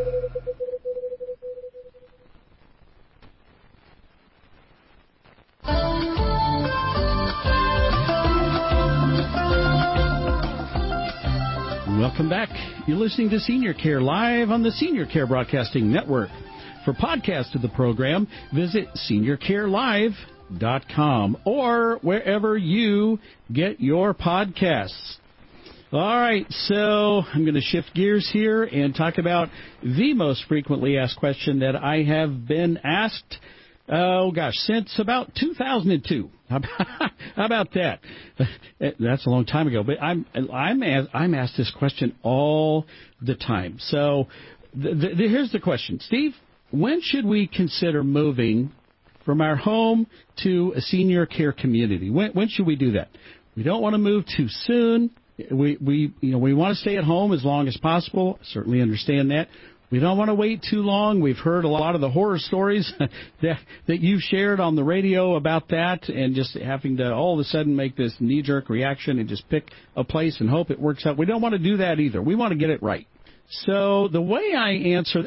Welcome back. You're listening to Senior Care live on the Senior Care Broadcasting Network. For podcasts of the program, visit seniorcarelive.com or wherever you get your podcasts. All right, so I'm going to shift gears here and talk about the most frequently asked question that I have been asked, since about 2002. How about that? That's a long time ago, but I'm asked this question all the time. So here's the question, Steve. When should we consider moving from our home to a senior care community? When should we do that? We don't want to move too soon. We want to stay at home as long as possible. I certainly understand that. We don't want to wait too long. We've heard a lot of the horror stories that you've shared on the radio about that, and just having to all of a sudden make this knee-jerk reaction and just pick a place and hope it works out. We don't want to do that either. We want to get it right. So the way I answer,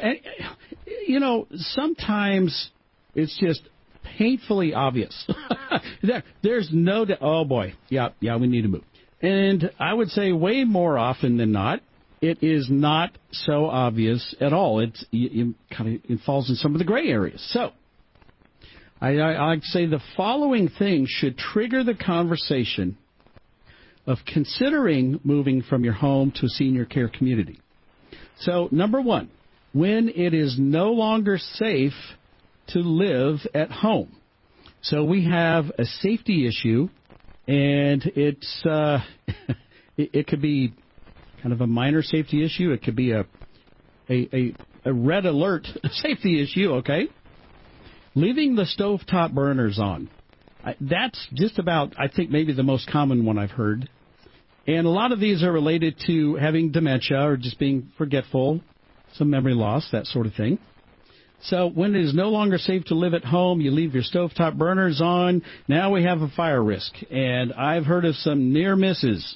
sometimes it's just painfully obvious. There's no doubt. Oh boy, yeah, we need to move. And I would say way more often than not, it is not so obvious at all. It falls in some of the gray areas. So I'd say the following things should trigger the conversation of considering moving from your home to a senior care community. So, number one, when it is no longer safe to live at home. So we have a safety issue, and it's it could be kind of a minor safety issue. It could be a red alert safety issue, okay? Leaving the stovetop burners on. That's just about, I think, maybe the most common one I've heard. And a lot of these are related to having dementia or just being forgetful, some memory loss, that sort of thing. So when it is no longer safe to live at home, you leave your stovetop burners on. Now we have a fire risk. And I've heard of some near misses.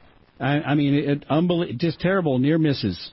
Just terrible near misses.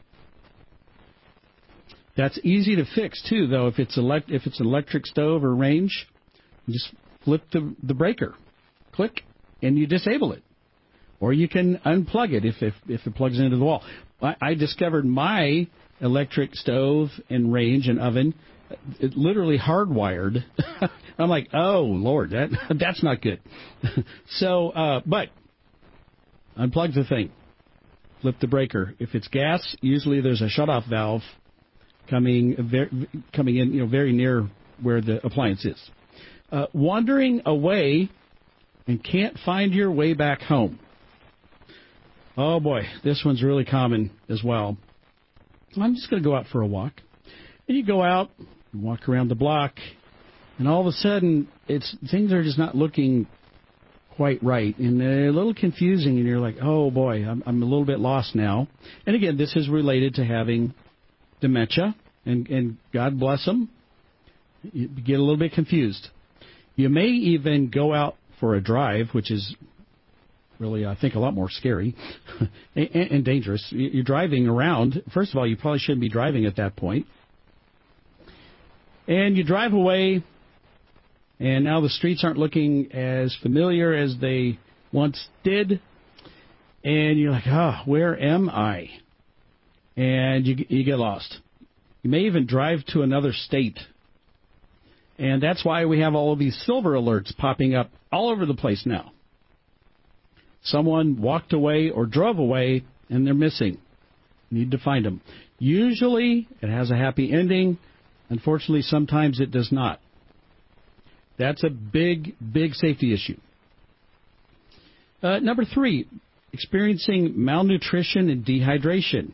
That's easy to fix, too, though, if it's an electric stove or range. You just flip the breaker. Click, and you disable it. Or you can unplug it if it plugs into the wall. I discovered my electric stove and range and oven literally hardwired. I'm like, oh, Lord, that's not good. So, but unplug the thing. Flip the breaker. If it's gas, usually there's a shutoff valve coming in, very near where the appliance is. Wandering away and can't find your way back home. Oh, boy, this one's really common as well. I'm just going to go out for a walk. And you go out and walk around the block, and all of a sudden, things are just not looking quite right, and they're a little confusing, and you're like, oh, boy, I'm a little bit lost now. And, again, this is related to having dementia, and God bless them, you get a little bit confused. You may even go out for a drive, which is really, I think, a lot more scary and dangerous. You're driving around. First of all, you probably shouldn't be driving at that point. And you drive away, and now the streets aren't looking as familiar as they once did. And you're like, where am I? And you get lost. You may even drive to another state And that's why we have all of these silver alerts popping up all over the place now. Someone walked away or drove away, and they're missing. Need to find them. Usually, it has a happy ending. Unfortunately, sometimes it does not. That's a big, big safety issue. Number 3, experiencing malnutrition and dehydration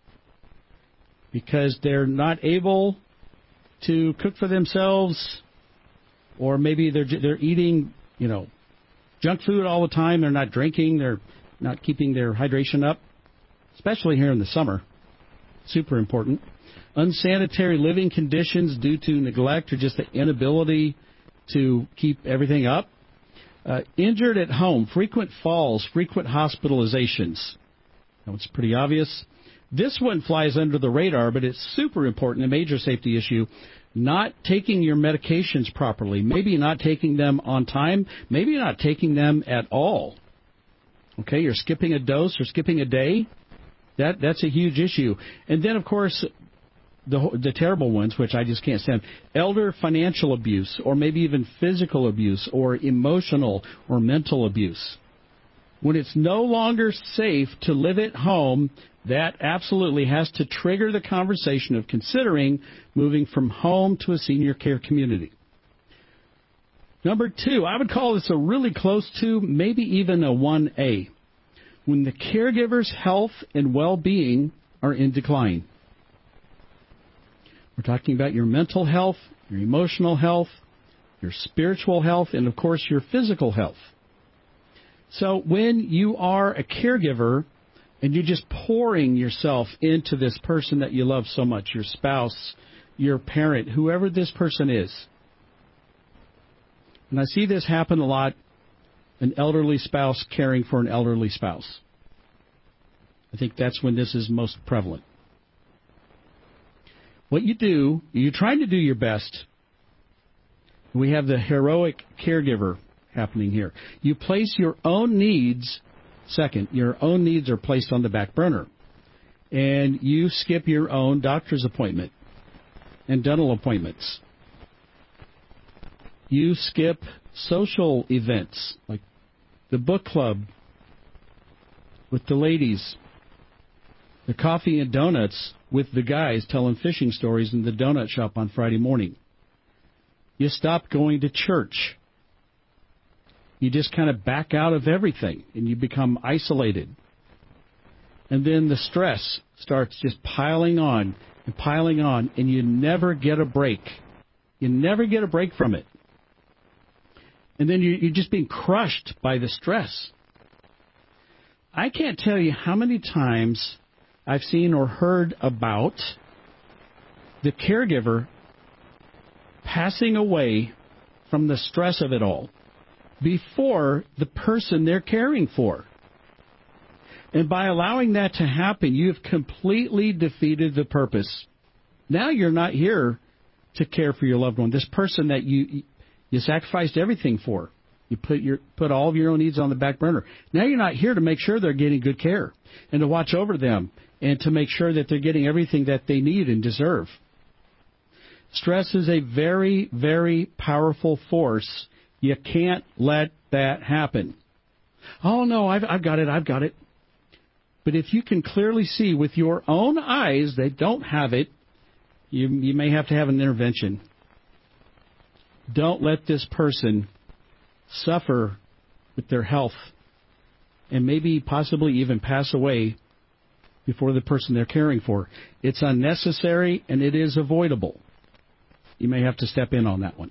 because they're not able to cook for themselves, or maybe they're eating, junk food all the time. They're not drinking. They're not keeping their hydration up, especially here in the summer. Super important. Unsanitary living conditions due to neglect or just the inability to keep everything up. Injured at home, frequent falls, frequent hospitalizations. Now, it's pretty obvious. This one flies under the radar, but it's super important, a major safety issue. Not taking your medications properly, maybe not taking them on time, maybe not taking them at all. Okay, you're skipping a dose or skipping a day. That's a huge issue. And then, of course, the terrible ones, which I just can't stand, elder financial abuse, or maybe even physical abuse, or emotional or mental abuse. When it's no longer safe to live at home, that absolutely has to trigger the conversation of considering moving from home to a senior care community. Number 2, I would call this a really close to, maybe even a 1A, when the caregiver's health and well-being are in decline. We're talking about your mental health, your emotional health, your spiritual health, and, of course, your physical health. So when you are a caregiver and you're just pouring yourself into this person that you love so much, your spouse, your parent, whoever this person is, and I see this happen a lot, an elderly spouse caring for an elderly spouse. I think that's when this is most prevalent. What you do, you're trying to do your best. We have the heroic caregiver happening here. You place your own needs second. Your own needs are placed on the back burner. And you skip your own doctor's appointment and dental appointments. You skip social events like the book club with the ladies, the coffee and donuts with the guys telling fishing stories in the donut shop on Friday morning. You stop going to church. You just kind of back out of everything, and you become isolated. And then the stress starts just piling on, and you never get a break. You never get a break from it. And then you're just being crushed by the stress. I can't tell you how many times I've seen or heard about the caregiver passing away from the stress of it all before the person they're caring for. And by allowing that to happen, you've completely defeated the purpose. Now you're not here to care for your loved one, this person that you sacrificed everything for. You put all of your own needs on the back burner. Now you're not here to make sure they're getting good care and to watch over them and to make sure that they're getting everything that they need and deserve. Stress is a very, very powerful force. You can't let that happen. Oh, no, I've got it. But if you can clearly see with your own eyes they don't have it, you may have to have an intervention. Don't let this person suffer with their health and maybe possibly even pass away before the person they're caring for. It's unnecessary and it is avoidable. You may have to step in on that one.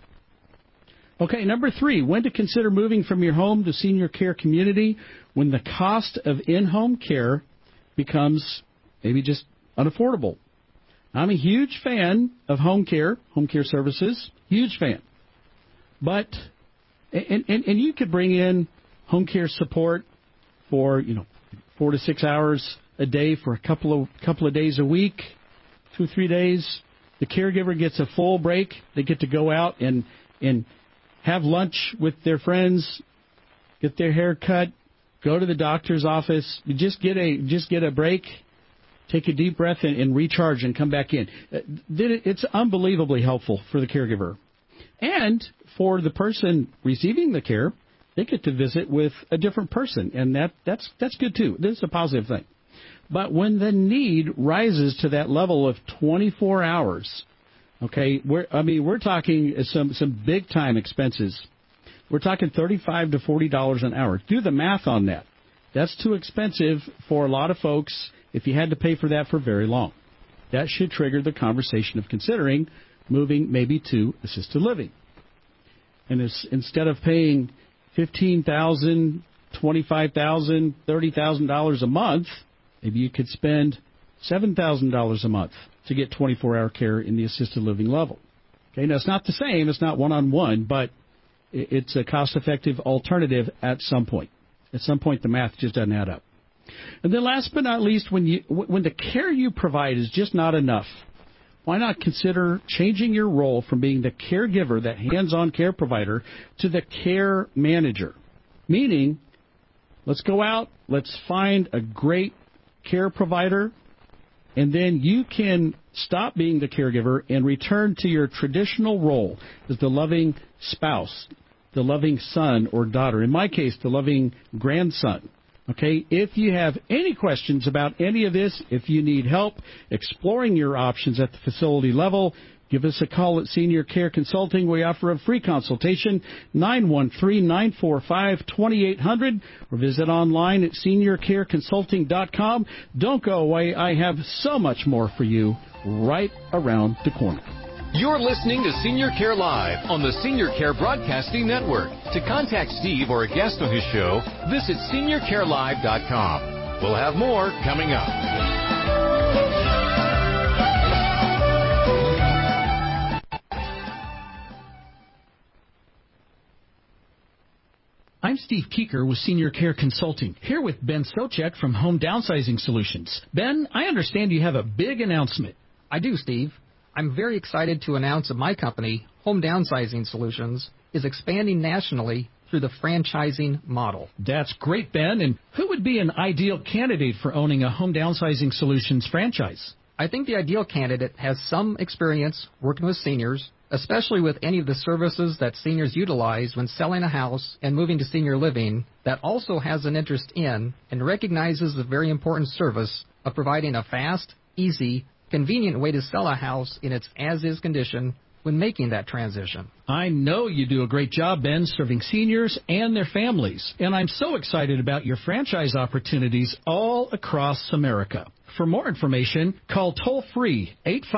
Okay, number 3, when to consider moving from your home to senior care community when the cost of in-home care becomes maybe just unaffordable. I'm a huge fan of home care services, huge fan. But, and you could bring in home care support for, 4 to 6 hours a day for a couple of days a week, 2 or 3 days. The caregiver gets a full break. They get to go out and have lunch with their friends, get their hair cut, go to the doctor's office. You just get a break, take a deep breath and recharge and come back in. It's unbelievably helpful for the caregiver. And for the person receiving the care, they get to visit with a different person, and that's good too. This is a positive thing. But when the need rises to that level of 24 hours, okay, we're talking some big time expenses. We're talking $35 to $40 an hour. Do the math on that. That's too expensive for a lot of folks if you had to pay for that for very long. That should trigger the conversation of considering moving maybe to assisted living. And instead of paying $15,000, $25,000, $30,000 a month, maybe you could spend $7,000 a month to get 24-hour care in the assisted living level. Okay, now it's not the same, it's not one-on-one, but it's a cost-effective alternative at some point. At some point, the math just doesn't add up. And then last but not least, when the care you provide is just not enough, why not consider changing your role from being the caregiver, that hands-on care provider, to the care manager? Meaning, let's go out, let's find a great care provider, and then you can stop being the caregiver and return to your traditional role as the loving spouse, the loving son or daughter. In my case, the loving grandson. Okay, if you have any questions about any of this, if you need help exploring your options at the facility level, give us a call at Senior Care Consulting. We offer a free consultation, 913-945-2800, or visit online at seniorcareconsulting.com. Don't go away. I have so much more for you right around the corner. You're listening to Senior Care Live on the Senior Care Broadcasting Network. To contact Steve or a guest on his show, visit seniorcarelive.com. We'll have more coming up. I'm Steve Keeker with Senior Care Consulting, here with Ben Socek from Home Downsizing Solutions. Ben, I understand you have a big announcement. I do, Steve. I'm very excited to announce that my company, Home Downsizing Solutions, is expanding nationally through the franchising model. That's great, Ben. And who would be an ideal candidate for owning a Home Downsizing Solutions franchise? I think the ideal candidate has some experience working with seniors, especially with any of the services that seniors utilize when selling a house and moving to senior living, that also has an interest in and recognizes the very important service of providing a fast, easy, convenient way to sell a house in its as-is condition when making that transition. I know you do a great job, Ben, serving seniors and their families, and I'm so excited about your franchise opportunities all across America. For more information, call toll-free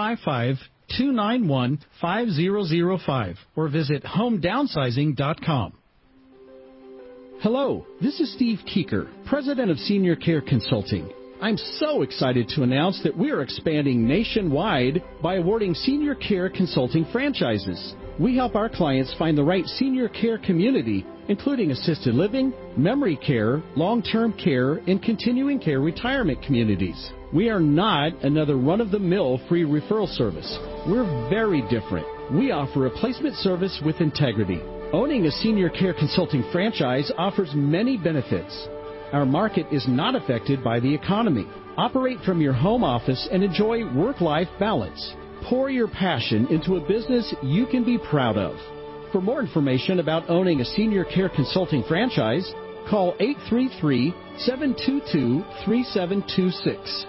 855-291-5005 or visit homedownsizing.com. Hello, this is Steve Keeker, President of Senior Care Consulting. I'm so excited to announce that we are expanding nationwide by awarding Senior Care Consulting franchises. We help our clients find the right senior care community, including assisted living, memory care, long-term care, and continuing care retirement communities. We are not another run-of-the-mill free referral service. We're very different. We offer a placement service with integrity. Owning a Senior Care Consulting franchise offers many benefits. Our market is not affected by the economy. Operate from your home office and enjoy work-life balance. Pour your passion into a business you can be proud of. For more information about owning a Senior Care Consulting franchise, call 833-722-3726,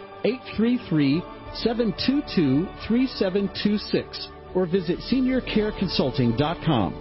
833-722-3726, or visit seniorcareconsulting.com.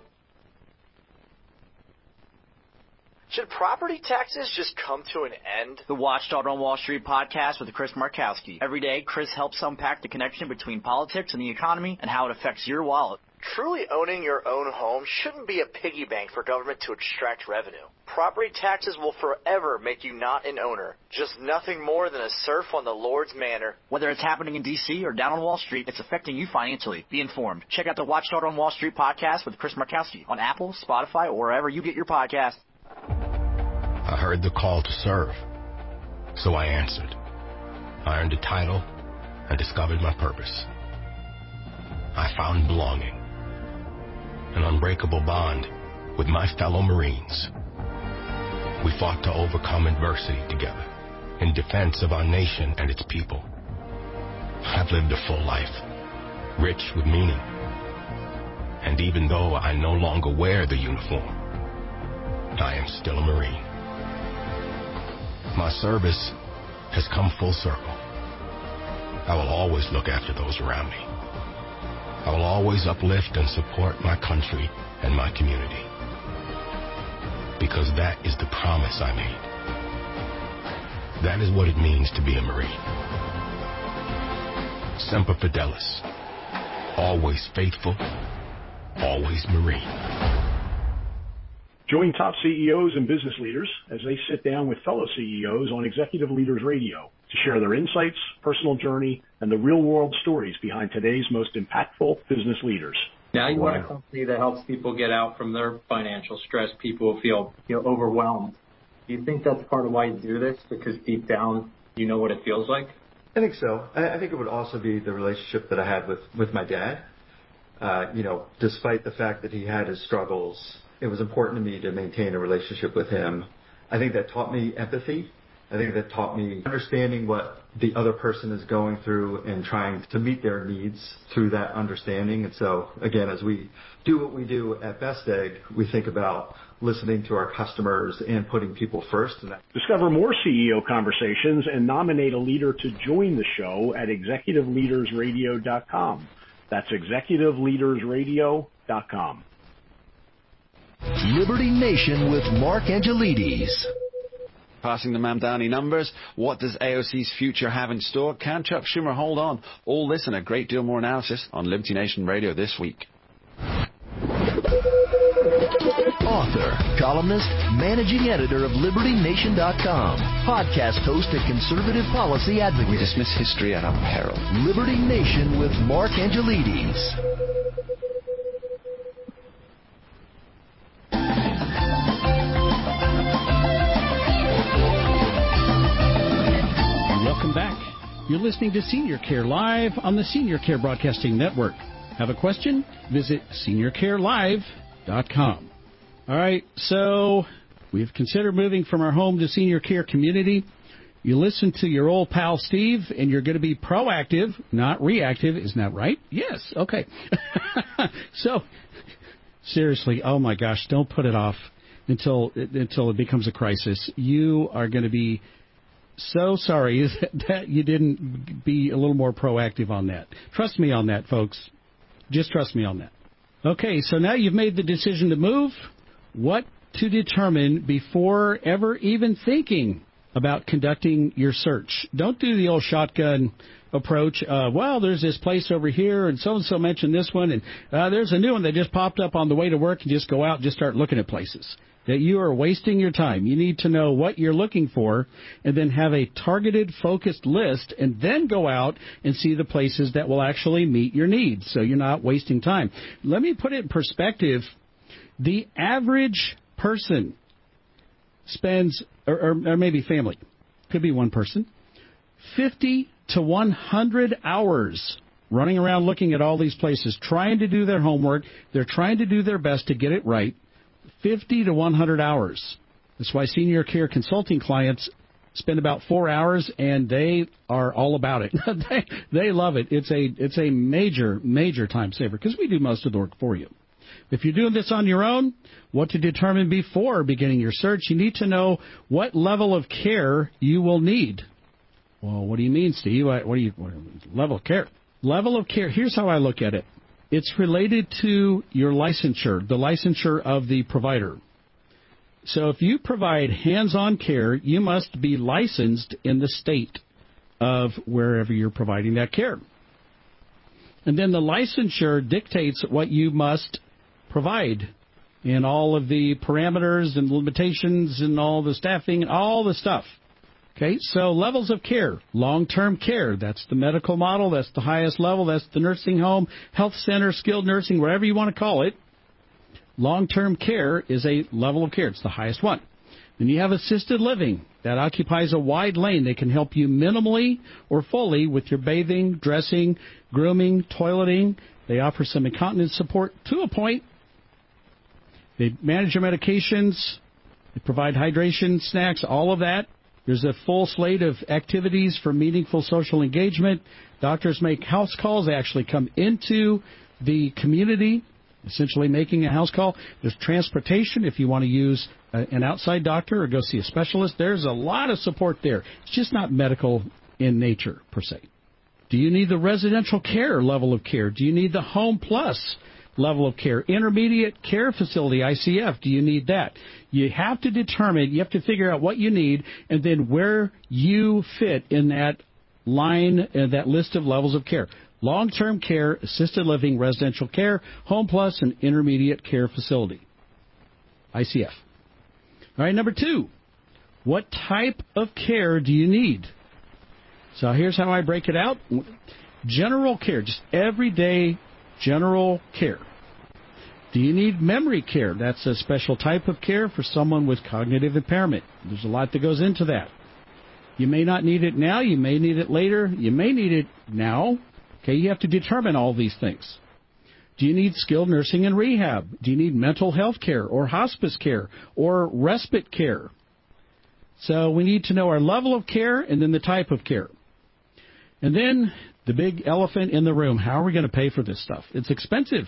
Should property taxes just come to an end? The Watchdog on Wall Street podcast with Chris Markowski. Every day, Chris helps unpack the connection between politics and the economy and how it affects your wallet. Truly owning your own home shouldn't be a piggy bank for government to extract revenue. Property taxes will forever make you not an owner, just nothing more than a serf on the Lord's manor. Whether it's happening in D.C. or down on Wall Street, it's affecting you financially. Be informed. Check out the Watchdog on Wall Street podcast with Chris Markowski on Apple, Spotify, or wherever you get your podcasts. I heard the call to serve, so I answered. I earned a title and discovered my purpose. I found belonging, an unbreakable bond with my fellow Marines. We fought to overcome adversity together in defense of our nation and its people. I've lived a full life, rich with meaning And even though I no longer wear the uniform, I am still a Marine. My service has come full circle. I will always look after those around me. I will always uplift and support my country and my community. Because that is the promise I made. That is what it means to be a Marine. Semper Fidelis. Always faithful, always Marine. Join top CEOs and business leaders as they sit down with fellow CEOs on Executive Leaders Radio to share their insights, personal journey, and the real-world stories behind today's most impactful business leaders. Now you want a company that helps people get out from their financial stress, people who feel overwhelmed. Do you think that's part of why you do this? Because deep down, you know what it feels like? I think so. I think it would also be the relationship that I had with my dad. Despite the fact that he had his struggles, it was important to me to maintain a relationship with him. I think that taught me empathy. I think that taught me understanding what the other person is going through and trying to meet their needs through that understanding. And so, again, as we do what we do at Best Egg, we think about listening to our customers and putting people first. Discover more CEO conversations and nominate a leader to join the show at executiveleadersradio.com. That's executiveleadersradio.com. Liberty Nation with Mark Angelides. Passing the Mamdani numbers. What does AOC's future have in store? Can Chuck Schumer hold on? All this and a great deal more analysis on Liberty Nation Radio this week. Author, columnist, managing editor of LibertyNation.com, podcast host and conservative policy advocate. We dismiss history at our peril. Liberty Nation with Mark Angelides. Welcome back. You're listening to Senior Care Live on the Senior Care Broadcasting Network. Have a question? Visit SeniorCareLive.com. All right, so we've considered moving from our home to senior care community. You listen to your old pal Steve, and you're going to be proactive, not reactive. Isn't that right? Yes. Okay. So, seriously, oh my gosh, don't put it off until it becomes a crisis. You are going to be so sorry that you didn't be a little more proactive on that. Trust me on that, folks. Just trust me on that. Okay, so now you've made the decision to move. What to determine before ever even thinking about conducting your search. Don't do the old shotgun approach. Well, there's this place over here, and so-and-so mentioned this one, and there's a new one that just popped up on the way to work, and just go out and just start looking at places. That you are wasting your time. You need to know what you're looking for, and then have a targeted, focused list, and then go out and see the places that will actually meet your needs, so you're not wasting time. Let me put it in perspective. The average person spends, or maybe family, could be one person, 50 to 100 hours running around looking at all these places, trying to do their homework. They're trying to do their best to get it right. 50 to 100 hours. That's why senior care consulting clients spend about 4 hours, and they are all about it. They love it. It's a major time saver because we do most of the work for you. If you're doing this on your own, what to determine before beginning your search, you need to know what level of care you will need. Well, what do you mean, Steve? What level of care? Level of care, here's how I look at it. It's related to your licensure, the licensure of the provider. So if you provide hands-on care, you must be licensed in the state of wherever you're providing that care. And then the licensure dictates what you must provide in all of the parameters and limitations and all the staffing and all the stuff. Okay, so levels of care. Long-term care, that's the medical model, that's the highest level, that's the nursing home, health center, skilled nursing, whatever you want to call it. Long-term care is a level of care. It's the highest one. Then you have assisted living. That occupies a wide lane. They can help you minimally or fully with your bathing, dressing, grooming, toileting. They offer some incontinence support to a point. They manage your medications. They provide hydration, snacks, all of that. There's a full slate of activities for meaningful social engagement. Doctors make house calls. They actually come into the community essentially making a house call. There's transportation if you want to use an outside doctor or go see a specialist. There's a lot of support there. It's just not medical in nature, per se. Do you need the residential care level of care? Do you need the Home Plus level of care? Intermediate care facility, ICF, do you need that? You have to determine, you have to figure out what you need and then where you fit in that line, that list of levels of care. Long-term care, assisted living, residential care, Home Plus, and intermediate care facility, ICF. All right, number 2, what type of care do you need? So here's how I break it out. General care, just everyday general care. Do you need memory care? That's a special type of care for someone with cognitive impairment. There's a lot that goes into that. You may not need it now. You may need it later. You may need it now. Okay, you have to determine all these things. Do you need skilled nursing and rehab? Do you need mental health care or hospice care or respite care? So we need to know our level of care and then the type of care. And then the big elephant in the room, how are we going to pay for this stuff? It's expensive.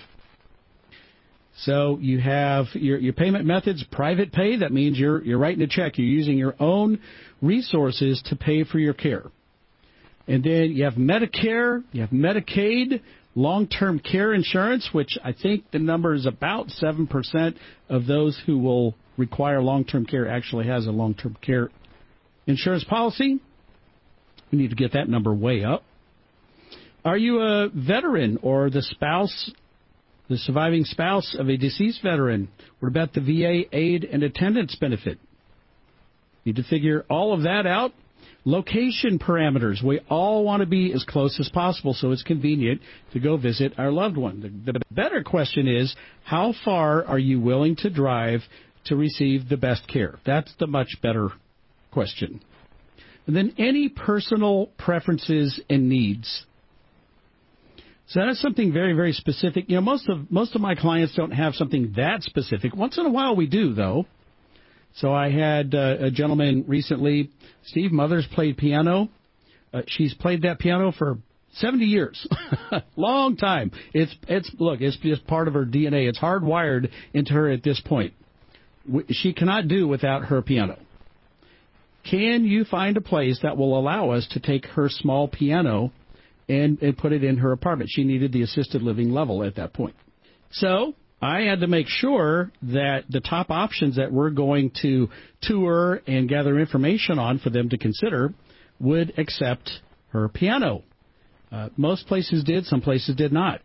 So you have your payment methods, private pay. That means you're writing a check. You're using your own resources to pay for your care. And then you have Medicare, you have Medicaid, long-term care insurance, which I think the number is about 7% of those who will require long-term care actually has a long-term care insurance policy. We need to get that number way up. Are you a veteran or the surviving spouse of a deceased veteran? What about the VA aid and attendance benefit? Need to figure all of that out. Location parameters. We all want to be as close as possible so it's convenient to go visit our loved one. The better question is, how far are you willing to drive to receive the best care? That's the much better question. And then any personal preferences and needs. So that's something very, very specific. You know, most of my clients don't have something that specific. Once in a while we do, though. So I had a gentleman recently, Steve, mother's played piano. She's played that piano for 70 years. Long time. It's just part of her DNA. It's hardwired into her at this point. She cannot do without her piano. Can you find a place that will allow us to take her small piano and put it in her apartment? She needed the assisted living level at that point. So I had to make sure that the top options that we're going to tour and gather information on for them to consider would accept her piano. Most places did, some places did not.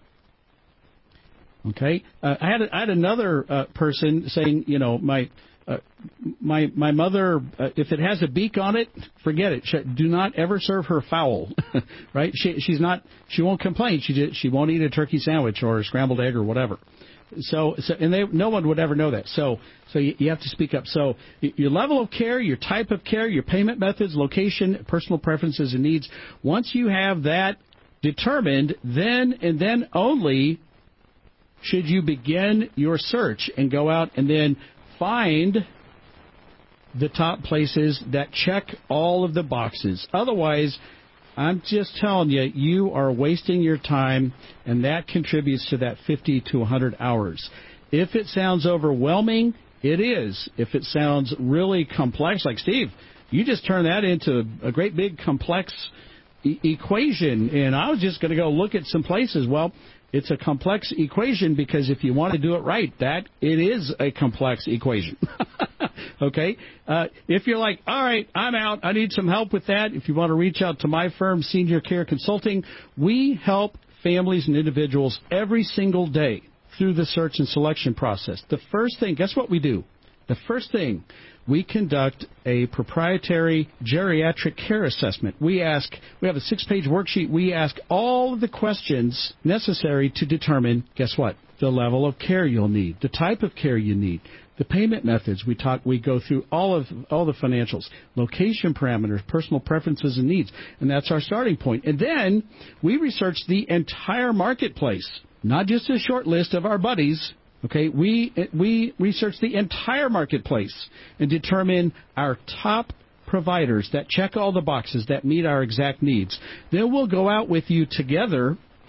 Okay, I had another person saying, you know, my mother, if it has a beak on it, forget it. Do not ever serve her fowl, right? She won't complain. She won't eat a turkey sandwich or a scrambled egg or whatever. No one would ever know that. So you have to speak up. So your level of care, your type of care, your payment methods, location, personal preferences and needs. Once you have that determined, then and then only should you begin your search and go out and then find the top places that check all of the boxes. Otherwise, I'm just telling you, you are wasting your time, and that contributes to that 50 to 100 hours. If it sounds overwhelming, it is. If it sounds really complex, like Steve, you just turn that into a great big complex equation, and I was just going to go look at some places. Well, it's a complex equation because if you want to do it right, it is a complex equation. Okay? If you're like, all right, I'm out, I need some help with that, if you want to reach out to my firm, Senior Care Consulting, we help families and individuals every single day through the search and selection process. The first thing, guess what we do? The first thing, we conduct a proprietary geriatric care assessment. We have a 6-page worksheet. We ask all of the questions necessary to determine, guess what? The level of care you'll need, the type of care you need, the payment methods. We go through all the financials, location parameters, personal preferences and needs, and that's our starting point. And then we research the entire marketplace, not just a short list of our buddies. Okay, we research the entire marketplace and determine our top providers that check all the boxes that meet our exact needs. Then we'll go out with you together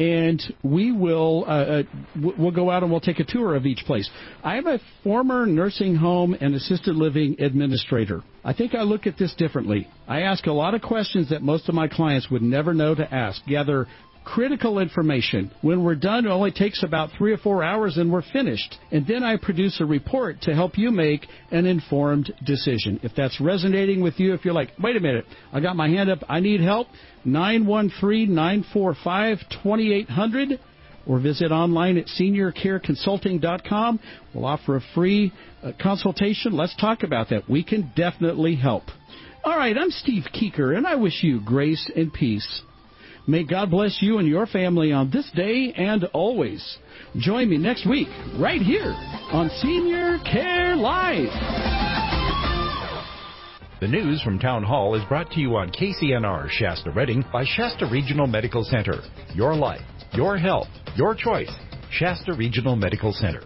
and we'll go out and we'll take a tour of each place. I am a former nursing home and assisted living administrator. I think I look at this differently. I ask a lot of questions that most of my clients would never know to ask, gather critical information. When we're done, it only takes about 3 or 4 hours and we're finished. And then I produce a report to help you make an informed decision. If that's resonating with you, if you're like, wait a minute, I got my hand up, I need help, 913-945-2800, or visit online at seniorcareconsulting.com. We'll offer a free consultation. Let's talk about that. We can definitely help. All right, I'm Steve Keeker, and I wish you grace and peace. May God bless you and your family on this day and always. Join me next week right here on Senior Care Live. The news from Town Hall is brought to you on KCNR Shasta Redding by Shasta Regional Medical Center. Your life, your health, your choice. Shasta Regional Medical Center.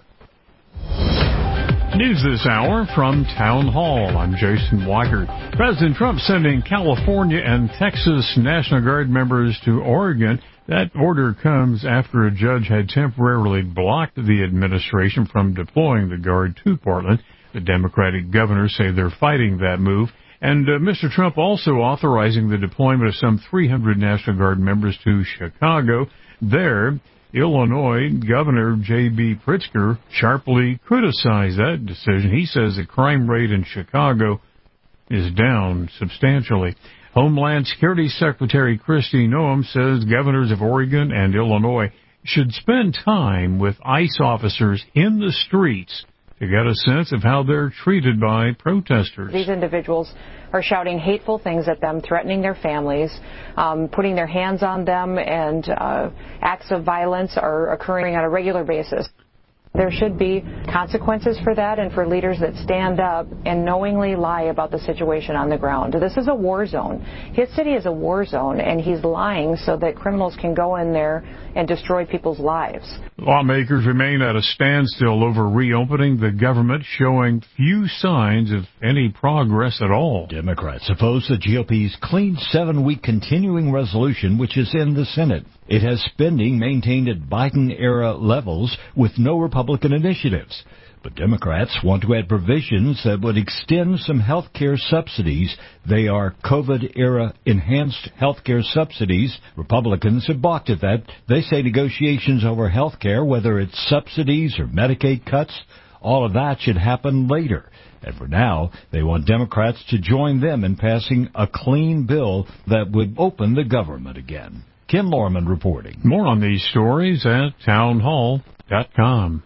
News this hour from Town Hall. I'm Jason Weigert. President Trump sending California and Texas National Guard members to Oregon. That order comes after a judge had temporarily blocked the administration from deploying the Guard to Portland. The Democratic governors say they're fighting that move. And Mr. Trump also authorizing the deployment of some 300 National Guard members to Chicago. There, Illinois Governor J.B. Pritzker sharply criticized that decision. He says the crime rate in Chicago is down substantially. Homeland Security Secretary Kristi Noem says governors of Oregon and Illinois should spend time with ICE officers in the streets to get a sense of how they're treated by protesters. These individuals are shouting hateful things at them, threatening their families, putting their hands on them, and acts of violence are occurring on a regular basis. There should be consequences for that and for leaders that stand up and knowingly lie about the situation on the ground. This is a war zone. His city is a war zone, and he's lying so that criminals can go in there and destroy people's lives. Lawmakers remain at a standstill over reopening the government, showing few signs of any progress at all. Democrats oppose the GOP's clean 7-week continuing resolution, which is in the Senate. It has spending maintained at Biden-era levels with no Republican initiatives. But Democrats want to add provisions that would extend some health care subsidies. They are COVID-era enhanced health care subsidies. Republicans have balked at that. They say negotiations over health care, whether it's subsidies or Medicaid cuts, all of that should happen later. And for now, they want Democrats to join them in passing a clean bill that would open the government again. Ken Lorman reporting. More on these stories at townhall.com.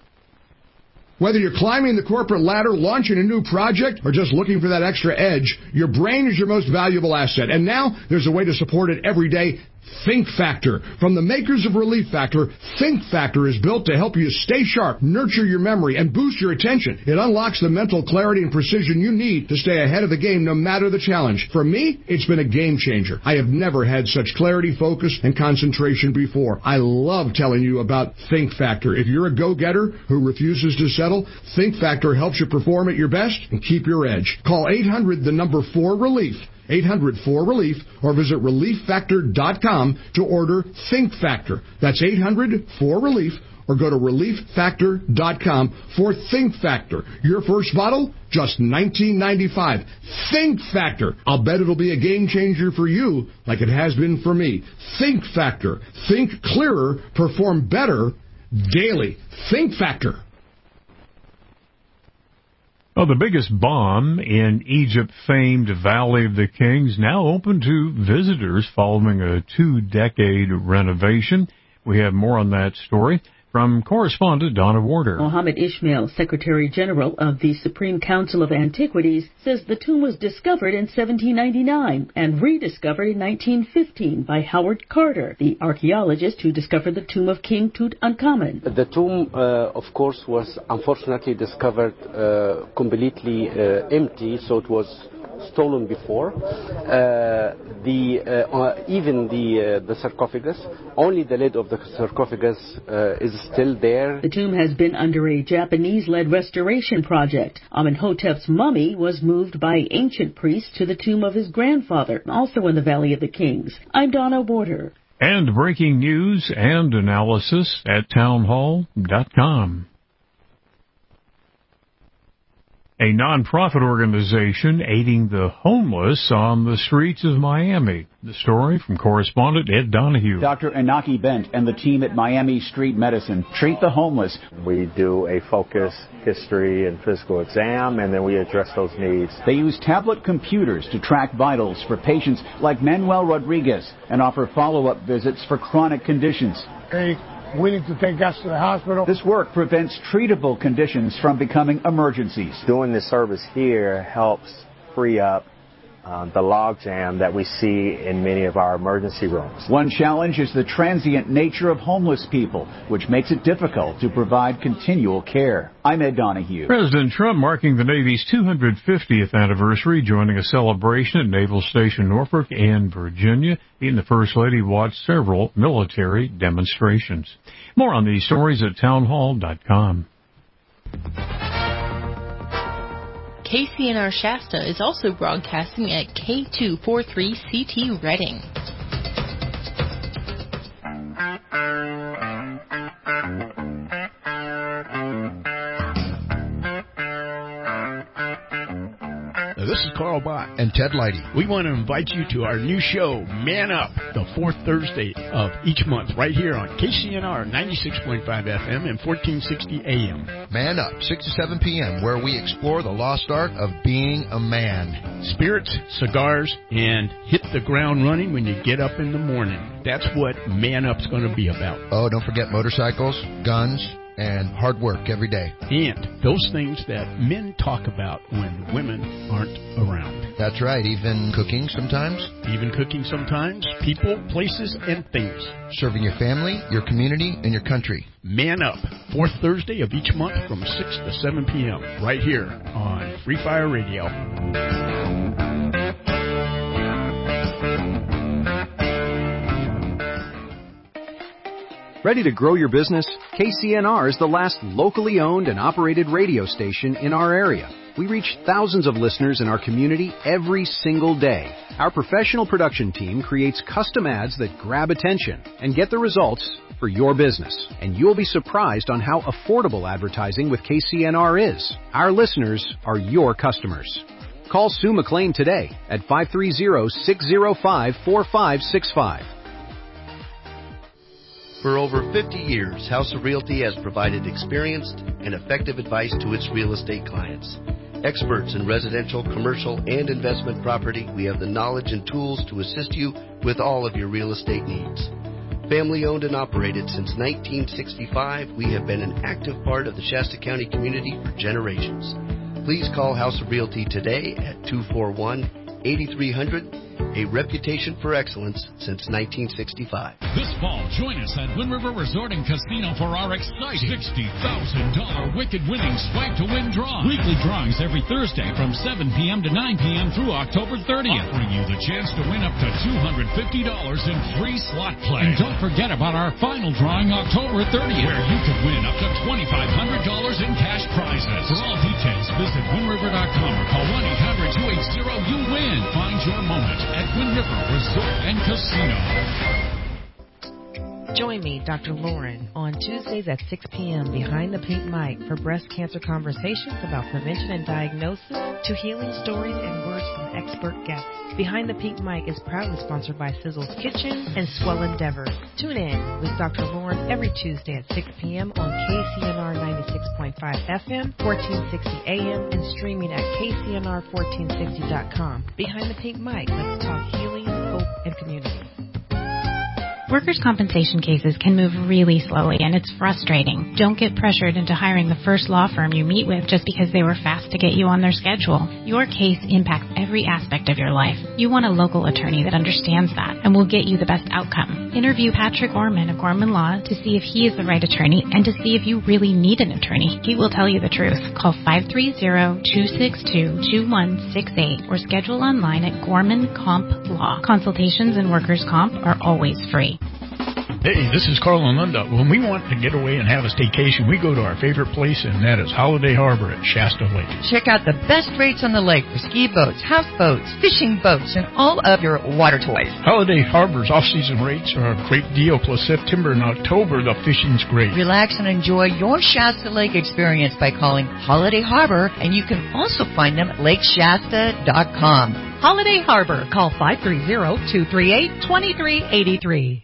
Whether you're climbing the corporate ladder, launching a new project, or just looking for that extra edge, your brain is your most valuable asset. And now there's a way to support it every day. Think Factor. From the makers of Relief Factor, Think Factor is built to help you stay sharp, nurture your memory, and boost your attention. It unlocks the mental clarity and precision you need to stay ahead of the game no matter the challenge. For me, it's been a game changer. I have never had such clarity, focus, and concentration before. I love telling you about Think Factor. If you're a go-getter who refuses to settle, Think Factor helps you perform at your best and keep your edge. Call 800-4-RELIEF. 800-4-RELIEF, or visit ReliefFactor.com to order Think Factor. That's 800-4-RELIEF, or go to ReliefFactor.com for Think Factor. Your first bottle, just $19.95. Think Factor. I'll bet it'll be a game changer for you like it has been for me. Think Factor. Think clearer, perform better daily. Think Factor. Well, the biggest bomb in Egypt-famed Valley of the Kings now open to visitors following a 2-decade renovation. We have more on that story from correspondent Donna Warder. Mohammed Ismail, Secretary General of the Supreme Council of Antiquities, says the tomb was discovered in 1799 and rediscovered in 1915 by Howard Carter, the archaeologist who discovered the tomb of King Tutankhamun. The tomb, of course, was unfortunately discovered completely empty, so it was stolen before. Even the sarcophagus, only the lid of the sarcophagus is still there. The tomb has been under a Japanese-led restoration project. Amenhotep's mummy was moved by ancient priests to the tomb of his grandfather, also in the Valley of the Kings. I'm Donna Warder. And breaking news and analysis at townhall.com. A nonprofit organization aiding the homeless on the streets of Miami. The story from correspondent Ed Donahue. Dr. Inaki Bent and the team at Miami Street Medicine treat the homeless. We do a focus, history, and physical exam, and then we address those needs. They use tablet computers to track vitals for patients like Manuel Rodriguez and offer follow-up visits for chronic conditions. Hey. Willing to take us to the hospital. This work prevents treatable conditions from becoming emergencies. Doing this service here helps free up the logjam that we see in many of our emergency rooms. One challenge is the transient nature of homeless people, which makes it difficult to provide continual care. I'm Ed Donahue. President Trump marking the Navy's 250th anniversary, joining a celebration at Naval Station Norfolk and Virginia. He and the First Lady watched several military demonstrations. More on these stories at townhall.com. KCNR Shasta is also broadcasting at K243CT Reading. This is Carl Bott and Ted Leidy. We want to invite you to our new show, Man Up, the fourth Thursday of each month, right here on KCNR 96.5 FM and 1460 AM. Man Up, 6 to 7 p.m., where we explore the lost art of being a man. Spirits, cigars, and hit the ground running when you get up in the morning. That's what Man Up's going to be about. Oh, don't forget motorcycles, guns, and hard work every day. And those things that men talk about when women aren't around. That's right, even cooking sometimes. Even cooking sometimes. People, places, and things. Serving your family, your community, and your country. Man Up, fourth Thursday of each month from 6 to 7 p.m. right here on Free Fire Radio. Ready to grow your business? KCNR is the last locally owned and operated radio station in our area. We reach thousands of listeners in our community every single day. Our professional production team creates custom ads that grab attention and get the results for your business. And you'll be surprised on how affordable advertising with KCNR is. Our listeners are your customers. Call Sue McLean today at 530-605-4565. For over 50 years, House of Realty has provided experienced and effective advice to its real estate clients. Experts in residential, commercial, and investment property, we have the knowledge and tools to assist you with all of your real estate needs. Family owned and operated since 1965, we have been an active part of the Shasta County community for generations. Please call House of Realty today at 241-8300. A reputation for excellence since 1965. This fall, join us at Wind River Resort and Casino for our exciting $60,000 Wicked Winning Swipe to Win draw. Weekly drawings every Thursday from 7 p.m. to 9 p.m. through October 30th, offering you the chance to win up to $250 in free slot play. And don't forget about our final drawing October 30th, where you could win up to $2,500 in cash prizes. For all details, visit WindRiver.com or call 1-800-280-YOU-WIN. Find your moment at Wind River Resort and Casino. Join me, Dr. Lauren, on Tuesdays at 6 p.m. behind the pink mic for breast cancer conversations about prevention and diagnosis to healing stories and words from expert guests. Behind the Pink Mic is proudly sponsored by Sizzle's Kitchen and Swell Endeavor. Tune in with Dr. Lauren every Tuesday at 6 p.m. on KCNR 96.5 FM, 1460 AM, and streaming at KCNR1460.com. Behind the Pink Mic, let's talk healing, hope, and community. Workers' compensation cases can move really slowly, and it's frustrating. Don't get pressured into hiring the first law firm you meet with just because they were fast to get you on their schedule. Your case impacts every aspect of your life. You want a local attorney that understands that and will get you the best outcome. Interview Patrick Gorman of Gorman Law to see if he is the right attorney and to see if you really need an attorney. He will tell you the truth. Call 530-262-2168 or schedule online at Gorman Comp Law. Consultations in workers' comp are always free. Hey, this is Carl Anunda. When we want to get away and have a staycation, we go to our favorite place, and that is Holiday Harbor at Shasta Lake. Check out the best rates on the lake for ski boats, houseboats, fishing boats, and all of your water toys. Holiday Harbor's off-season rates are a great deal, plus September and October, the fishing's great. Relax and enjoy your Shasta Lake experience by calling Holiday Harbor, and you can also find them at lakeshasta.com. Holiday Harbor. Call 530-238-2383.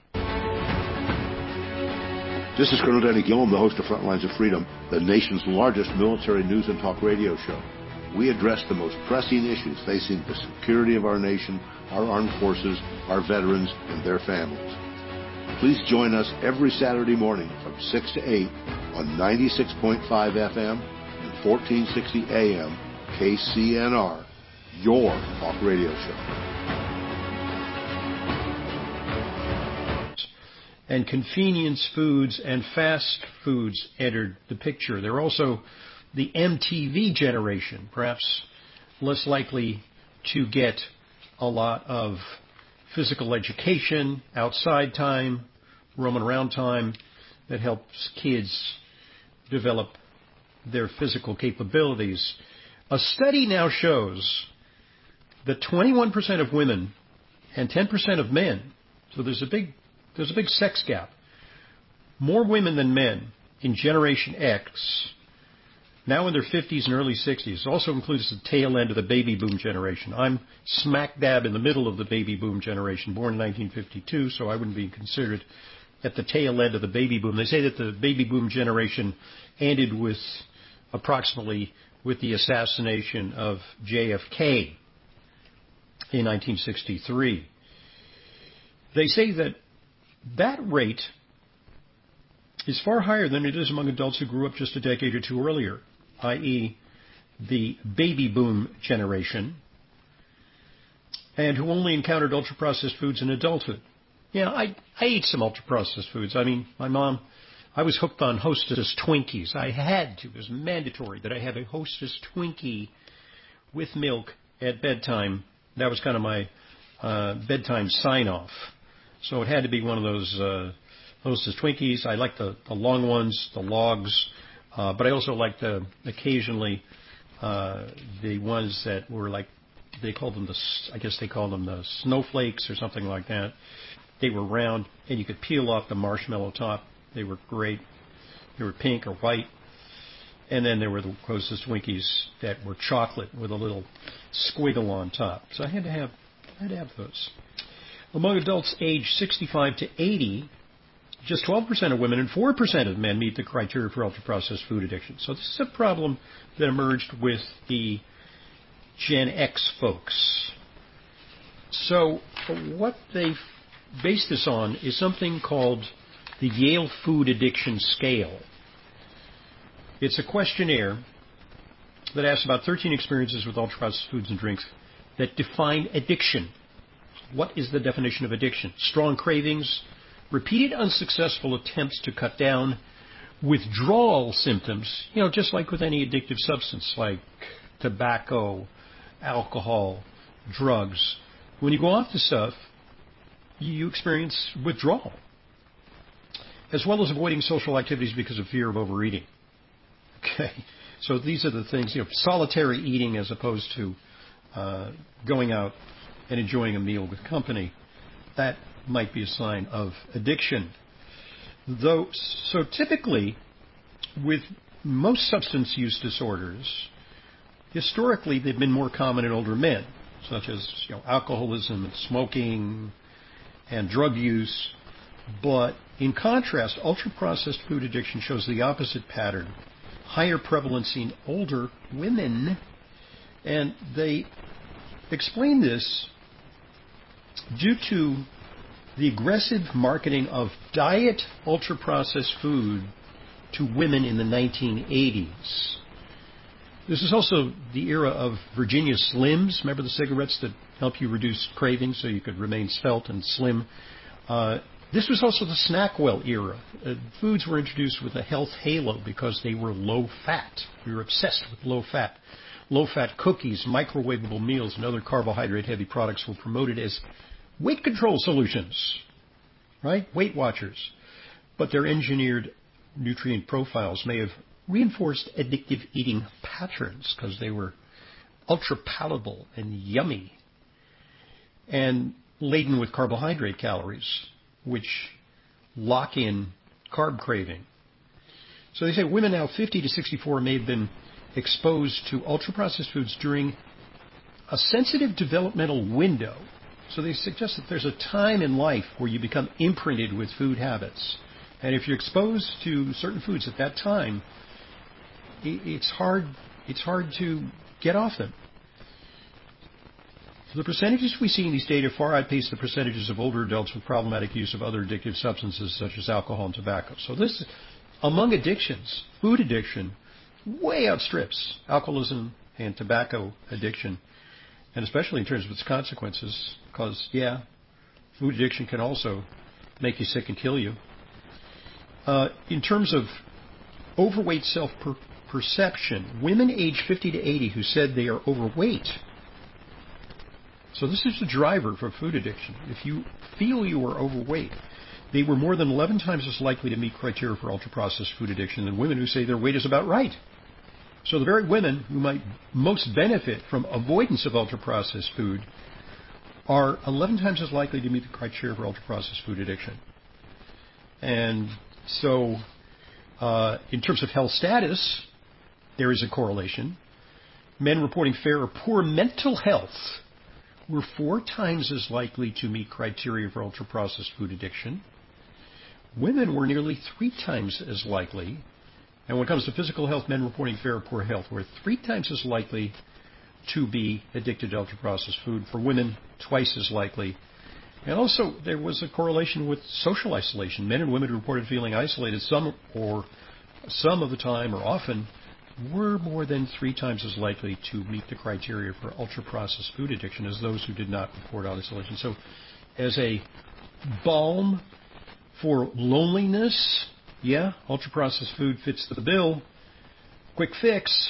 This is Colonel Danny Gillum, the host of Frontlines of Freedom, the nation's largest military news and talk radio show. We address the most pressing issues facing the security of our nation, our armed forces, our veterans, and their families. Please join us every Saturday morning from 6 to 8 on 96.5 FM and 1460 AM KCNR, your talk radio show. And convenience foods and fast foods entered the picture. They're also the MTV generation, perhaps less likely to get a lot of physical education, outside time, roaming around time that helps kids develop their physical capabilities. A study now shows that 21% of women and 10% of men, so there's a big sex gap. More women than men in Generation X, now in their 50s and early 60s, also includes the tail end of the baby boom generation. I'm smack dab in the middle of the baby boom generation, born in 1952, so I wouldn't be considered at the tail end of the baby boom. They say that the baby boom generation ended with approximately with the assassination of JFK in 1963. They say that rate is far higher than it is among adults who grew up just a decade or two earlier, i.e. the baby boom generation, and who only encountered ultra-processed foods in adulthood. Yeah, I ate some ultra-processed foods. I mean, my mom, I was hooked on Hostess Twinkies. I had to. It was mandatory that I have a Hostess Twinkie with milk at bedtime. That was kind of my bedtime sign-off. So it had to be one of those Hostess Twinkies. I like the long ones, the logs, but I also liked occasionally the ones that were like, they called them the snowflakes or something like that. They were round, and you could peel off the marshmallow top. They were great. They were pink or white. And then there were the Hostess Twinkies that were chocolate with a little squiggle on top. So I had to have those. Among adults aged 65 to 80, just 12% of women and 4% of men meet the criteria for ultra-processed food addiction. So this is a problem that emerged with the Gen X folks. So what they based this on is something called the Yale Food Addiction Scale. It's a questionnaire that asks about 13 experiences with ultra-processed foods and drinks that define addiction. What is the definition of addiction? Strong cravings, repeated unsuccessful attempts to cut down, withdrawal symptoms, just like with any addictive substance like tobacco, alcohol, drugs. When you go off the stuff, you experience withdrawal, as well as avoiding social activities because of fear of overeating. Okay, so these are the things, solitary eating as opposed to going out and enjoying a meal with company. That might be a sign of addiction. So typically, with most substance use disorders, historically they've been more common in older men, such as alcoholism and smoking and drug use. But in contrast, ultra-processed food addiction shows the opposite pattern. Higher prevalence in older women. And they explain this due to the aggressive marketing of diet ultra-processed food to women in the 1980s. This is also the era of Virginia Slims. Remember the cigarettes that help you reduce cravings so you could remain svelte and slim? This was also the Snackwell era. Foods were introduced with a health halo because they were low fat. We were obsessed with low fat. Low-fat cookies, microwavable meals, and other carbohydrate-heavy products were promoted as weight control solutions. right? Weight Watchers. But their engineered nutrient profiles may have reinforced addictive eating patterns because they were ultra-palatable and yummy and laden with carbohydrate calories, which lock in carb craving. So they say women now 50 to 64 may have been exposed to ultra-processed foods during a sensitive developmental window. So they suggest that there's a time in life where you become imprinted with food habits. And if you're exposed to certain foods at that time, it's hard to get off them. The percentages we see in these data far outpace the percentages of older adults with problematic use of other addictive substances such as alcohol and tobacco. So this, among addictions, food addiction way outstrips alcoholism and tobacco addiction, and especially in terms of its consequences, because, food addiction can also make you sick and kill you. In terms of overweight self-perception, women age 50 to 80 who said they are overweight. So this is the driver for food addiction. If you feel you are overweight, they were more than 11 times as likely to meet criteria for ultra-processed food addiction than women who say their weight is about right. So the very women who might most benefit from avoidance of ultra-processed food are 11 times as likely to meet the criteria for ultra-processed food addiction. And so in terms of health status, there is a correlation. Men reporting fair or poor mental health were 4 times as likely to meet criteria for ultra-processed food addiction. Women were nearly 3 times as likely. And when it comes to physical health, men reporting fair or poor health were 3 times as likely to be addicted to ultra-processed food. For women, twice as likely. And also, there was a correlation with social isolation. Men and women who reported feeling isolated some of the time or often were more than 3 times as likely to meet the criteria for ultra-processed food addiction as those who did not report isolation. So as a balm for loneliness, ultra-processed food fits the bill. Quick fix.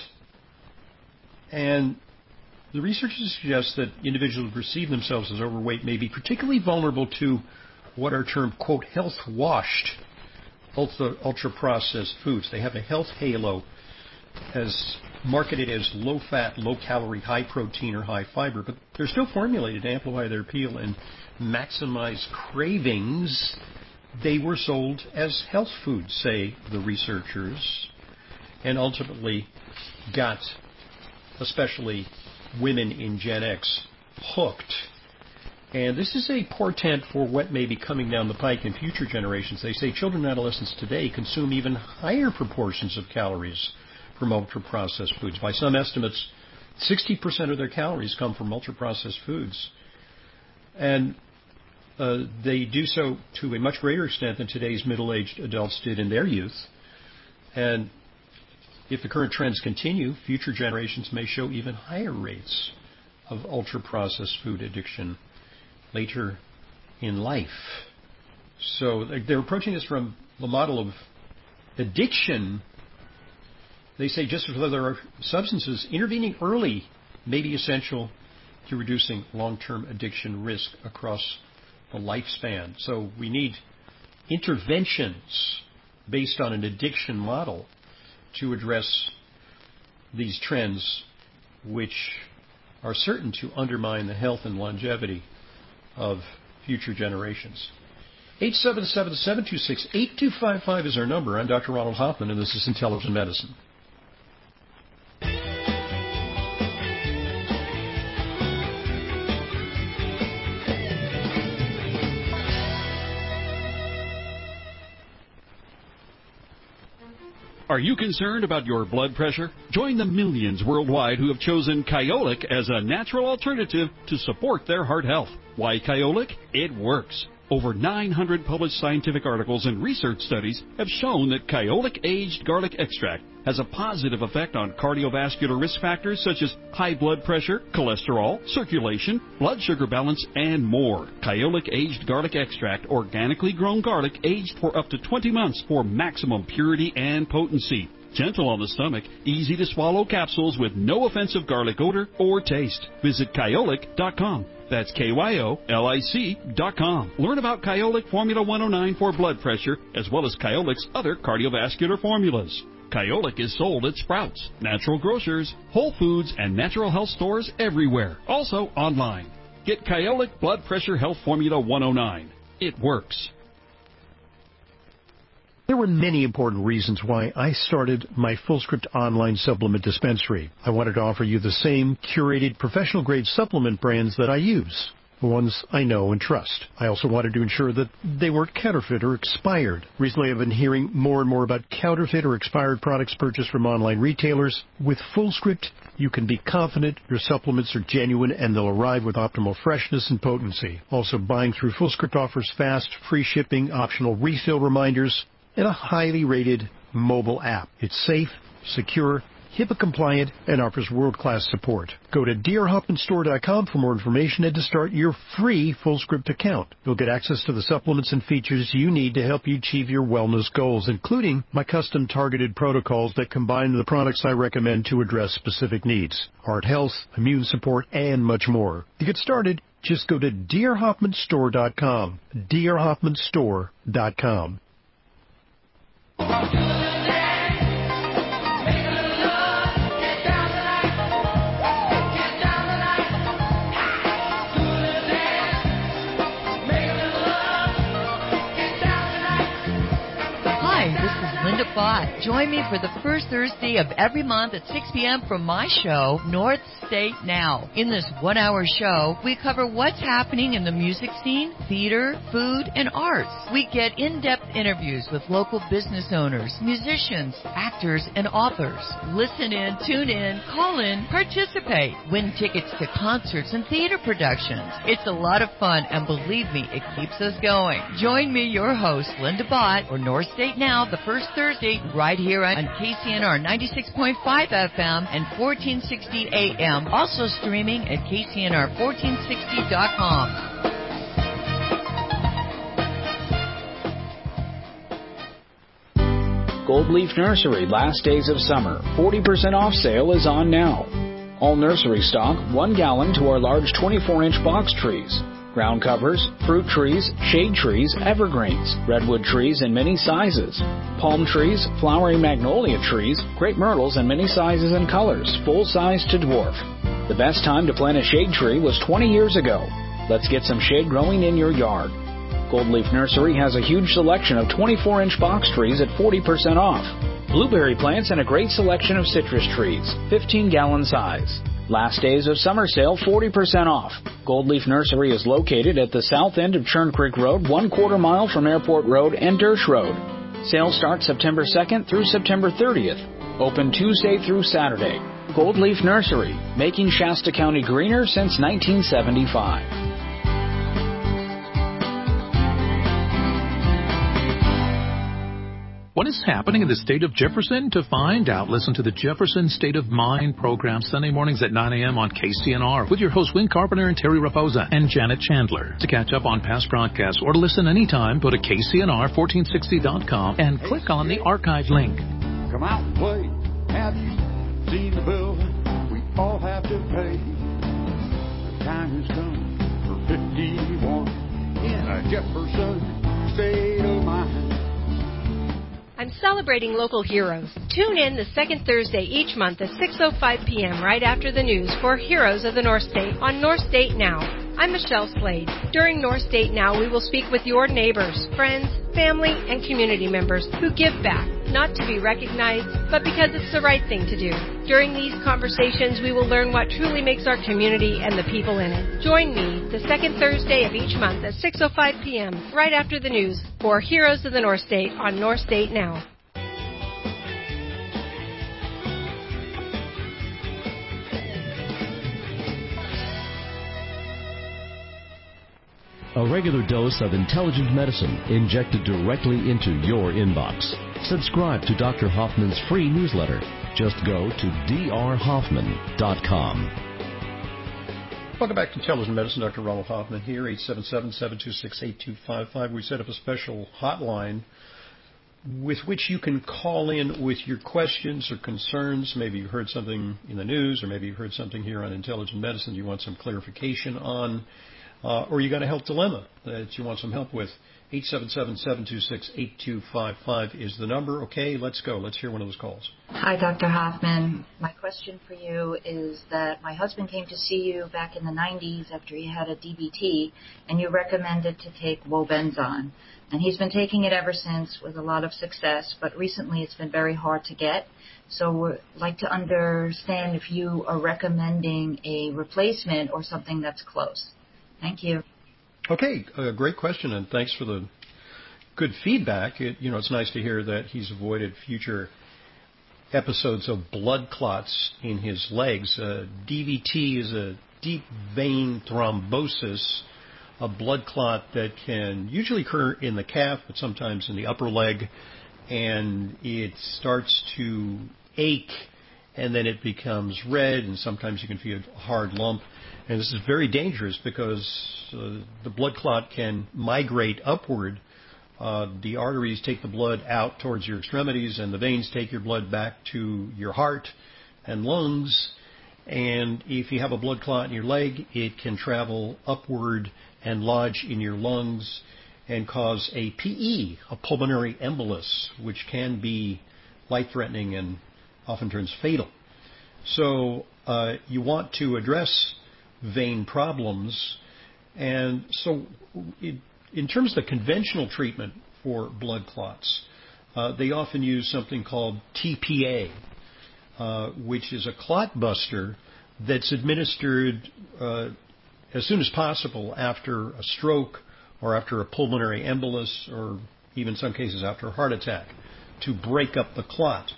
And the researchers suggest that individuals who perceive themselves as overweight may be particularly vulnerable to what are termed, quote, health-washed ultra-processed foods. They have a health halo as marketed as low-fat, low-calorie, high-protein, or high-fiber, but they're still formulated to amplify their appeal and maximize cravings. They were sold as health foods, say the researchers, and ultimately got, especially women in Gen X, hooked. And this is a portent for what may be coming down the pike in future generations. They say children and adolescents today consume even higher proportions of calories from ultra-processed foods. By some estimates, 60% of their calories come from ultra-processed foods. And they do so to a much greater extent than today's middle-aged adults did in their youth. And if the current trends continue, future generations may show even higher rates of ultra-processed food addiction later in life. So they're approaching this from the model of addiction. They say just as with other substances, intervening early may be essential to reducing long-term addiction risk across the lifespan. So we need interventions based on an addiction model to address these trends, which are certain to undermine the health and longevity of future generations. 877-726-8255 is our number. I'm Dr. Ronald Hoffman, and this is Intelligent Medicine. Are you concerned about your blood pressure? Join the millions worldwide who have chosen Kyolic as a natural alternative to support their heart health. Why Kyolic? It works. Over 900 published scientific articles and research studies have shown that Kyolic aged garlic extract has a positive effect on cardiovascular risk factors such as high blood pressure, cholesterol, circulation, blood sugar balance, and more. Kyolic aged garlic extract, organically grown garlic aged for up to 20 months for maximum purity and potency. Gentle on the stomach, easy to swallow capsules with no offensive garlic odor or taste. Visit Kyolic.com. That's KYOLIC.com. Learn about Kyolic Formula 109 for blood pressure, as well as Kyolic's other cardiovascular formulas. Kyolic is sold at Sprouts, Natural Grocers, Whole Foods, and natural health stores everywhere. Also online. Get Kyolic Blood Pressure Health Formula 109. It works. There were many important reasons why I started my FullScript online supplement dispensary. I wanted to offer you the same curated professional-grade supplement brands that I use, the ones I know and trust. I also wanted to ensure that they weren't counterfeit or expired. Recently, I've been hearing more and more about counterfeit or expired products purchased from online retailers. With FullScript, you can be confident your supplements are genuine and they'll arrive with optimal freshness and potency. Also, buying through FullScript offers fast, free shipping, optional refill reminders, and a highly rated mobile app. It's safe, secure, HIPAA compliant, and offers world-class support. Go to drhoffmanstore.com for more information and to start your free FullScript account. You'll get access to the supplements and features you need to help you achieve your wellness goals, including my custom targeted protocols that combine the products I recommend to address specific needs: heart health, immune support, and much more. To get started, just go to drhoffmanstore.com. drhoffmanstore.com. Linda Bott. Join me for the first Thursday of every month at 6 p.m. for my show, North State Now. In this one-hour show, we cover what's happening in the music scene, theater, food, and arts. We get in-depth interviews with local business owners, musicians, actors, and authors. Listen in, tune in, call in, participate. Win tickets to concerts and theater productions. It's a lot of fun, and believe me, it keeps us going. Join me, your host, Linda Bott, for North State Now, the first Thursday, right here on KCNR 96.5 FM and 1460 AM. Also streaming at KCNR1460.com. Gold Leaf Nursery Last Days of Summer 40% off sale is on now. All nursery stock, 1 gallon to our large 24-inch box trees. Ground covers, fruit trees, shade trees, evergreens, redwood trees in many sizes, palm trees, flowering magnolia trees, crepe myrtles in many sizes and colors, full size to dwarf. The best time to plant a shade tree was 20 years ago. Let's get some shade growing in your yard. Gold Leaf Nursery has a huge selection of 24-inch box trees at 40% off. Blueberry plants and a great selection of citrus trees, 15-gallon size. Last days of summer sale, 40% off. Gold Leaf Nursery is located at the south end of Churn Creek Road, 1/4 mile from Airport Road and Dersh Road. Sale starts September 2nd through September 30th. Open Tuesday through Saturday. Gold Leaf Nursery, making Shasta County greener since 1975. What is happening in the state of Jefferson? To find out, listen to the Jefferson State of Mind program Sunday mornings at 9 a.m. on KCNR with your hosts Win Carpenter and Terry Raposa and Janet Chandler. To catch up on past broadcasts or to listen anytime, go to KCNR1460.com and click on the archive link. Come out and play. Have you seen the bill we all have to pay? The time has come for 51 in a Jefferson State of Mind. I'm celebrating local heroes. Tune in the second Thursday each month at 6:05 p.m. right after the news for Heroes of the North State on North State Now. I'm Michelle Slade. During North State Now, we will speak with your neighbors, friends, family, and community members who give back, not to be recognized, but because it's the right thing to do. During these conversations, we will learn what truly makes our community and the people in it. Join me the second Thursday of each month at 6:05 p.m. right after the news for Heroes of the North State on North State Now. A regular dose of intelligent medicine injected directly into your inbox. Subscribe to Dr. Hoffman's free newsletter. Just go to drhoffman.com. Welcome back to Intelligent Medicine. Dr. Ronald Hoffman here, 877-726-8255. We set up a special hotline with which you can call in with your questions or concerns. Maybe you heard something in the news, or maybe you heard something here on Intelligent Medicine you want some clarification on, or you got a health dilemma that you want some help with. 877-726-8255 is the number. Okay, let's go. Let's hear one of those calls. Hi, Dr. Hoffman. My question for you is that my husband came to see you back in the 90s after he had a DVT, and you recommended to take Wobenzone. And he's been taking it ever since with a lot of success, but recently it's been very hard to get. So we'd like to understand if you are recommending a replacement or something that's close. Thank you. Okay, great question, and thanks for the good feedback. It's nice to hear that he's avoided future episodes of blood clots in his legs. DVT is a deep vein thrombosis, a blood clot that can usually occur in the calf, but sometimes in the upper leg, and it starts to ache, and then it becomes red, and sometimes you can feel a hard lump. And this is very dangerous because the blood clot can migrate upward. The arteries take the blood out towards your extremities, and the veins take your blood back to your heart and lungs. And if you have a blood clot in your leg, it can travel upward and lodge in your lungs and cause a PE, a pulmonary embolus, which can be life-threatening and often turns fatal. So you want to address vein problems. And so in terms of the conventional treatment for blood clots, they often use something called TPA, which is a clot buster that's administered as soon as possible after a stroke or after a pulmonary embolus, or even in some cases after a heart attack, to break up the clot.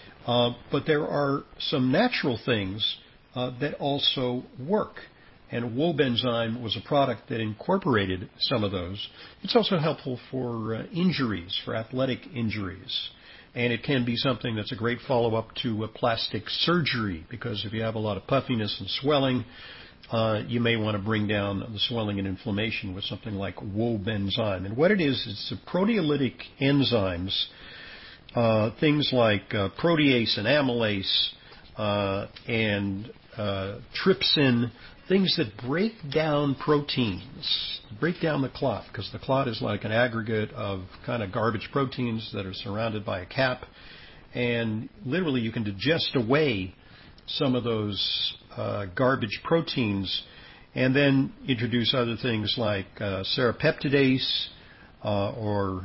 But there are some natural things that also work. And Wobenzone was a product that incorporated some of those. It's also helpful for injuries, for athletic injuries. And it can be something that's a great follow-up to a plastic surgery, because if you have a lot of puffiness and swelling, you may want to bring down the swelling and inflammation with something like Wobenzone. And what it is, it's the proteolytic enzymes, things like protease and amylase and trypsin, things that break down proteins, break down the clot, because the clot is like an aggregate of kind of garbage proteins that are surrounded by a cap, and literally you can digest away some of those garbage proteins and then introduce other things like serrapeptidase or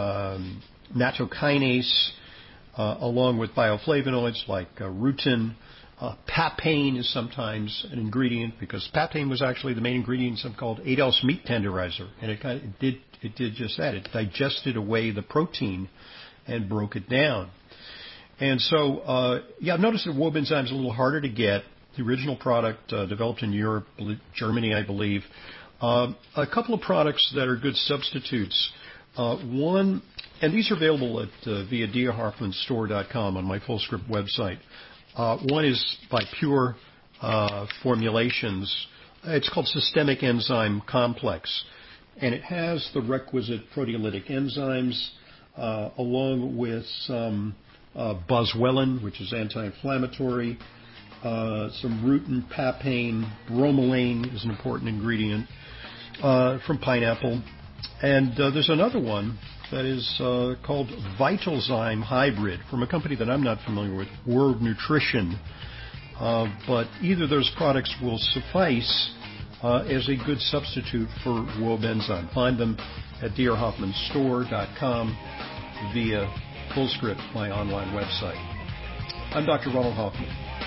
nattokinase, along with bioflavonoids like rutin. Papain is sometimes an ingredient, because papain was actually the main ingredient in something called Adolph's meat tenderizer, and it did just that. It digested away the protein and broke it down. And so, I've noticed that Wobenzone is a little harder to get. The original product developed in Europe, Germany, I believe. A couple of products that are good substitutes. One, and these are available at via drhoffmanstore.com on my FullScript website. One is by Pure Formulations. It's called Systemic Enzyme Complex, and it has the requisite proteolytic enzymes along with some boswellia, which is anti-inflammatory, some rutin, papain, bromelain is an important ingredient from pineapple, and there's another one that is called Vitalzyme Hybrid from a company that I'm not familiar with, World Nutrition. But either of those products will suffice as a good substitute for Wobenzone. Find them at drhoffmanstore.com via FullScript, my online website. I'm Dr. Ronald Hoffman.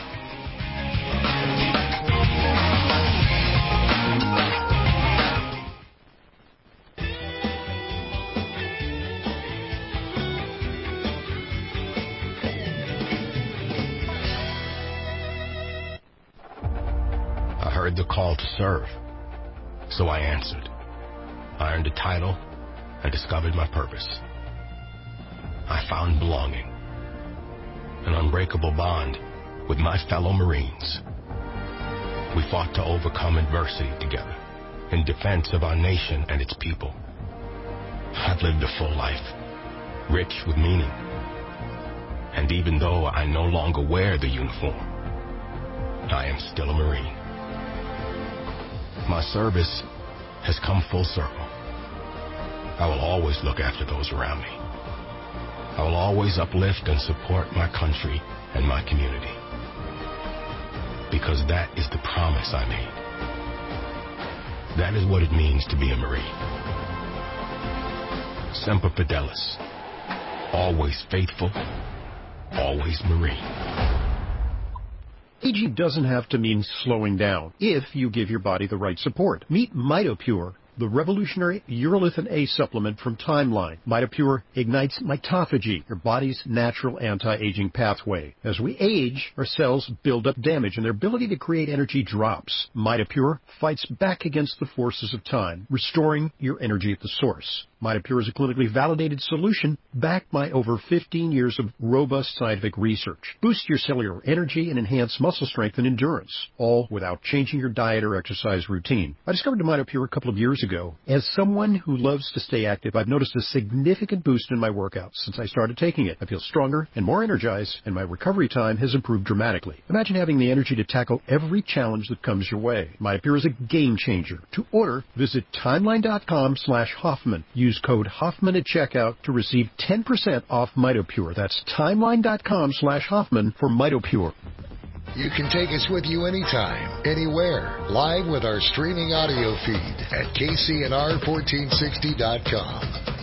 The call to serve. So I answered. I earned a title and discovered my purpose. I found belonging, an unbreakable bond with my fellow Marines. We fought to overcome adversity together in defense of our nation and its people. I've lived a full life, rich with meaning. And even though I no longer wear the uniform, I am still a Marine. My service has come full circle. I will always look after those around me. I will always uplift and support my country and my community. Because that is the promise I made. That is what it means to be a Marine. Semper Fidelis. Always faithful. Always Marine. Aging doesn't have to mean slowing down if you give your body the right support. Meet MitoPure, the revolutionary urolithin A supplement from Timeline. MitoPure ignites mitophagy, your body's natural anti-aging pathway. As we age, our cells build up damage and their ability to create energy drops. MitoPure fights back against the forces of time, restoring your energy at the source. MitoPure is a clinically validated solution backed by over 15 years of robust scientific research. Boost your cellular energy and enhance muscle strength and endurance, all without changing your diet or exercise routine. I discovered MitoPure a couple of years ago. As someone who loves to stay active, I've noticed a significant boost in my workouts since I started taking it. I feel stronger and more energized, and my recovery time has improved dramatically. Imagine having the energy to tackle every challenge that comes your way. MitoPure is a game changer. To order, visit timeline.com/Hoffman. Use code Hoffman at checkout to receive 10% off MitoPure. That's timeline.com/Hoffman for MitoPure. You can take us with you anytime, anywhere, live with our streaming audio feed at KCNR1460.com.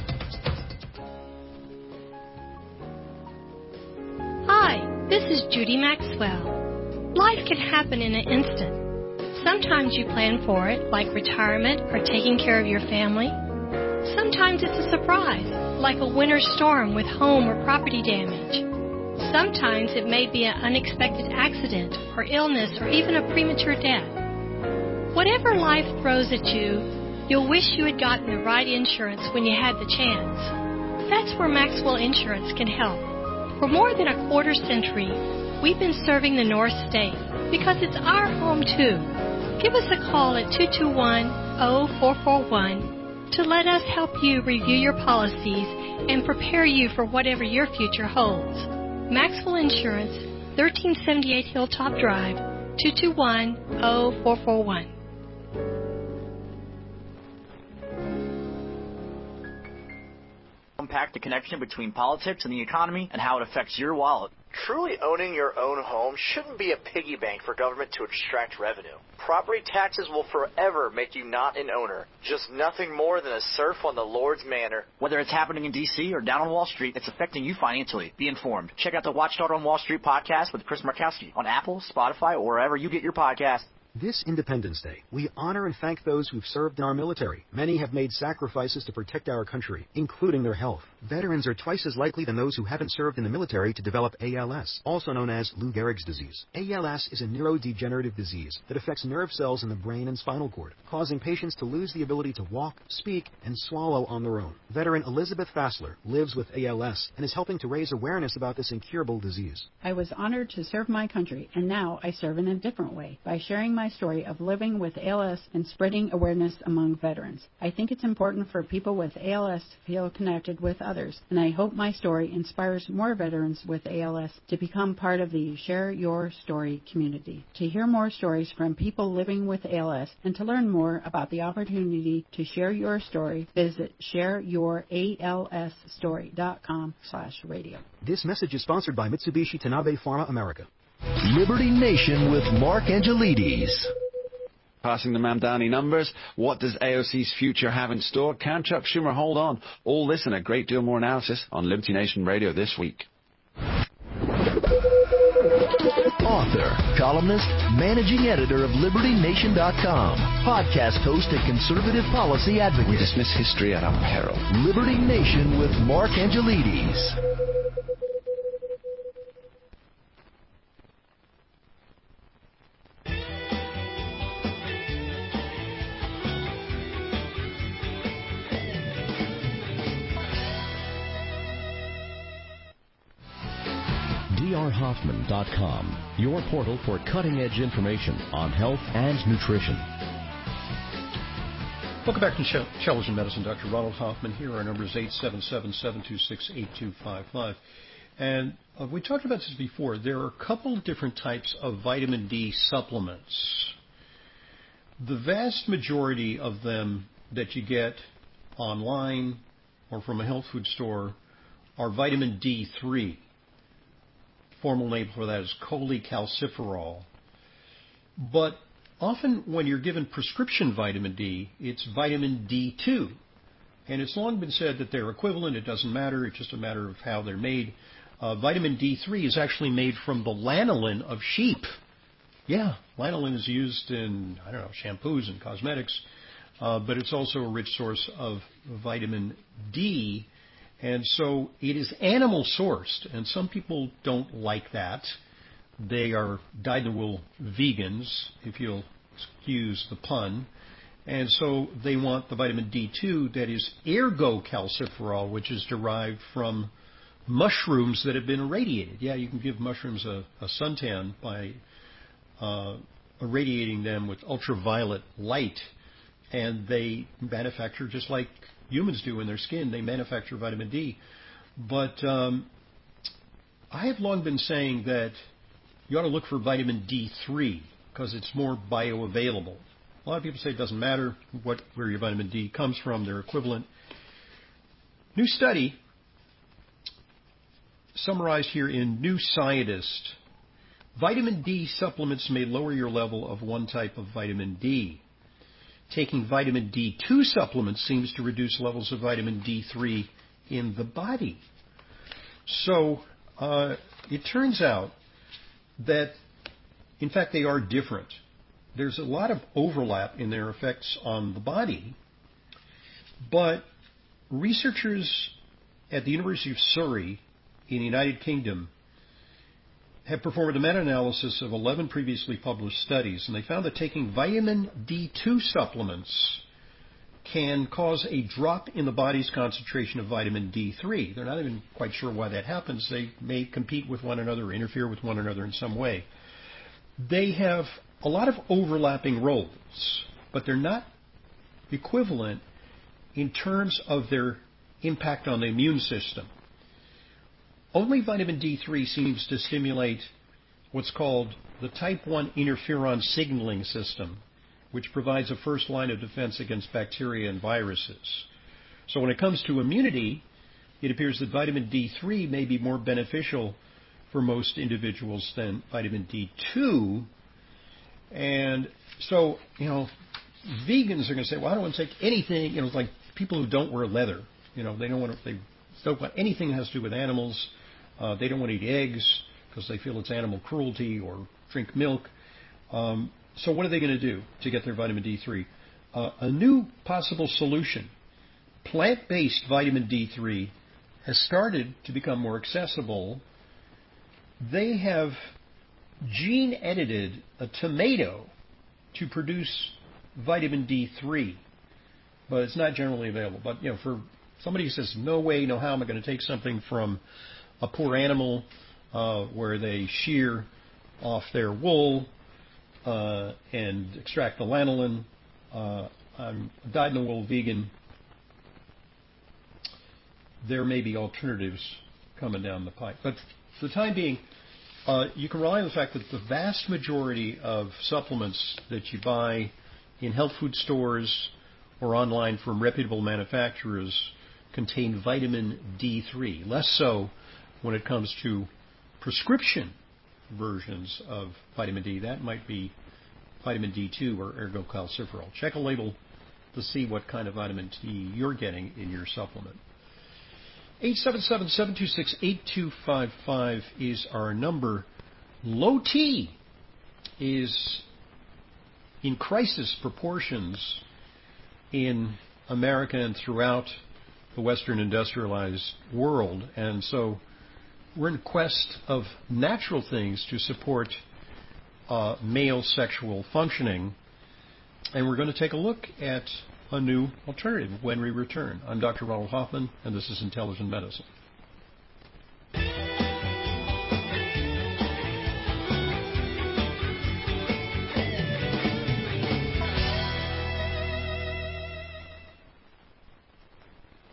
Hi, this is Judy Maxwell. Life can happen in an instant. Sometimes you plan for it, like retirement or taking care of your family. Sometimes it's a surprise, like a winter storm with home or property damage. Sometimes it may be an unexpected accident or illness or even a premature death. Whatever life throws at you, you'll wish you had gotten the right insurance when you had the chance. That's where Maxwell Insurance can help. For more than a quarter century, we've been serving the North State because it's our home too. Give us a call at 221-0441 to let us help you review your policies and prepare you for whatever your future holds. Maxwell Insurance, 1378 Hilltop Drive, 221-0441. Unpack the connection between politics and the economy and how it affects your wallet. Truly owning your own home shouldn't be a piggy bank for government to extract revenue. Property taxes will forever make you not an owner, just nothing more than a serf on the Lord's manor. Whether it's happening in D.C. or down on Wall Street, it's affecting you financially. Be informed. Check out the Watchdog on Wall Street podcast with Chris Markowski on Apple, Spotify, or wherever you get your podcasts. This Independence Day, we honor and thank those who've served in our military. Many have made sacrifices to protect our country, including their health. Veterans are twice as likely than those who haven't served in the military to develop ALS, also known as Lou Gehrig's disease. ALS is a neurodegenerative disease that affects nerve cells in the brain and spinal cord, causing patients to lose the ability to walk, speak, and swallow on their own. Veteran Elizabeth Fassler lives with ALS and is helping to raise awareness about this incurable disease. I was honored to serve my country, and now I serve in a different way by sharing my story of living with ALS and spreading awareness among veterans. I think it's important for people with ALS to feel connected with others, and I hope my story inspires more veterans with ALS to become part of the Share Your Story community. To hear more stories from people living with ALS and to learn more about the opportunity to share your story, visit ShareYourALSstory.com/radio. This message is sponsored by Mitsubishi Tanabe Pharma America. Liberty Nation with Mark Angelides. Passing the Mamdani numbers. What does AOC's future have in store? Can Chuck Schumer hold on? All this and a great deal more analysis on Liberty Nation Radio this week. Author, columnist, managing editor of LibertyNation.com, podcast host and conservative policy advocate. We dismiss history at our peril. Liberty Nation with Mark Angelides. drhoffman.com, your portal for cutting-edge information on health and nutrition. Welcome back to Intelligent Medicine. Dr. Ronald Hoffman here. Our number is 877-726-8255. And we talked about this before. There are a couple of different types of vitamin D supplements. The vast majority of them that you get online or from a health food store are vitamin D3. Formal name for that is cholecalciferol. But often when you're given prescription vitamin D, it's vitamin D2. And it's long been said that they're equivalent. It doesn't matter. It's just a matter of how they're made. Vitamin D3 is actually made from the lanolin of sheep. Yeah, lanolin is used in, shampoos and cosmetics. But it's also a rich source of vitamin D. And so it is animal sourced. And some people don't like that. They are dyed-in-the-wool vegans, if you'll excuse the pun. And so they want the vitamin D2 that is ergocalciferol, which is derived from mushrooms that have been irradiated. Yeah, you can give mushrooms a suntan by irradiating them with ultraviolet light. And they manufacture, just like humans do in their skin, they manufacture vitamin D. But I have long been saying that you ought to look for vitamin D3 because it's more bioavailable. A lot of people say it doesn't matter where your vitamin D comes from. They're equivalent. New study summarized here in New Scientist. Vitamin D supplements may lower your level of one type of vitamin D. Taking vitamin D2 supplements seems to reduce levels of vitamin D3 in the body. So it turns out that, in fact, they are different. There's a lot of overlap in their effects on the body, but researchers at the University of Surrey in the United Kingdom have performed a meta-analysis of 11 previously published studies, and they found that taking vitamin D2 supplements can cause a drop in the body's concentration of vitamin D3. They're not even quite sure why that happens. They may compete with one another or interfere with one another in some way. They have a lot of overlapping roles, but they're not equivalent in terms of their impact on the immune system. Only vitamin D3 seems to stimulate what's called the type 1 interferon signaling system, which provides a first line of defense against bacteria and viruses. So when it comes to immunity, it appears that vitamin D3 may be more beneficial for most individuals than vitamin D2. And so, vegans are going to say, well, I don't want to take anything, it's like people who don't wear leather. They don't want anything that has to do with animals. They don't want to eat eggs because they feel it's animal cruelty, or drink milk. So what are they going to do to get their vitamin D3? A new possible solution, plant-based vitamin D3, has started to become more accessible. They have gene-edited a tomato to produce vitamin D3, but it's not generally available. But, for somebody who says, no way, no how am I going to take something from a poor animal where they shear off their wool and extract the lanolin. I'm a dyed-in-the-wool vegan. There may be alternatives coming down the pipe. But for the time being, you can rely on the fact that the vast majority of supplements that you buy in health food stores or online from reputable manufacturers contain vitamin D3. Less so when it comes to prescription versions of vitamin D. That might be vitamin D2 or ergocalciferol. Check a label to see what kind of vitamin D you're getting in your supplement. 877-726-8255 is our number. Low T is in crisis proportions in America and throughout the Western industrialized world. And so we're in quest of natural things to support male sexual functioning. And we're going to take a look at a new alternative when we return. I'm Dr. Ronald Hoffman, and this is Intelligent Medicine.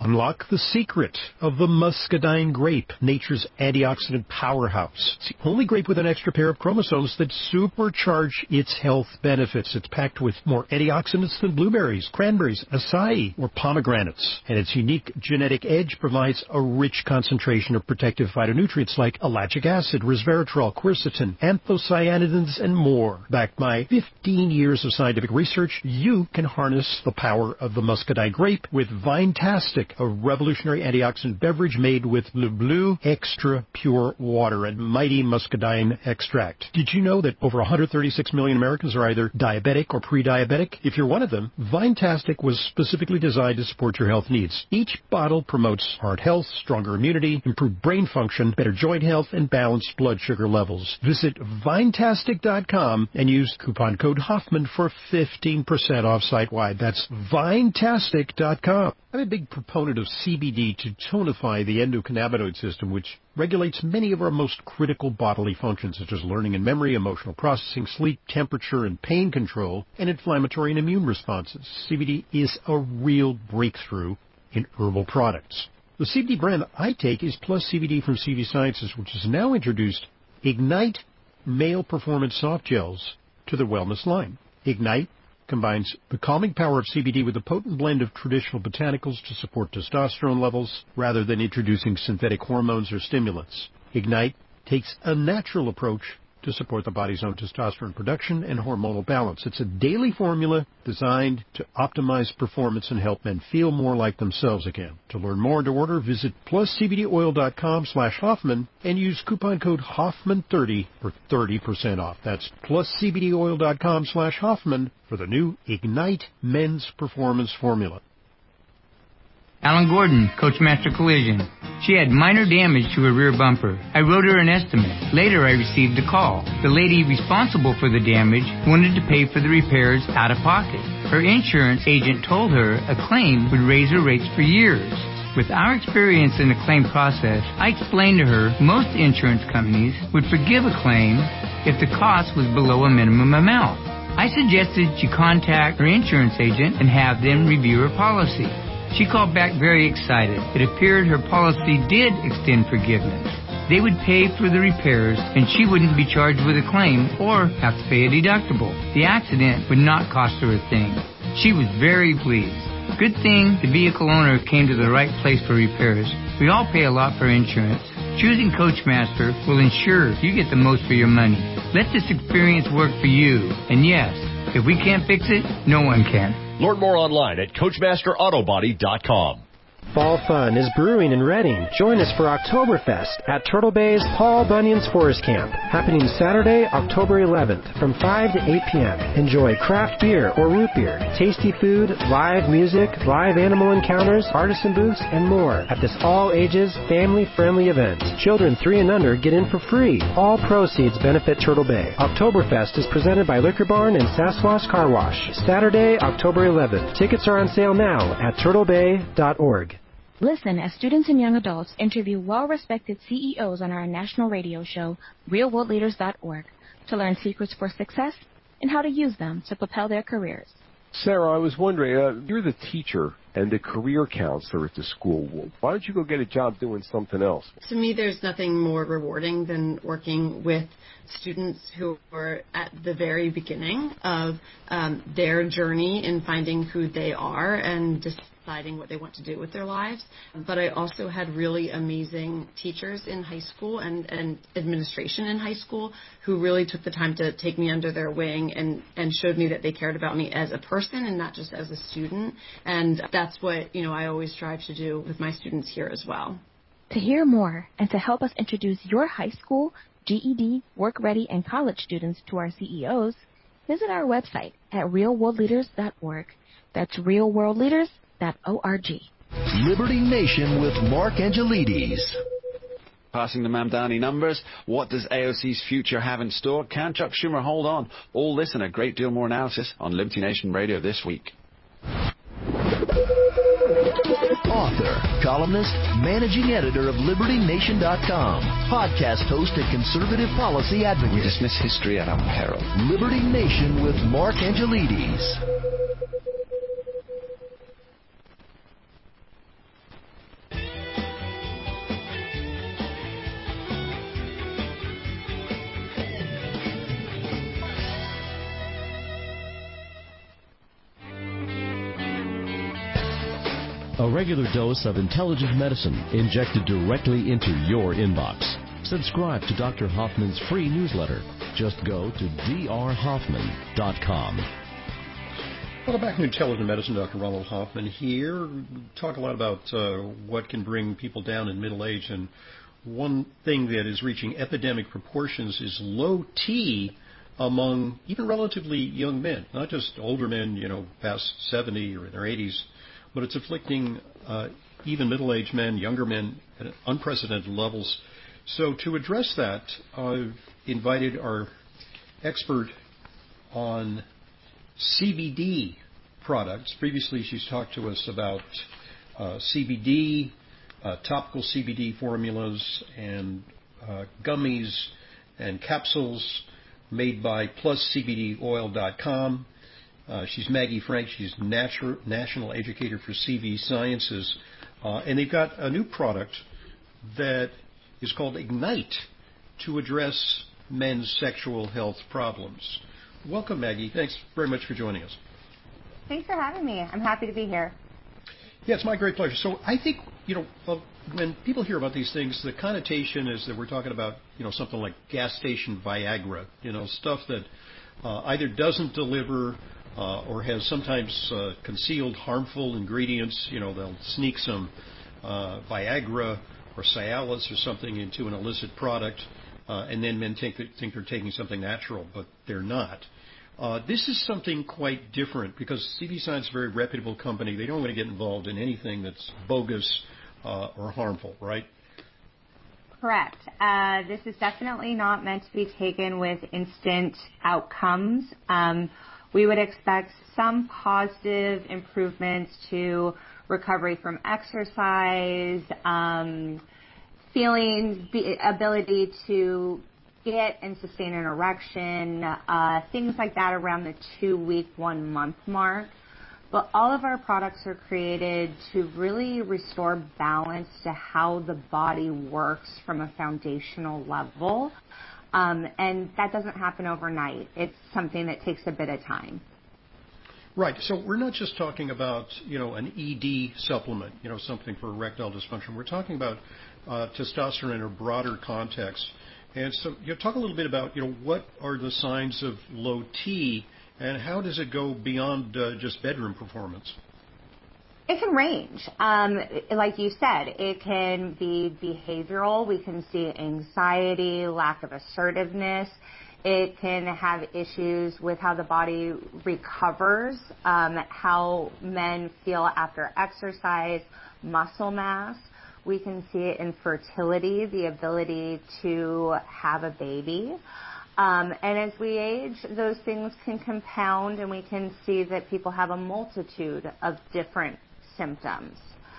Unlock the secret of the muscadine grape, nature's antioxidant powerhouse. It's the only grape with an extra pair of chromosomes that supercharge its health benefits. It's packed with more antioxidants than blueberries, cranberries, acai, or pomegranates. And its unique genetic edge provides a rich concentration of protective phytonutrients like ellagic acid, resveratrol, quercetin, anthocyanidins, and more. Backed by 15 years of scientific research, you can harness the power of the muscadine grape with Vinetastic, a revolutionary antioxidant beverage made with Le Bleu Extra Pure Water and mighty muscadine extract. Did you know that over 136 million Americans are either diabetic or pre-diabetic? If you're one of them, Vinetastic was specifically designed to support your health needs. Each bottle promotes heart health, stronger immunity, improved brain function, better joint health, and balanced blood sugar levels. Visit Vinetastic.com and use coupon code Hoffman for 15% off site-wide. That's Vinetastic.com. I'm a big proponent of CBD to tonify the endocannabinoid system, which regulates many of our most critical bodily functions, such as learning and memory, emotional processing, sleep, temperature and pain control, and inflammatory and immune responses. CBD is a real breakthrough in herbal products. The CBD brand I take is Plus CBD from CV Sciences, which has now introduced Ignite Male Performance Soft Gels to their wellness line. Ignite combines the calming power of CBD with a potent blend of traditional botanicals to support testosterone levels rather than introducing synthetic hormones or stimulants. Ignite takes a natural approach to support the body's own testosterone production and hormonal balance. It's a daily formula designed to optimize performance and help men feel more like themselves again. To learn more and to order, visit pluscbdoil.com/Hoffman and use coupon code Hoffman30 for 30% off. That's pluscbdoil.com/Hoffman for the new Ignite Men's Performance Formula. Alan Gordon, Coachmaster Collision. She had minor damage to her rear bumper. I wrote her an estimate. Later, I received a call. The lady responsible for the damage wanted to pay for the repairs out of pocket. Her insurance agent told her a claim would raise her rates for years. With our experience in the claim process, I explained to her most insurance companies would forgive a claim if the cost was below a minimum amount. I suggested she contact her insurance agent and have them review her policy. She called back very excited. It appeared her policy did extend forgiveness. They would pay for the repairs, and she wouldn't be charged with a claim or have to pay a deductible. The accident would not cost her a thing. She was very pleased. Good thing the vehicle owner came to the right place for repairs. We all pay a lot for insurance. Choosing Coachmaster will ensure you get the most for your money. Let this experience work for you. And yes, if we can't fix it, no one can. Learn more online at CoachmasterAutobody.com. Fall fun is brewing in Reading. Join us for Oktoberfest at Turtle Bay's Paul Bunyan's Forest Camp, happening Saturday, October 11th from 5 to 8 p.m. Enjoy craft beer or root beer, tasty food, live music, live animal encounters, artisan booths, and more at this all-ages, family-friendly event. Children 3 and under get in for free. All proceeds benefit Turtle Bay. Oktoberfest is presented by Liquor Barn and Sasquatch Car Wash. Saturday, October 11th. Tickets are on sale now at turtlebay.org. Listen as students and young adults interview well-respected CEOs on our national radio show, realworldleaders.org, to learn secrets for success and how to use them to propel their careers. Sarah, I was wondering, you're the teacher and the career counselor at the school. Why don't you go get a job doing something else? To me, there's nothing more rewarding than working with students who are at the very beginning of their journey in finding who they are and deciding what they want to do with their lives. But I also had really amazing teachers in high school and administration in high school who really took the time to take me under their wing and showed me that they cared about me as a person and not just as a student. And that's what, I always strive to do with my students here as well. To hear more and to help us introduce your high school, GED, work-ready, and college students to our CEOs, visit our website at realworldleaders.org. That's realworldleaders.org. Liberty Nation with Mark Angelides. Passing the Mamdani numbers. What does AOC's future have in store? Can Chuck Schumer hold on? All this and a great deal more analysis on Liberty Nation Radio this week. Author, columnist, managing editor of LibertyNation.com, podcast host and conservative policy advocate. We dismiss history at our peril. Liberty Nation with Mark Angelides. A regular dose of intelligent medicine injected directly into your inbox. Subscribe to Dr. Hoffman's free newsletter. Just go to drhoffman.com. Welcome back to Intelligent Medicine. Dr. Ronald Hoffman here. We talk a lot about what can bring people down in middle age, and one thing that is reaching epidemic proportions is low T among even relatively young men, not just older men, past 70 or in their 80s, but it's afflicting even middle-aged men, younger men at unprecedented levels. So to address that, I've invited our expert on CBD products. Previously, she's talked to us about CBD, topical CBD formulas, and gummies and capsules made by PlusCBDOil.com. She's Maggie Frank. She's National Educator for CV Sciences. And they've got a new product that is called Ignite to address men's sexual health problems. Welcome, Maggie. Thanks very much for joining us. Thanks for having me. I'm happy to be here. Yeah, it's my great pleasure. So I think, when people hear about these things, the connotation is that we're talking about, something like gas station Viagra, stuff that either doesn't deliver or has sometimes concealed harmful ingredients. They'll sneak some Viagra or Cialis or something into an illicit product, and then men think they're taking something natural, but they're not. This is something quite different because CV Science is a very reputable company. They don't want to get involved in anything that's bogus or harmful, right? Correct. This is definitely not meant to be taken with instant outcomes. We would expect some positive improvements to recovery from exercise, feelings, the ability to get and sustain an erection, things like that around the 2-week, 1-month mark. But all of our products are created to really restore balance to how the body works from a foundational level. And that doesn't happen overnight. It's something that takes a bit of time. Right. So we're not just talking about, an ED supplement, something for erectile dysfunction. We're talking about testosterone in a broader context. And so talk a little bit about, what are the signs of low T and how does it go beyond just bedroom performance? It can range. Like you said, it can be behavioral. We can see anxiety, lack of assertiveness. It can have issues with how the body recovers, how men feel after exercise, muscle mass. We can see it in fertility, the ability to have a baby. And as we age, those things can compound, and we can see that people have a multitude of different symptoms.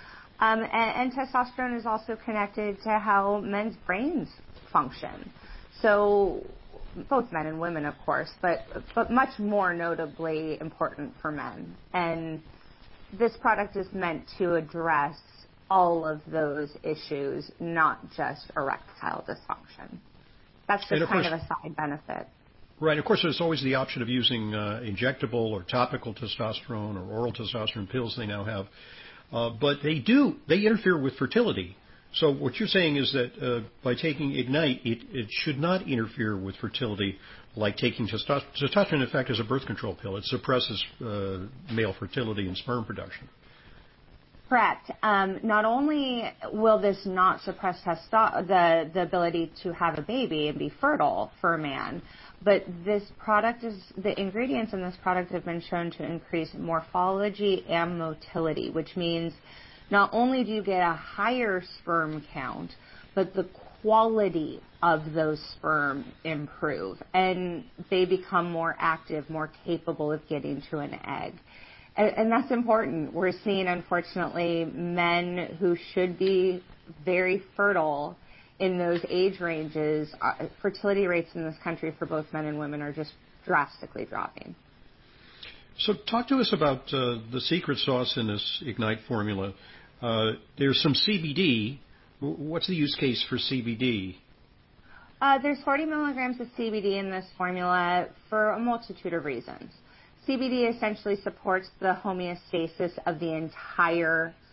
And testosterone is also connected to how men's brains function. So both men and women, of course, but much more notably important for men. And this product is meant to address all of those issues, not just erectile dysfunction. That's just kind of a side benefit. Right. Of course, there's always the option of using injectable or topical testosterone or oral testosterone pills they now have. But they interfere with fertility. So what you're saying is that by taking Ignite, it should not interfere with fertility like taking testosterone. Testosterone, in fact, is a birth control pill. It suppresses male fertility and sperm production. Correct. Not only will this not suppress the ability to have a baby and be fertile for a man, but the ingredients in this product have been shown to increase morphology and motility, which means not only do you get a higher sperm count, but the quality of those sperm improve, and they become more active, more capable of getting to an egg. And that's important. We're seeing, unfortunately, men who should be very fertile in those age ranges. Fertility rates in this country for both men and women are just drastically dropping. So talk to us about the secret sauce in this Ignite formula. There's some CBD. What's the use case for CBD? There's 40 milligrams of CBD in this formula for a multitude of reasons. CBD essentially supports the homeostasis of the entire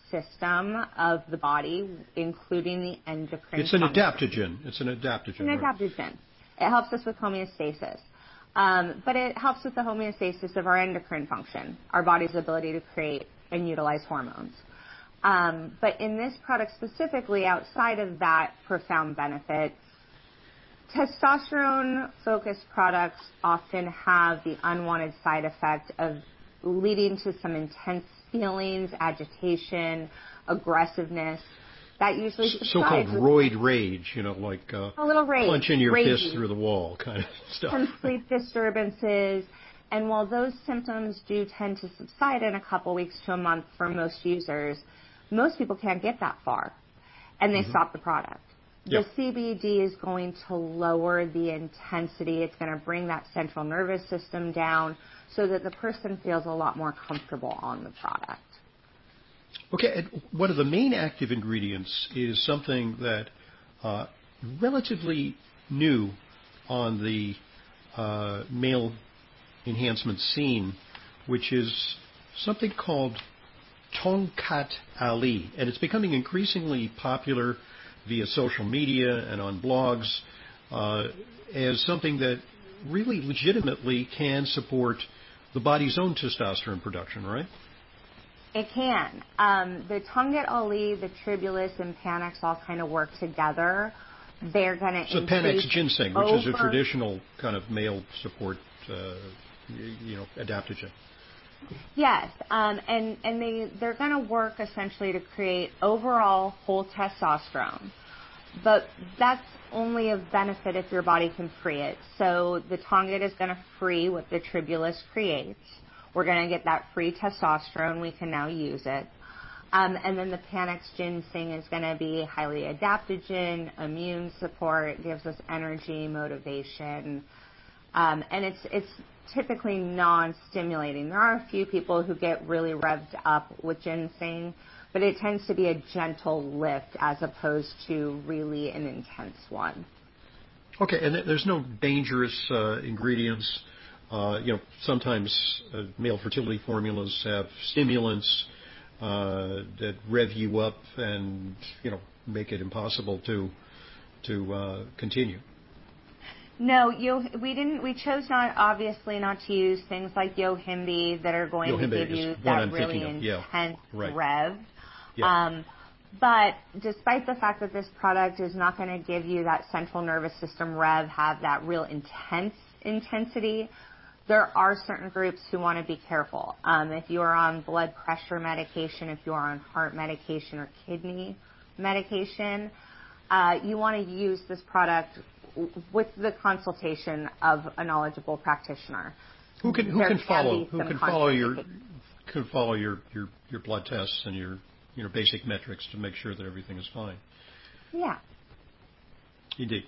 system of the body, including the endocrine It's an function. adaptogen. It's an adaptogen. It's an adaptogen. It helps us with homeostasis. But it helps with the homeostasis of our endocrine function, our body's ability to create and utilize hormones. But in this product specifically, outside of that profound benefit, testosterone-focused products often have the unwanted side effect of leading to some intense feelings, agitation, aggressiveness. That usually so-called roid rage, like a little rage, punching your fist through the wall kind of stuff. Some sleep disturbances. And while those symptoms do tend to subside in a couple weeks to a month for most users, most people can't get that far, and they stop the product. Yeah. The CBD is going to lower the intensity. It's going to bring that central nervous system down so that the person feels a lot more comfortable on the product. Okay, and one of the main active ingredients is something that relatively new on the male enhancement scene, which is something called Tongkat Ali, and it's becoming increasingly popular via social media and on blogs as something that really legitimately can support the body's own testosterone production, right? It can. The Tongkat Ali, the Tribulus, and Panax all kind of work together. They're going to So Panax ginseng, which is a traditional kind of male support, adaptogen. Yes, and they're going to work essentially to create overall whole testosterone. But that's only of benefit if your body can free it. So the Tongkat is going to free what the Tribulus creates. We're going to get that free testosterone. We can now use it. And then the Panax ginseng is going to be highly adaptogen, immune support, gives us energy, motivation. And it's typically non-stimulating. There are a few people who get really revved up with ginseng, but it tends to be a gentle lift as opposed to really an intense one. Okay, and there's no dangerous ingredients. Sometimes male fertility formulas have stimulants that rev you up and make it impossible to continue. No, we chose obviously not to use things like Yohimbe that are going to give you that really intense rev. Yeah. But despite the fact that this product is not going to give you that central nervous system rev, have that real intensity, there are certain groups who want to be careful. If you are on blood pressure medication, if you are on heart medication or kidney medication, you want to use this product with the consultation of a knowledgeable practitioner. Who can follow your blood tests and your basic metrics to make sure that everything is fine. Yeah. Indeed.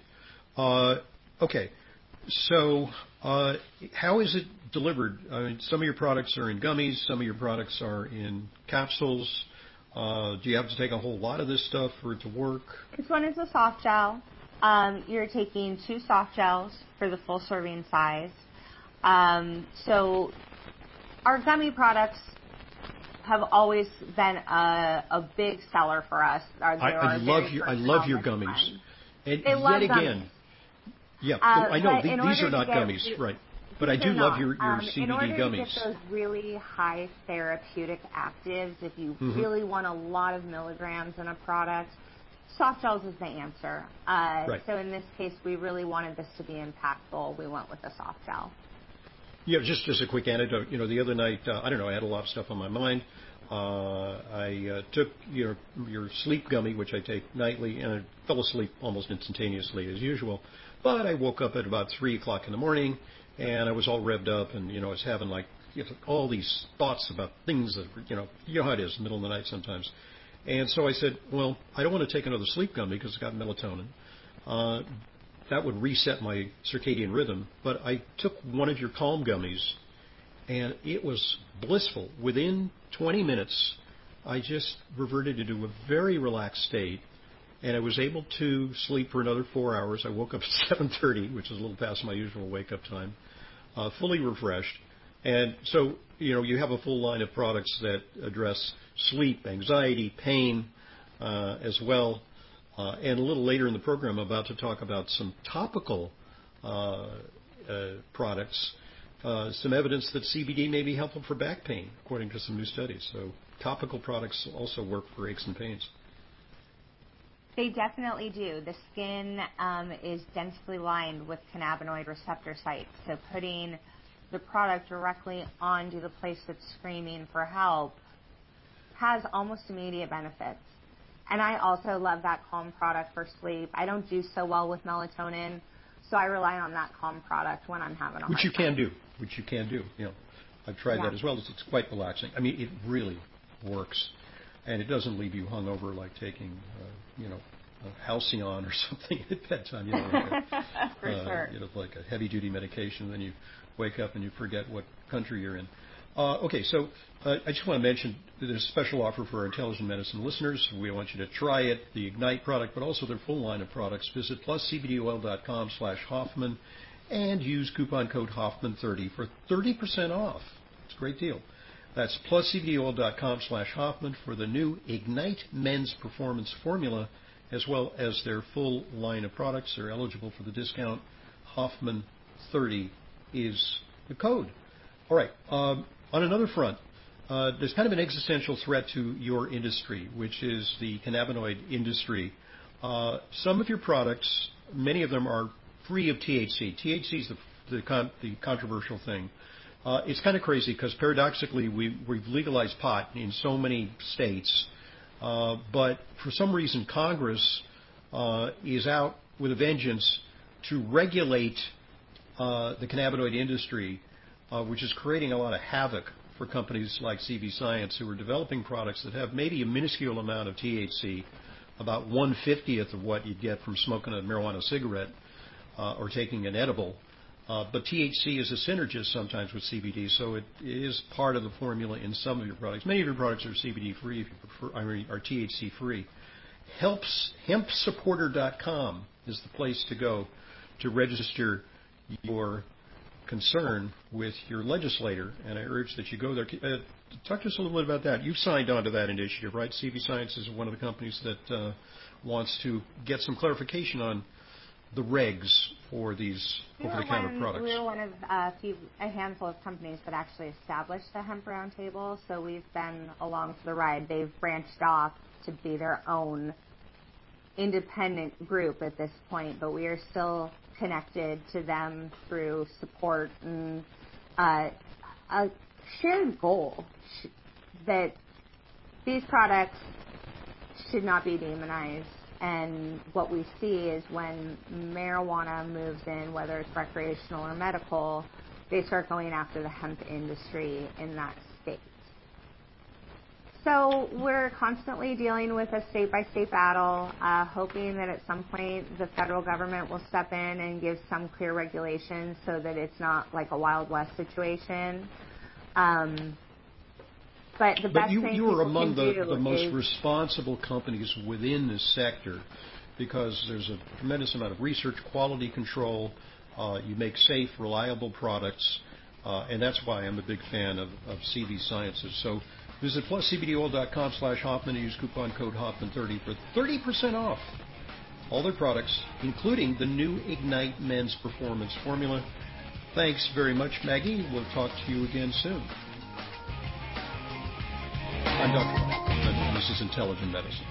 Okay. So how is it delivered? I mean, some of your products are in gummies, some of your products are in capsules. Do you have to take a whole lot of this stuff for it to work? This one is a soft gel. You're taking 2 soft gels for the full serving size. So our gummy products have always been a big seller for us. I love your gummies. And they love yet again, gummies. Yeah, I know these are not gummies, right? But I do love your CBD in order gummies. To get those really high therapeutic actives, if you really want a lot of milligrams in a product, soft gels is the answer. Right. So in this case, we really wanted this to be impactful. We went with a soft gel. Yeah, just as a quick anecdote, the other night, I had a lot of stuff on my mind. I took your sleep gummy, which I take nightly, and I fell asleep almost instantaneously as usual. But I woke up at about 3 o'clock in the morning, and I was all revved up, and I was having all these thoughts about things that how it is, middle of the night sometimes. And so I said, well, I don't want to take another sleep gummy because it's got melatonin. That would reset my circadian rhythm. But I took one of your Calm gummies, and it was blissful. Within 20 minutes, I just reverted into a very relaxed state, and I was able to sleep for another 4 hours. I woke up at 7:30, which is a little past my usual wake-up time, fully refreshed. And so, you have a full line of products that address sleep, anxiety, pain as well. And a little later in the program, I'm about to talk about some topical products, some evidence that CBD may be helpful for back pain, according to some new studies. So topical products also work for aches and pains. They definitely do. The skin is densely lined with cannabinoid receptor sites, so putting the product directly onto the place that's screaming for help has almost immediate benefits. And I also love that Calm product for sleep. I don't do so well with melatonin, so I rely on that Calm product when I'm having a hard time. Which you can do. I've tried that as well. It's quite relaxing. I mean, it really works. And it doesn't leave you hungover like taking, Halcyon or something at bedtime. For sure. Like a heavy-duty medication. Then you wake up and you forget what country you're in. Okay, so I just want to mention there's a special offer for our Intelligent Medicine listeners. We want you to try it, the Ignite product, but also their full line of products. Visit pluscbdoil.com/Hoffman and use coupon code Hoffman30 for 30% off. It's a great deal. That's pluscbdoil.com/Hoffman for the new Ignite Men's Performance Formula, as well as their full line of products. They're eligible for the discount. Hoffman30 is the code. All right. On another front, there's kind of an existential threat to your industry, which is the cannabinoid industry. Some of your products, many of them are free of THC. THC is the controversial thing. It's kind of crazy because paradoxically we've legalized pot in so many states, but for some reason Congress is out with a vengeance to regulate the cannabinoid industry, which is creating a lot of havoc for companies like CV Science, who are developing products that have maybe a minuscule amount of THC, about 1/50th of what you'd get from smoking a marijuana cigarette or taking an edible. But THC is a synergist sometimes with CBD, so it is part of the formula in some of your products. Many of your products are CBD-free, if you prefer, are THC-free. Hempsupporter.com is the place to go to register your concern with your legislator, and I urge that you go there. Talk to us a little bit about that. You've signed on to that initiative, right? CV Science is one of the companies that wants to get some clarification on the regs for these over-the-counter products. We were one of a handful of companies that actually established the Hemp Roundtable, so we've been along for the ride. They've branched off to be their own independent group at this point, but we are still connected to them through support and a shared goal that these products should not be demonized. And what we see is when marijuana moves in, whether it's recreational or medical, they start going after the hemp industry in that state. So we're constantly dealing with a state-by-state battle, hoping that at some point the federal government will step in and give some clear regulations so that it's not like a Wild West situation. But the best thing you are among the most is responsible companies within this sector, because there's a tremendous amount of research, quality control. You make safe, reliable products, and that's why I'm a big fan of CV Sciences. So visit pluscbdoil.com/Hoffman and use coupon code Hoffman30 for 30% off all their products, including the new Ignite Men's Performance Formula. Thanks very much, Maggie. We'll talk to you again soon. I'm Dr. Hoffman, and this is Intelligent Medicine.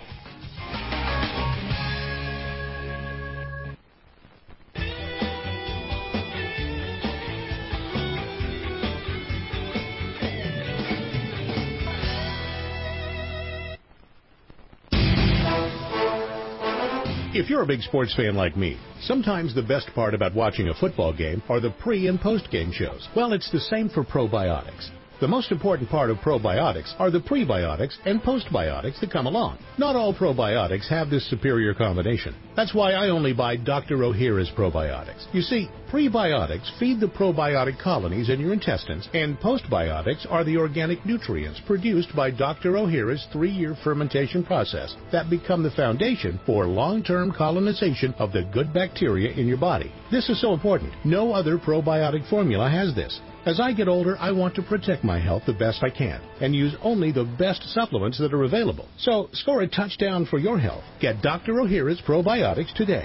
If you're a big sports fan like me, sometimes the best part about watching a football game are the pre- and post-game shows. Well, it's the same for probiotics. The most important part of probiotics are the prebiotics and postbiotics that come along. Not all probiotics have this superior combination. That's why I only buy Dr. Ohhira's probiotics. You see, prebiotics feed the probiotic colonies in your intestines, and postbiotics are the organic nutrients produced by Dr. Ohhira's 3-year fermentation process that become the foundation for long-term colonization of the good bacteria in your body. This is so important. No other probiotic formula has this. As I get older, I want to protect my health the best I can and use only the best supplements that are available. So score a touchdown for your health. Get Dr. Ohhira's Probiotics today.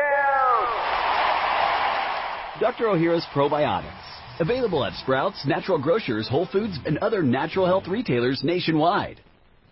Dr. Ohhira's Probiotics. Available at Sprouts, Natural Grocers, Whole Foods, and other natural health retailers nationwide.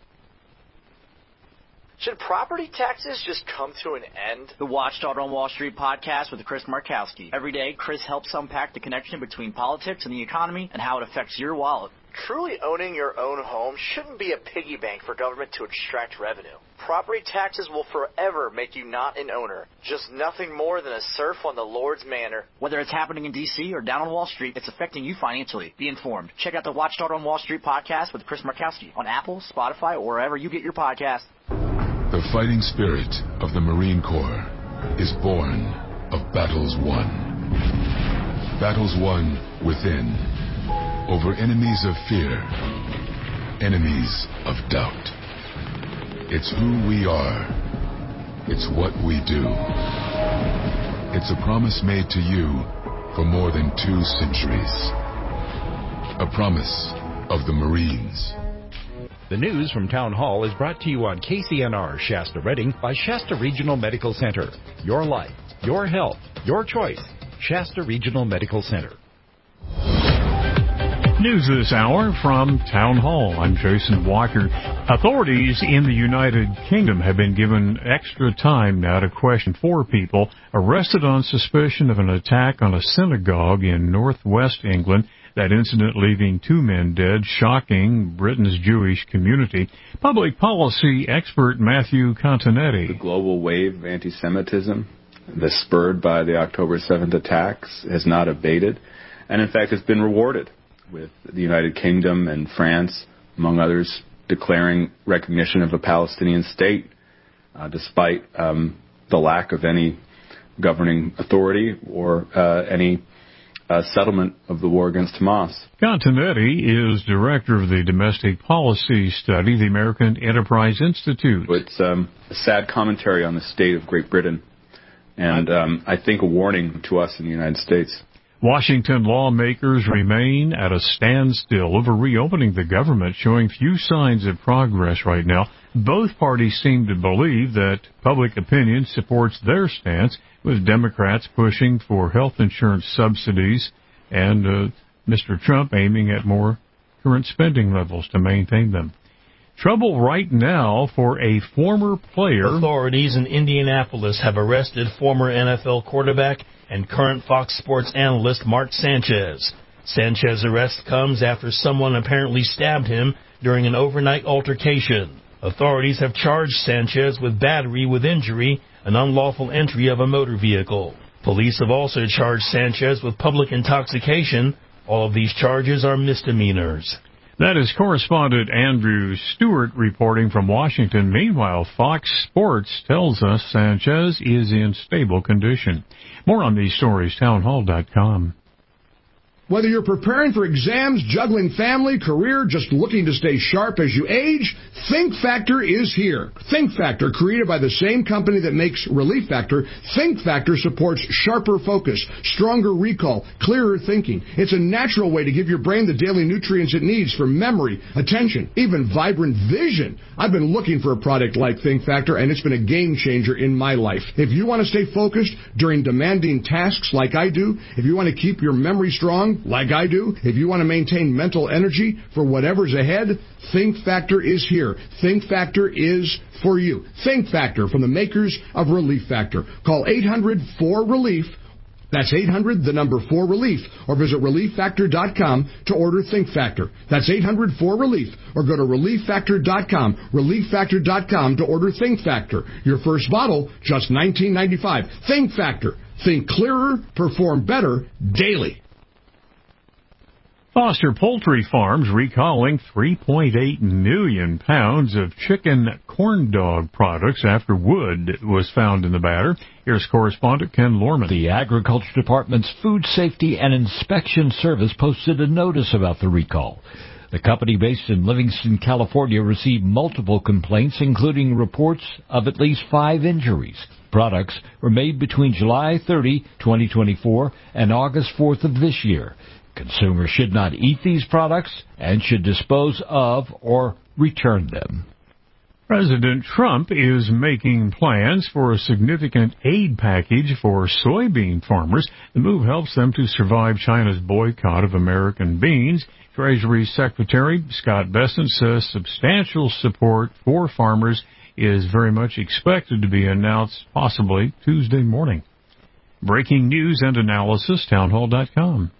Should property taxes just come to an end? The Watchdog on Wall Street podcast with Chris Markowski. Every day, Chris helps unpack the connection between politics and the economy and how it affects your wallet. Truly owning your own home shouldn't be a piggy bank for government to extract revenue. Property taxes will forever make you not an owner, just nothing more than a serf on the Lord's manor. Whether it's happening in D.C. or down on Wall Street, it's affecting you financially. Be informed. Check out the Watchdog on Wall Street podcast with Chris Markowski on Apple, Spotify, or wherever you get your podcasts. The fighting spirit of the Marine Corps is born of battles won. Battles won within, over enemies of fear, enemies of doubt. It's who we are. It's what we do. It's a promise made to you for more than 2 centuries. A promise of the Marines. The news from Town Hall is brought to you on KCNR Shasta Redding by Shasta Regional Medical Center. Your life, your health, your choice. Shasta Regional Medical Center. News this hour from Town Hall. I'm Jason Walker. Authorities in the United Kingdom have been given extra time now to question 4 people arrested on suspicion of an attack on a synagogue in northwest England. That incident leaving 2 men dead, shocking Britain's Jewish community. Public policy expert Matthew Continetti. The global wave of anti-Semitism that's spurred by the October 7th attacks has not abated, and in fact has been rewarded, with the United Kingdom and France, among others, declaring recognition of a Palestinian state, despite the lack of any governing authority or any settlement of the war against Hamas. Continetti is director of the Domestic Policy Study, the American Enterprise Institute. It's a sad commentary on the state of Great Britain, and I think a warning to us in the United States. Washington lawmakers remain at a standstill over reopening the government, showing few signs of progress right now. Both parties seem to believe that public opinion supports their stance, with Democrats pushing for health insurance subsidies and Mr. Trump aiming at more current spending levels to maintain them. Trouble right now for a former player. Authorities in Indianapolis have arrested former NFL quarterback and current Fox Sports analyst Mark Sanchez. Sanchez's arrest comes after someone apparently stabbed him during an overnight altercation. Authorities have charged Sanchez with battery with injury and unlawful entry of a motor vehicle. Police have also charged Sanchez with public intoxication. All of these charges are misdemeanors. That is correspondent Andrew Stewart reporting from Washington. Meanwhile, Fox Sports tells us Sanchez is in stable condition. More on these stories, townhall.com. Whether you're preparing for exams, juggling family, career, just looking to stay sharp as you age, Think Factor is here. Think Factor, created by the same company that makes Relief Factor, Think Factor supports sharper focus, stronger recall, clearer thinking. It's a natural way to give your brain the daily nutrients it needs for memory, attention, even vibrant vision. I've been looking for a product like Think Factor, and it's been a game changer in my life. If you want to stay focused during demanding tasks like I do, if you want to keep your memory strong like I do, if you want to maintain mental energy for whatever's ahead, Think Factor is here. Think Factor is for you. Think Factor from the makers of Relief Factor. Call 800-4RELIEF. That's 800-4RELIEF. Or visit ReliefFactor.com to order Think Factor. That's 800-4RELIEF. Or go to ReliefFactor.com. ReliefFactor.com to order Think Factor. Your first bottle, just $19.95. Think Factor. Think clearer, perform better daily. Foster Poultry Farms recalling 3.8 million pounds of chicken corn dog products after wood was found in the batter. Here's correspondent Ken Lorman. The Agriculture Department's Food Safety and Inspection Service posted a notice about the recall. The company based in Livingston, California, received multiple complaints, including reports of at least 5 injuries. Products were made between July 30, 2024, and August 4th of this year. Consumers should not eat these products and should dispose of or return them. President Trump is making plans for a significant aid package for soybean farmers. The move helps them to survive China's boycott of American beans. Treasury Secretary Scott Bessent says substantial support for farmers is very much expected to be announced possibly Tuesday morning. Breaking news and analysis, townhall.com.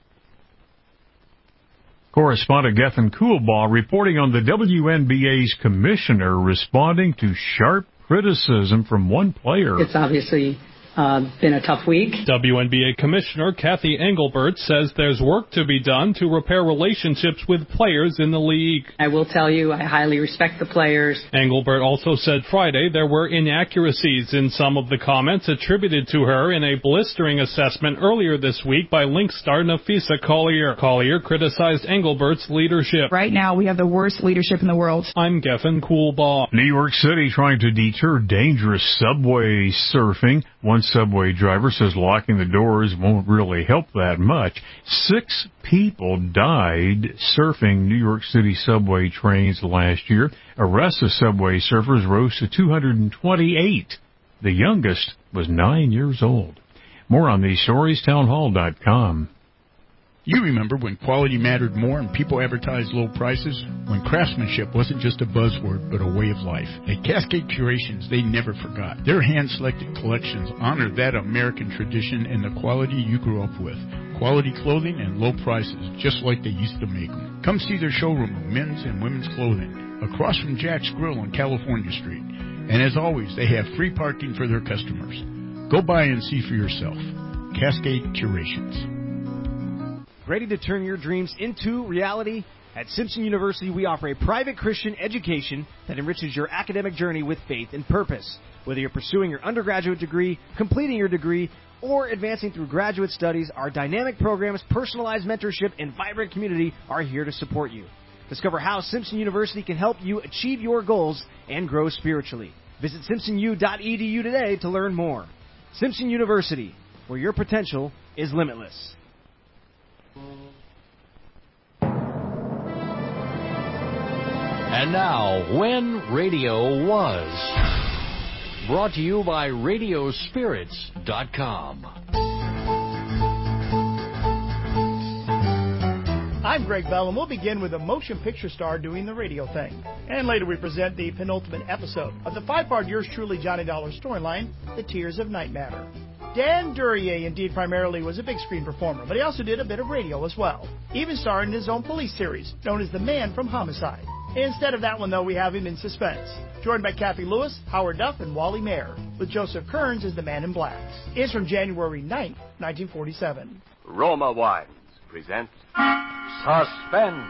Correspondent Gethin Coolbaugh reporting on the WNBA's commissioner responding to sharp criticism from one player. It's obviously been a tough week. WNBA Commissioner Kathy Engelbert says there's work to be done to repair relationships with players in the league. I will tell you, I highly respect the players. Engelbert also said Friday there were inaccuracies in some of the comments attributed to her in a blistering assessment earlier this week by Link star Nafisa Collier. Collier criticized Engelbert's leadership. Right now, we have the worst leadership in the world. I'm Gethin Coolbaugh. New York City trying to deter dangerous subway surfing. One subway driver says locking the doors won't really help that much. 6 people died surfing New York City subway trains last year. Arrests of subway surfers rose to 228. The youngest was 9 years old. More on these stories, townhall.com. You remember when quality mattered more and people advertised low prices? When craftsmanship wasn't just a buzzword, but a way of life. At Cascade Curations, they never forgot. Their hand-selected collections honor that American tradition and the quality you grew up with. Quality clothing and low prices, just like they used to make them. Come see their showroom of men's and women's clothing, across from Jack's Grill on California Street. And as always, they have free parking for their customers. Go by and see for yourself. Cascade Curations. Ready to turn your dreams into reality? At Simpson University, we offer a private Christian education that enriches your academic journey with faith and purpose. Whether you're pursuing your undergraduate degree, completing your degree, or advancing through graduate studies, our dynamic programs, personalized mentorship, and vibrant community are here to support you. Discover how Simpson University can help you achieve your goals and grow spiritually. Visit simpsonu.edu today to learn more. Simpson University, where your potential is limitless. And now, When Radio Was. Brought to you by Radiospirits.com. I'm Greg Bell, and we'll begin with a motion picture star doing the radio thing. And later we present the penultimate episode of the 5-part Yours Truly Johnny Dollar storyline, The Tears of Night Matter. Dan Duryea, indeed, primarily was a big screen performer, but he also did a bit of radio as well, even starring in his own police series, known as The Man from Homicide. Instead of that one, though, we have him in Suspense, joined by Kathy Lewis, Howard Duff, and Wally Mayer, with Joseph Kearns as the Man in Black. It's from January 9th, 1947. Roma Wines presents Suspense.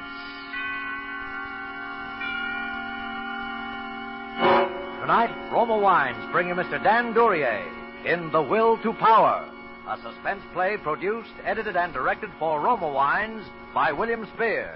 Tonight, Roma Wines bring you Mr. Dan Duryea in The Will to Power, a suspense play produced, edited, and directed for Roma Wines by William Spear.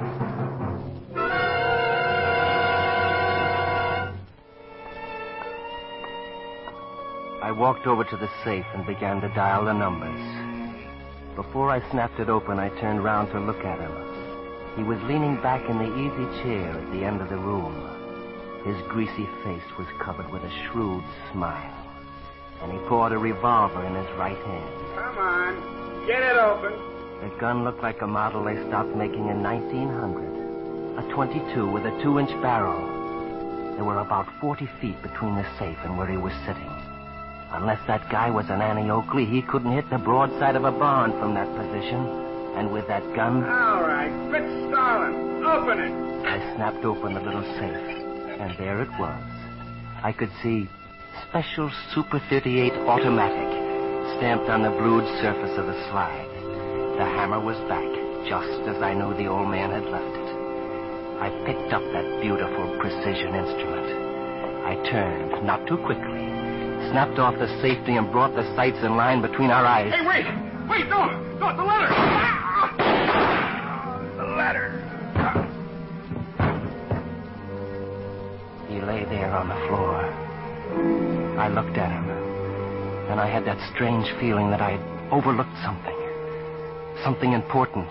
I walked over to the safe and began to dial the numbers. Before I snapped it open, I turned round to look at him. He was leaning back in the easy chair at the end of the room. His greasy face was covered with a shrewd smile, and he poured a revolver in his right hand. Come on, get it open. The gun looked like a model they stopped making in 1900. A .22 with a 2-inch barrel. There were about 40 feet between the safe and where he was sitting. Unless that guy was an Annie Oakley, he couldn't hit the broadside of a barn from that position. And with that gun... All right, quit stalling. Open it. I snapped open the little safe, and there it was. I could see Special Super 38 Automatic stamped on the blued surface of the slide. The hammer was back, just as I knew the old man had left it. I picked up that beautiful precision instrument. I turned, not too quickly, snapped off the safety and brought the sights in line between our eyes. Hey, wait! Wait, don't! The letter! The letter! He lay there on the floor. I looked at him, and I had that strange feeling that I'd overlooked something. something important.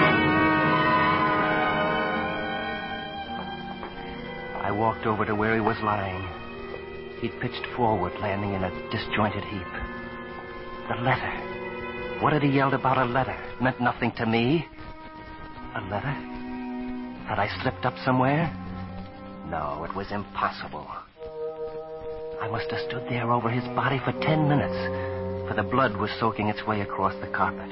I walked over to where he was lying. He'd pitched forward, landing in a disjointed heap. The letter. What had he yelled about a letter? It meant nothing to me. A letter? Had I slipped up somewhere? No, it was impossible. I must have stood there over his body for 10 minutes, for the blood was soaking its way across the carpet.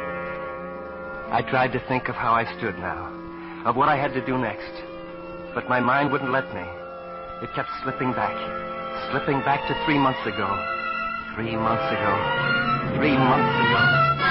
I tried to think of how I stood now, of what I had to do next. But my mind wouldn't let me. It kept slipping back to 3 months ago. 3 months ago. 3 months ago.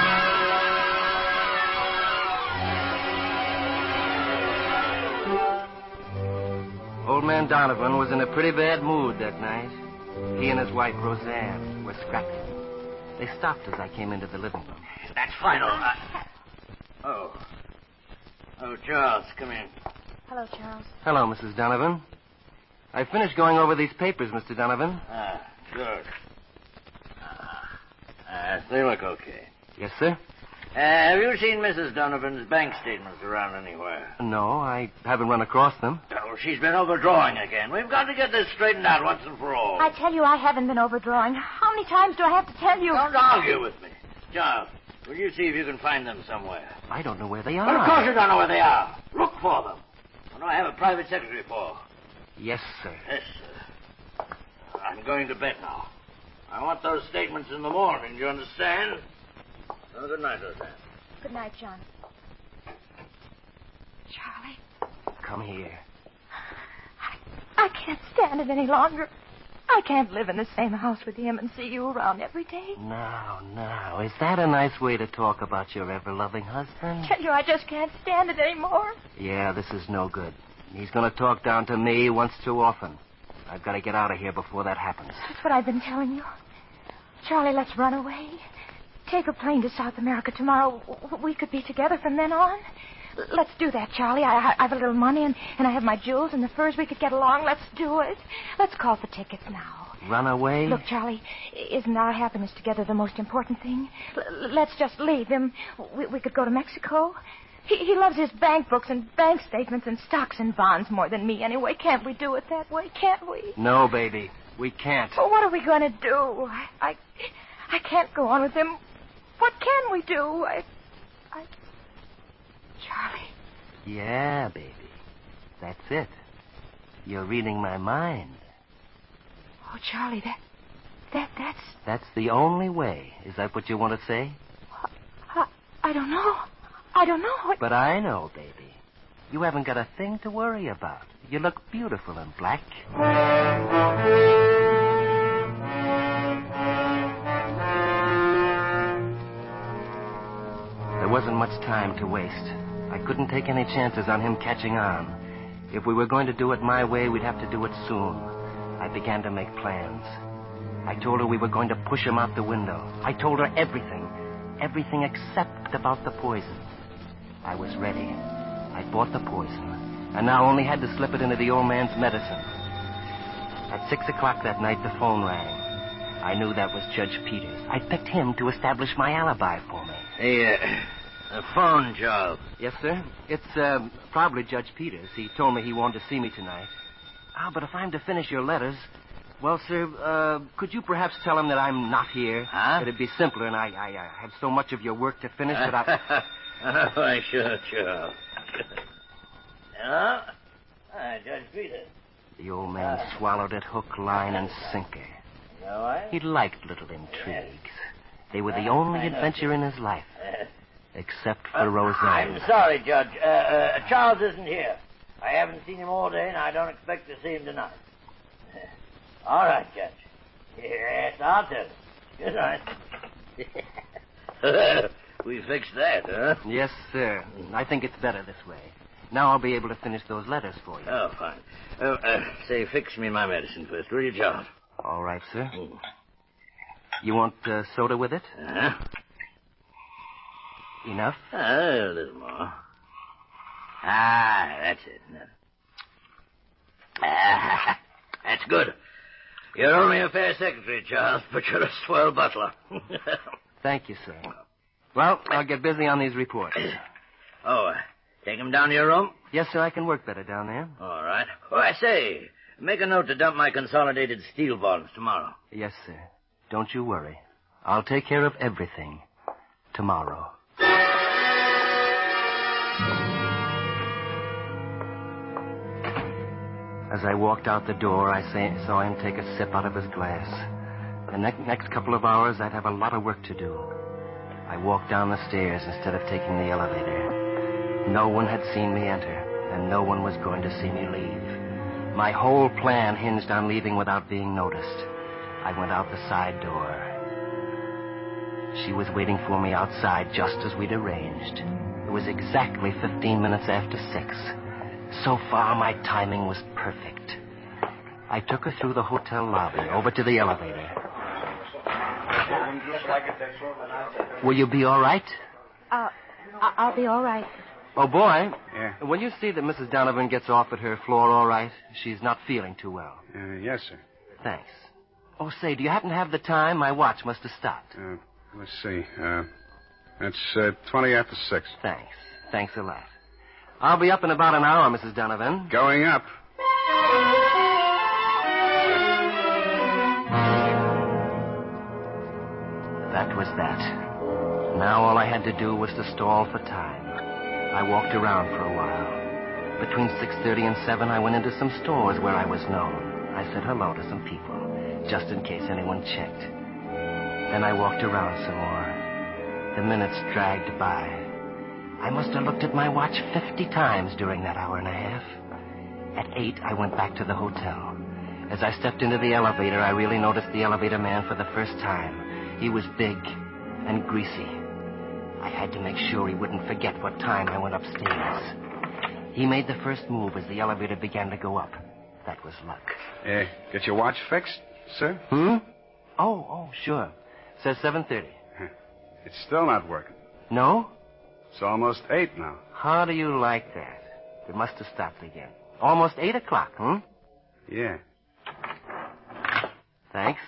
Old man Donovan was in a pretty bad mood that night. He and his wife, Roseanne, were scrapping. They stopped as I came into the living room. That's final. Oh, Charles, come in. Hello, Charles. Hello, Mrs. Donovan. I finished going over these papers, Mr. Donovan. Good. They look okay. Yes, sir? Have you seen Mrs. Donovan's bank statements around anywhere? No, I haven't run across them. Oh, she's been overdrawing again. We've got to get this straightened out once and for all. I tell you, I haven't been overdrawing. How many times do I have to tell you? Don't argue with me. Charles, will you see if you can find them somewhere? I don't know where they are. Well, of course you don't know where they are. Look for them. What do I have a private secretary for? Yes, sir. Yes, sir. I'm going to bed now. I want those statements in the morning, do you understand? Oh, good night, Roseanne. Good night, John. Charlie. Come here. I can't stand it any longer. I can't live in the same house with him and see you around every day. Now, is that a nice way to talk about your ever-loving husband? Tell you, I just can't stand it anymore. Yeah, this is no good. He's going to talk down to me once too often. I've got to get out of here before that happens. That's what I've been telling you. Charlie, let's run away. Take a plane to South America tomorrow. We could be together from then on. Let's do that, Charlie. I have a little money, and I have my jewels and the furs. We could get along. Let's do it. Let's call for tickets now. Run away? Look, Charlie, isn't our happiness together the most important thing? Let's just leave him. We could go to Mexico. He loves his bank books and bank statements and stocks and bonds more than me anyway. Can't we do it that way? Can't we? No, baby. We can't. Well, what are we going to do? I can't go on with him. What can we do? Charlie. Yeah, baby. That's it. You're reading my mind. Oh, Charlie, that's... That's the only way. Is that what you want to say? I don't know. I don't know. But I know, baby. You haven't got a thing to worry about. You look beautiful in black. There wasn't much time to waste. I couldn't take any chances on him catching on. If we were going to do it my way, we'd have to do it soon. I began to make plans. I told her we were going to push him out the window. I told her everything. Everything except about the poison. I was ready. I bought the poison, and now only had to slip it into the old man's medicine. At 6 o'clock that night, the phone rang. I knew that was Judge Peters. I picked him to establish my alibi for me. Hey, the phone, Charles. Yes, sir? It's probably Judge Peters. He told me he wanted to see me tonight. But if I'm to finish your letters... Well, sir, could you perhaps tell him that I'm not here? Huh? It'd be simpler, and I have so much of your work to finish that I... Oh, sure. Hello? Judge Peters. The old man swallowed it hook, line, and sinker. He liked little intrigues. They were the only adventure in his life. Except for Roseanne. I'm sorry, Judge. Charles isn't here. I haven't seen him all day, and I don't expect to see him tonight. All right, Judge. Yes, I'll tell you. Good night. We fixed that, huh? Yes, sir. I think it's better this way. Now I'll be able to finish those letters for you. Oh, fine. Say, fix me my medicine first, will you, Charles? All right, sir. You want soda with it? Uh-huh. Enough? A little more. That's it. That's good. You're only a fair secretary, Charles, but you're a swell butler. Thank you, sir. Well, I'll get busy on these reports. Take him down to your room? Yes, sir, I can work better down there. All right. Oh, I say, make a note to dump my consolidated steel volumes tomorrow. Yes, sir. Don't you worry. I'll take care of everything tomorrow. As I walked out the door, I saw him take a sip out of his glass. The next couple of hours, I'd have a lot of work to do. I walked down the stairs instead of taking the elevator. No one had seen me enter, and no one was going to see me leave. My whole plan hinged on leaving without being noticed. I went out the side door. She was waiting for me outside just as we'd arranged. It was exactly 15 minutes after 6. So far, my timing was perfect. I took her through the hotel lobby, over to the elevator. Will you be all right? I'll be all right. Oh, boy. Yeah? Will you see that Mrs. Donovan gets off at her floor all right? She's not feeling too well. Yes, sir. Thanks. Oh, say, do you happen to have the time? My watch must have stopped. Let's see. That's 20 after 6. Thanks. Thanks a lot. I'll be up in about an hour, Mrs. Donovan. Going up. That was that. Now all I had to do was to stall for time. I walked around for a while. Between 6:30 and 7, I went into some stores where I was known. I said hello to some people, just in case anyone checked. Then I walked around some more. The minutes dragged by. I must have looked at my watch 50 times during that hour and a half. At 8, I went back to the hotel. As I stepped into the elevator, I really noticed the elevator man for the first time. He was big and greasy. I had to make sure he wouldn't forget what time I went upstairs. He made the first move as the elevator began to go up. That was luck. Get your watch fixed, sir? Oh, sure. Says 7:30. It's still not working. No? It's almost 8 now. How do you like that? It must have stopped again. Almost 8 o'clock, Yeah. Thanks.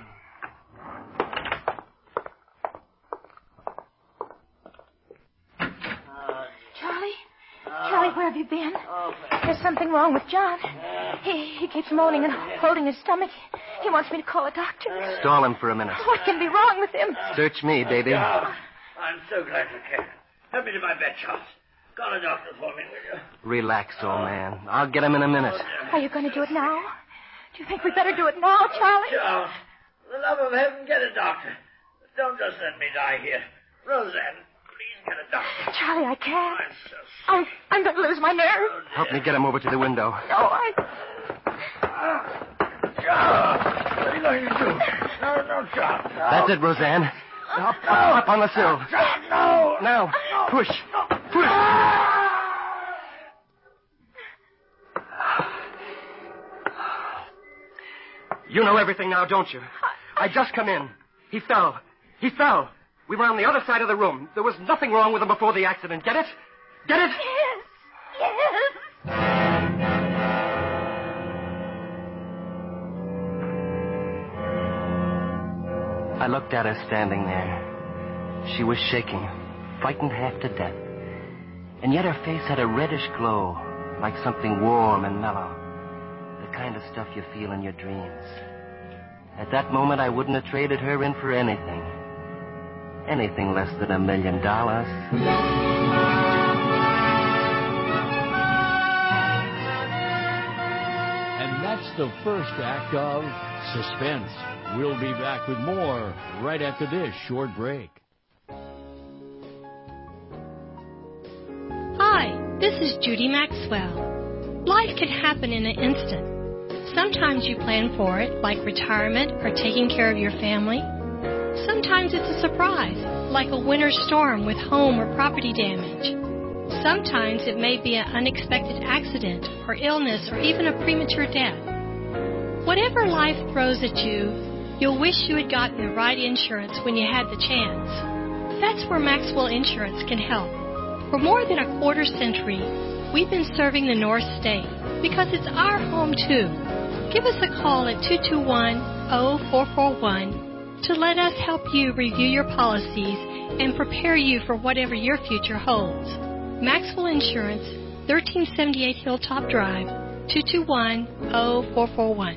Charlie, where have you been? There's something wrong with John. He keeps moaning and holding his stomach. He wants me to call a doctor. Stall him for a minute. What can be wrong with him? Search me, baby. I'm so glad you came. Help me to my bed, Charles. Call a doctor for me, will you? Relax, old man. I'll get him in a minute. Are you going to do it now? Do you think we better do it now, Charlie? Charles, for the love of heaven, get a doctor. Don't just let me die here. Roseanne, please get a doctor. Charlie, I can't. I'm going to lose my nerve. Help me get him over to the window. Charles, what are you going to do? No, Charles. No. That's it, Roseanne. Up on the sill. Charles, no. Now, push. You know everything now, don't you? I just come in. He fell. We were on the other side of the room. There was nothing wrong with him before the accident. Get it? Yes. I looked at her standing there. She was shaking, frightened half to death. And yet her face had a reddish glow, like something warm and mellow. The kind of stuff you feel in your dreams. At that moment, I wouldn't have traded her in for anything. Anything less than $1 million. And that's the first act of Suspense. We'll be back with more right after this short break. Hi, this is Judy Maxwell. Life can happen in an instant. Sometimes you plan for it, like retirement or taking care of your family. Sometimes it's a surprise, like a winter storm with home or property damage. Sometimes it may be an unexpected accident or illness or even a premature death. Whatever life throws at you, you'll wish you had gotten the right insurance when you had the chance. That's where Maxwell Insurance can help. For more than a quarter century, we've been serving the North State because it's our home too. Give us a call at 221-0441 to let us help you review your policies and prepare you for whatever your future holds. Maxwell Insurance, 1378 Hilltop Drive, 221-0441.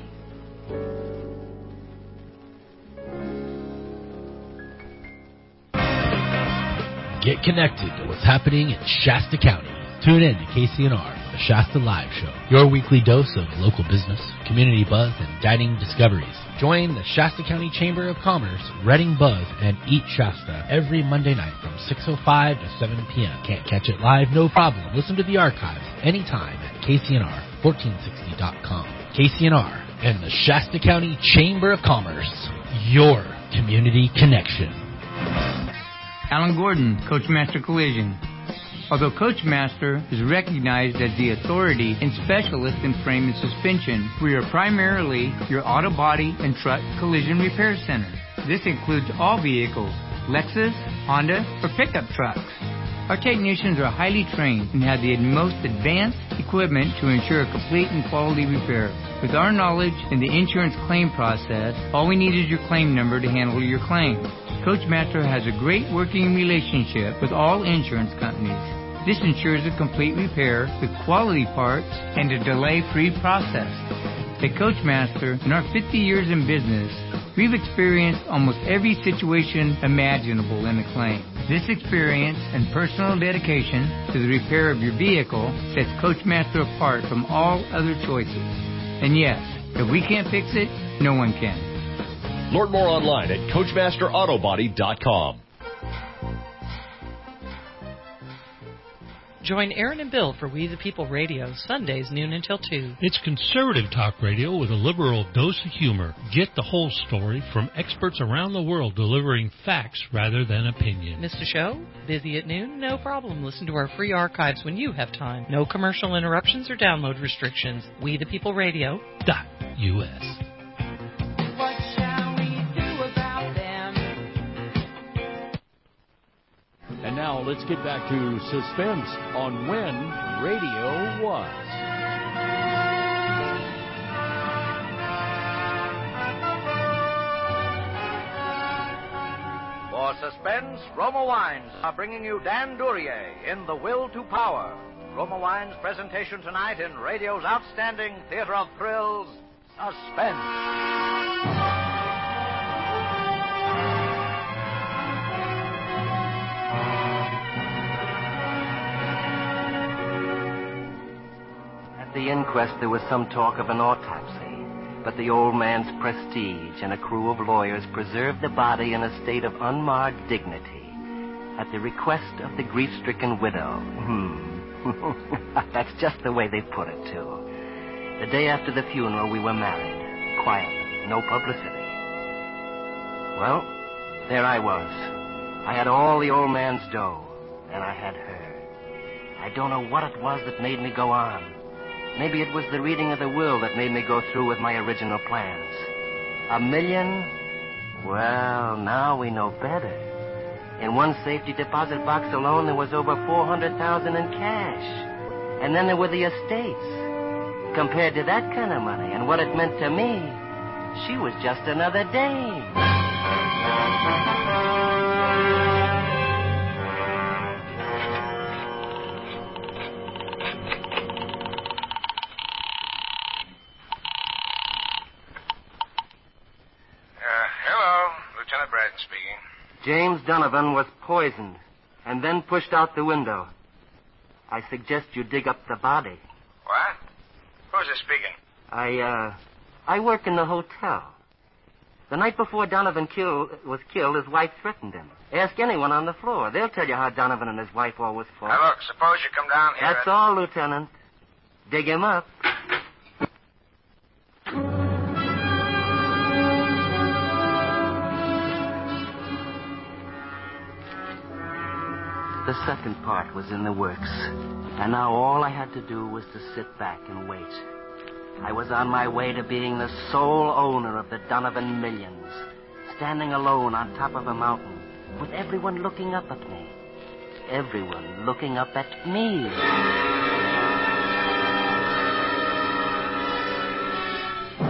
Get connected to what's happening in Shasta County. Tune in to KCNR, the Shasta Live Show, your weekly dose of local business, community buzz, and dining discoveries. Join the Shasta County Chamber of Commerce, Reading Buzz, and Eat Shasta every Monday night from 6:05 to 7 p.m. Can't catch it live? No problem. Listen to the archives anytime at KCNR1460.com. KCNR and the Shasta County Chamber of Commerce, your community connection. Alan Gordon, Coachmaster Collision. Although Coachmaster is recognized as the authority and specialist in frame and suspension, we are primarily your auto body and truck collision repair center. This includes all vehicles, Lexus, Honda, or pickup trucks. Our technicians are highly trained and have the most advanced equipment to ensure a complete and quality repair. With our knowledge in the insurance claim process, all we need is your claim number to handle your claim. Coachmaster has a great working relationship with all insurance companies. This ensures a complete repair with quality parts and a delay-free process. At Coachmaster, in our 50 years in business, we've experienced almost every situation imaginable in a claim. This experience and personal dedication to the repair of your vehicle sets Coachmaster apart from all other choices. And yes, if we can't fix it, no one can. Learn more online at CoachmasterAutobody.com. Join Aaron and Bill for We the People Radio, Sundays noon until 2. It's conservative talk radio with a liberal dose of humor. Get the whole story from experts around the world delivering facts rather than opinion. Missed a show? Busy at noon? No problem. Listen to our free archives when you have time. No commercial interruptions or download restrictions. We the People Radio.us. And now let's get back to suspense on when radio was. For Suspense, Roma Wines are bringing you Dan Duryea in The Will to Power. Roma Wines' presentation tonight in radio's outstanding theater of thrills, Suspense. At the inquest, there was some talk of an autopsy, but the old man's prestige and a crew of lawyers preserved the body in a state of unmarred dignity at the request of the grief-stricken widow. That's just the way they put it, too. The day after the funeral, we were married, quietly, no publicity. Well, there I was. I had all the old man's dough, and I had her. I don't know what it was that made me go on. Maybe it was the reading of the will that made me go through with my original plans. $1 million? Well, now we know better. In one safety deposit box alone, there was over $400,000 in cash. And then there were the estates. Compared to that kind of money and what it meant to me, she was just another dame. Lieutenant Braden speaking. James Donovan was poisoned and then pushed out the window. I suggest you dig up the body. What? Who's this speaking? I work in the hotel. The night before Donovan was killed, his wife threatened him. Ask anyone on the floor. They'll tell you how Donovan and his wife always fought. Now, look, suppose you come down here. That's all, Lieutenant. Dig him up. The second part was in the works, and now all I had to do was to sit back and wait. I was on my way to being the sole owner of the Donovan millions, standing alone on top of a mountain, with everyone looking up at me. Everyone looking up at me.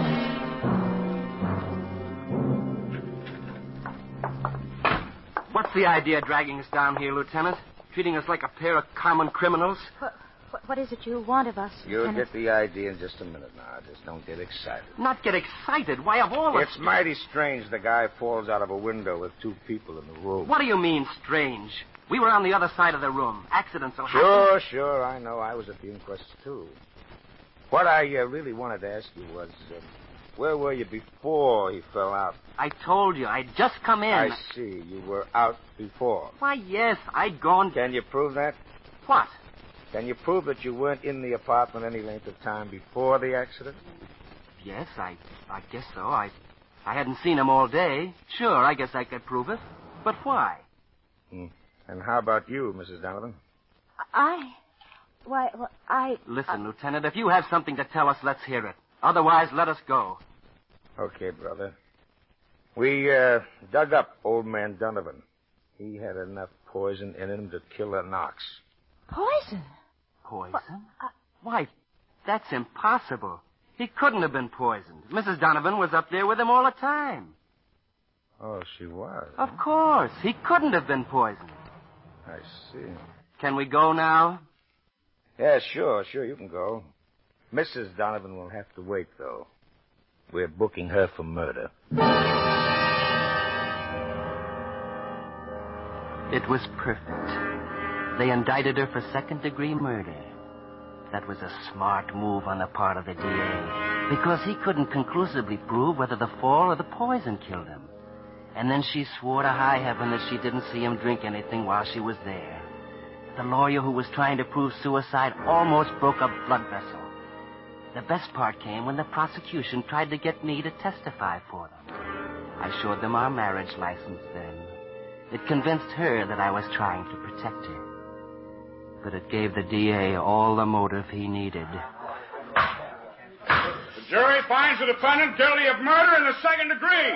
What's the idea of dragging us down here, Lieutenant? Treating us like a pair of common criminals? What is it you want of us, You'll Lieutenant? get the idea in just a minute now. Just don't get excited. Not get excited? Why, of all It's mighty strange the guy falls out of a window with two people in the room. What do you mean, strange? We were on the other side of the room. Accidents will happen. Sure, I know. I was at the inquest, too. What I really wanted to ask you was, where were you before he fell out? I told you. I'd just come in. I see. You were out before. Why, yes. I'd gone... Can you prove that? What? Can you prove that you weren't in the apartment any length of time before the accident? Yes, I guess so. I hadn't seen him all day. Sure, I guess I could prove it. But why? And how about you, Mrs. Donovan? Listen, Lieutenant, if you have something to tell us, let's hear it. Otherwise, let us go. Okay, brother. We dug up old man Donovan. He had enough poison in him to kill a Knox. Poison? Poison? Why, that's impossible. He couldn't have been poisoned. Mrs. Donovan was up there with him all the time. Oh, she was? Of course. He couldn't have been poisoned. I see. Can we go now? Yeah, sure, you can go. Mrs. Donovan will have to wait, though. We're booking her for murder. It was perfect. They indicted her for second-degree murder. That was a smart move on the part of the DA, because he couldn't conclusively prove whether the fall or the poison killed him. And then she swore to high heaven that she didn't see him drink anything while she was there. The lawyer who was trying to prove suicide almost broke a blood vessel. The best part came when the prosecution tried to get me to testify for them. I showed them our marriage license then. It convinced her that I was trying to protect her. But it gave the DA all the motive he needed. The jury finds the defendant guilty of murder in the second degree.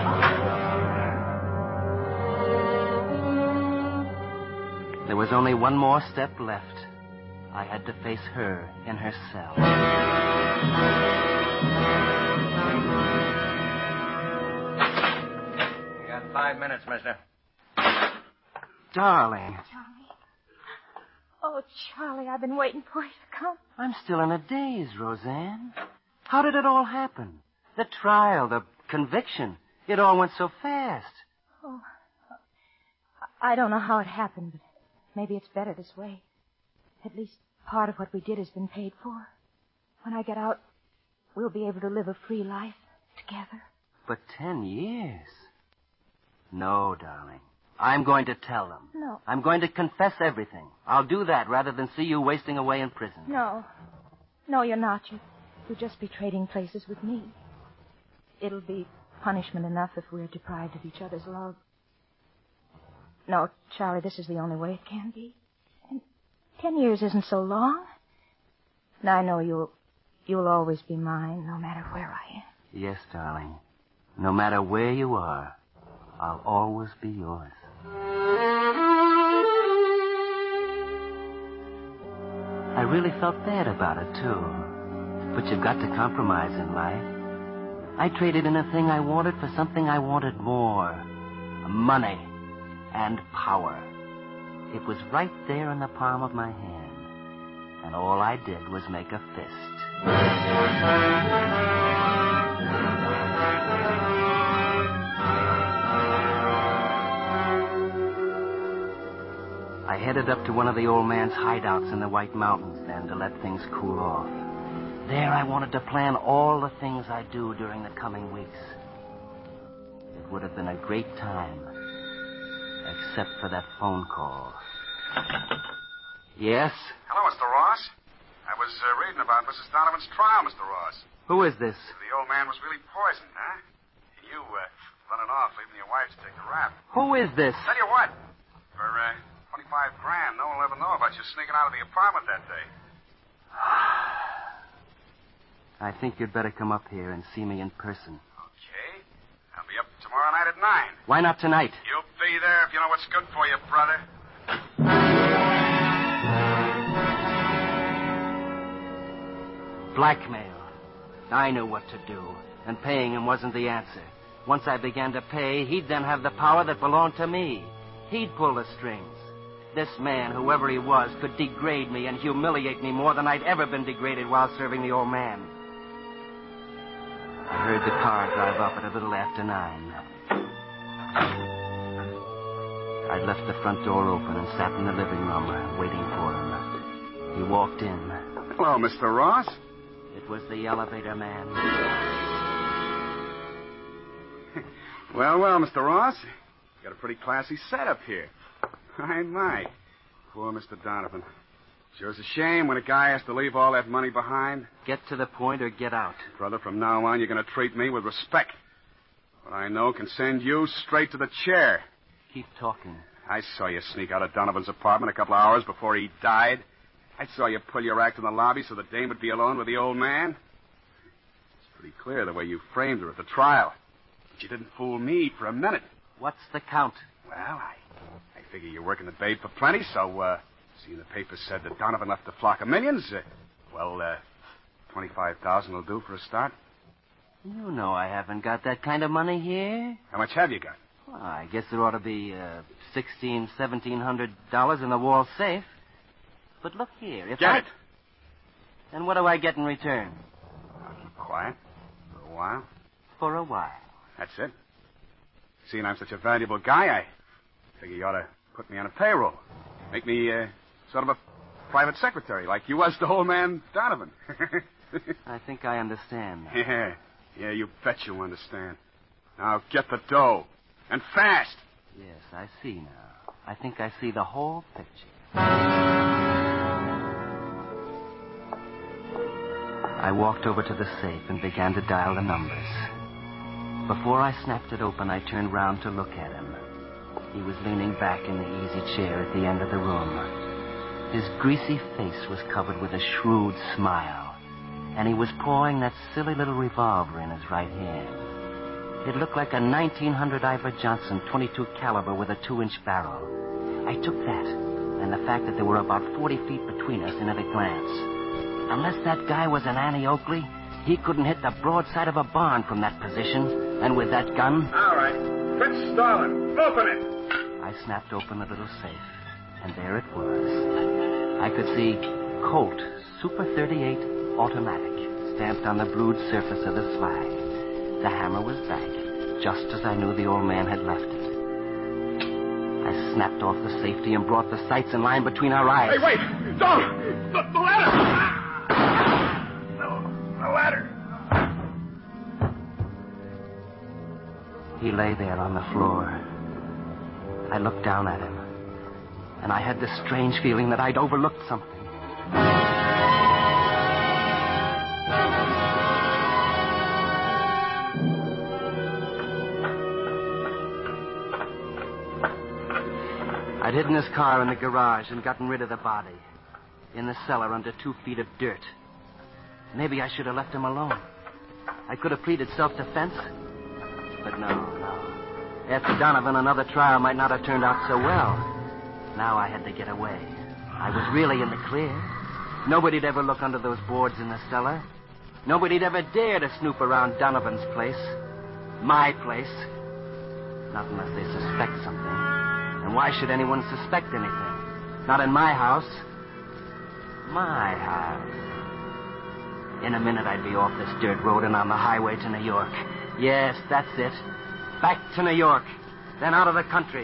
There was only one more step left. I had to face her in her cell. You got 5 minutes, mister. Darling. Oh, Charlie, I've been waiting for you to come. I'm still in a daze, Roseanne. How did it all happen? The trial, the conviction. It all went so fast. Oh, I don't know how it happened, but maybe it's better this way. At least part of what we did has been paid for. When I get out, we'll be able to live a free life together. But 10 years? No, darling. I'm going to tell them. No. I'm going to confess everything. I'll do that rather than see you wasting away in prison. No. No, you're not. You'll just be trading places with me. It'll be punishment enough if we're deprived of each other's love. No, Charlie, this is the only way it can be. And 10 years isn't so long. And I know you'll always be mine, no matter where I am. Yes, darling. No matter where you are, I'll always be yours. I really felt bad about it, too. But you've got to compromise in life. I traded in a thing I wanted for something I wanted more. Money and power. It was right there in the palm of my hand. And all I did was make a fist. I headed up to one of the old man's hideouts in the White Mountains then to let things cool off. There I wanted to plan all the things I'd do during the coming weeks. It would have been a great time, except for that phone call. Yes? Hello, Mr. Ross. I was reading about Mrs. Donovan's trial, Mr. Ross. Who is this? The old man was really poisoned, huh? And you running off, leaving your wife to take the rap. Who is this? Tell you what, for $25,000, no one will ever know about you sneaking out of the apartment that day. I think you'd better come up here and see me in person. Okay. I'll be up tomorrow night at 9. Why not tonight? You'll be there if you know what's good for you, brother. Blackmail. I knew what to do, and paying him wasn't the answer. Once I began to pay, he'd then have the power that belonged to me. He'd pull the strings. This man, whoever he was, could degrade me and humiliate me more than I'd ever been degraded while serving the old man. I heard the car drive up at a little after 9. I'd left the front door open and sat in the living room waiting for him. He walked in. Hello, Mr. Ross. It was the elevator man. Well, Mr. Ross. You got a pretty classy setup here. My. Poor Mr. Donovan. Sure is a shame when a guy has to leave all that money behind. Get to the point or get out. Brother, from now on, you're going to treat me with respect. What I know can send you straight to the chair. Keep talking. I saw you sneak out of Donovan's apartment a couple of hours before he died. I saw you pull your act in the lobby so the dame would be alone with the old man. It's pretty clear the way you framed her at the trial. But you didn't fool me for a minute. What's the count? Well, I figure you're working the babe for plenty, so, seeing the paper said that Donovan left a flock of millions, $25,000 will do for a start. You know I haven't got that kind of money here. How much have you got? Well, I guess there ought to be $1,700 in the wall safe. But look here, if Get it. Then what do I get in return? I'll keep quiet for a while. For a while. That's it. Seeing I'm such a valuable guy, I figure you ought to put me on a payroll. Make me sort of a private secretary, like you was to old man Donovan. I think I understand. Yeah, you bet you understand. Now get the dough. And fast. Yes, I see now. I think I see the whole picture. I walked over to the safe and began to dial the numbers. Before I snapped it open, I turned round to look at him. He was leaning back in the easy chair at the end of the room. His greasy face was covered with a shrewd smile, and he was pawing that silly little revolver in his right hand. It looked like a 1900 Ivor Johnson .22 caliber with a 2-inch barrel. I took that, and the fact that there were about 40 feet between us in at a glance. Unless that guy was an Annie Oakley, he couldn't hit the broadside of a barn from that position. And with that gun... All right. Quit stalling. Open it. I snapped open the little safe, and there it was. I could see Colt Super 38 Automatic stamped on the blued surface of the slag. The hammer was back, just as I knew the old man had left it. I snapped off the safety and brought the sights in line between our eyes. Hey, wait! Don't! The ladder! The ladder! He lay there on the floor. I looked down at him, and I had this strange feeling that I'd overlooked something. I'd hidden his car in the garage and gotten rid of the body. In the cellar under 2 feet of dirt. Maybe I should have left him alone. I could have pleaded self-defense. But no. After Donovan, another trial might not have turned out so well. Now I had to get away. I was really in the clear. Nobody'd ever look under those boards in the cellar. Nobody'd ever dare to snoop around Donovan's place. My place. Not unless they suspect something. And why should anyone suspect anything? Not in my house. My house. In a minute, I'd be off this dirt road and on the highway to New York. Yes, that's it. Back to New York. Then out of the country.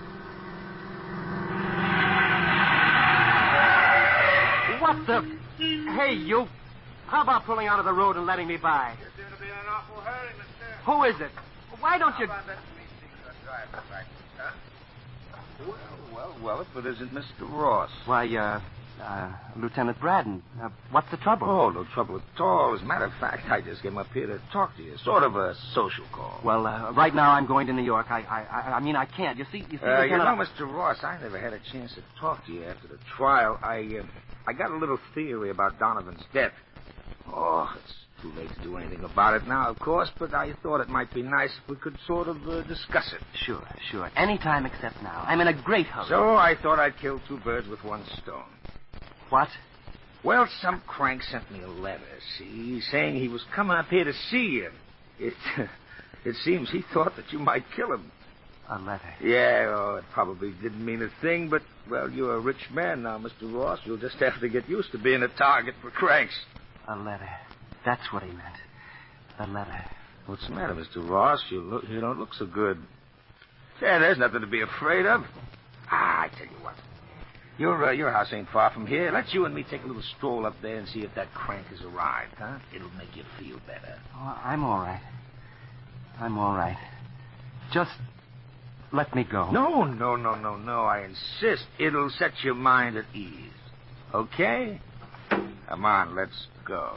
What the... Hey, you. How about pulling out of the road and letting me by? You're going to be in an awful hurry, mister. Who is it? Why don't you... How about letting me see your driver's license, huh? Well, if it isn't Mr. Ross. Why, Lieutenant Braden. What's the trouble? Oh, no trouble at all. As a matter of fact, I just came up here to talk to you. Sort of a social call. Well, right now I'm going to New York. I mean, I can't. You see, Mr. Ross, I never had a chance to talk to you after the trial. I got a little theory about Donovan's death. Oh, it's too late to do anything about it now, of course, but I thought it might be nice if we could sort of discuss it. Sure. Any time except now. I'm in a great hurry. So I thought I'd kill 2 birds with 1 stone. What? Well, some crank sent me a letter, see, saying he was coming up here to see you. It seems he thought that you might kill him. A letter. Yeah, it probably didn't mean a thing, but, well, you're a rich man now, Mr. Ross. You'll just have to get used to being a target for cranks. A letter. That's what he meant. A letter. What's the matter, Mr. Ross? You don't look so good. Yeah, there's nothing to be afraid of. I tell you what. Your house ain't far from here. Let's you and me take a little stroll up there and see if that crank has arrived, huh? It'll make you feel better. Oh, I'm all right. I'm all right. Just let me go. No. I insist. It'll set your mind at ease. Okay? Come on, let's go.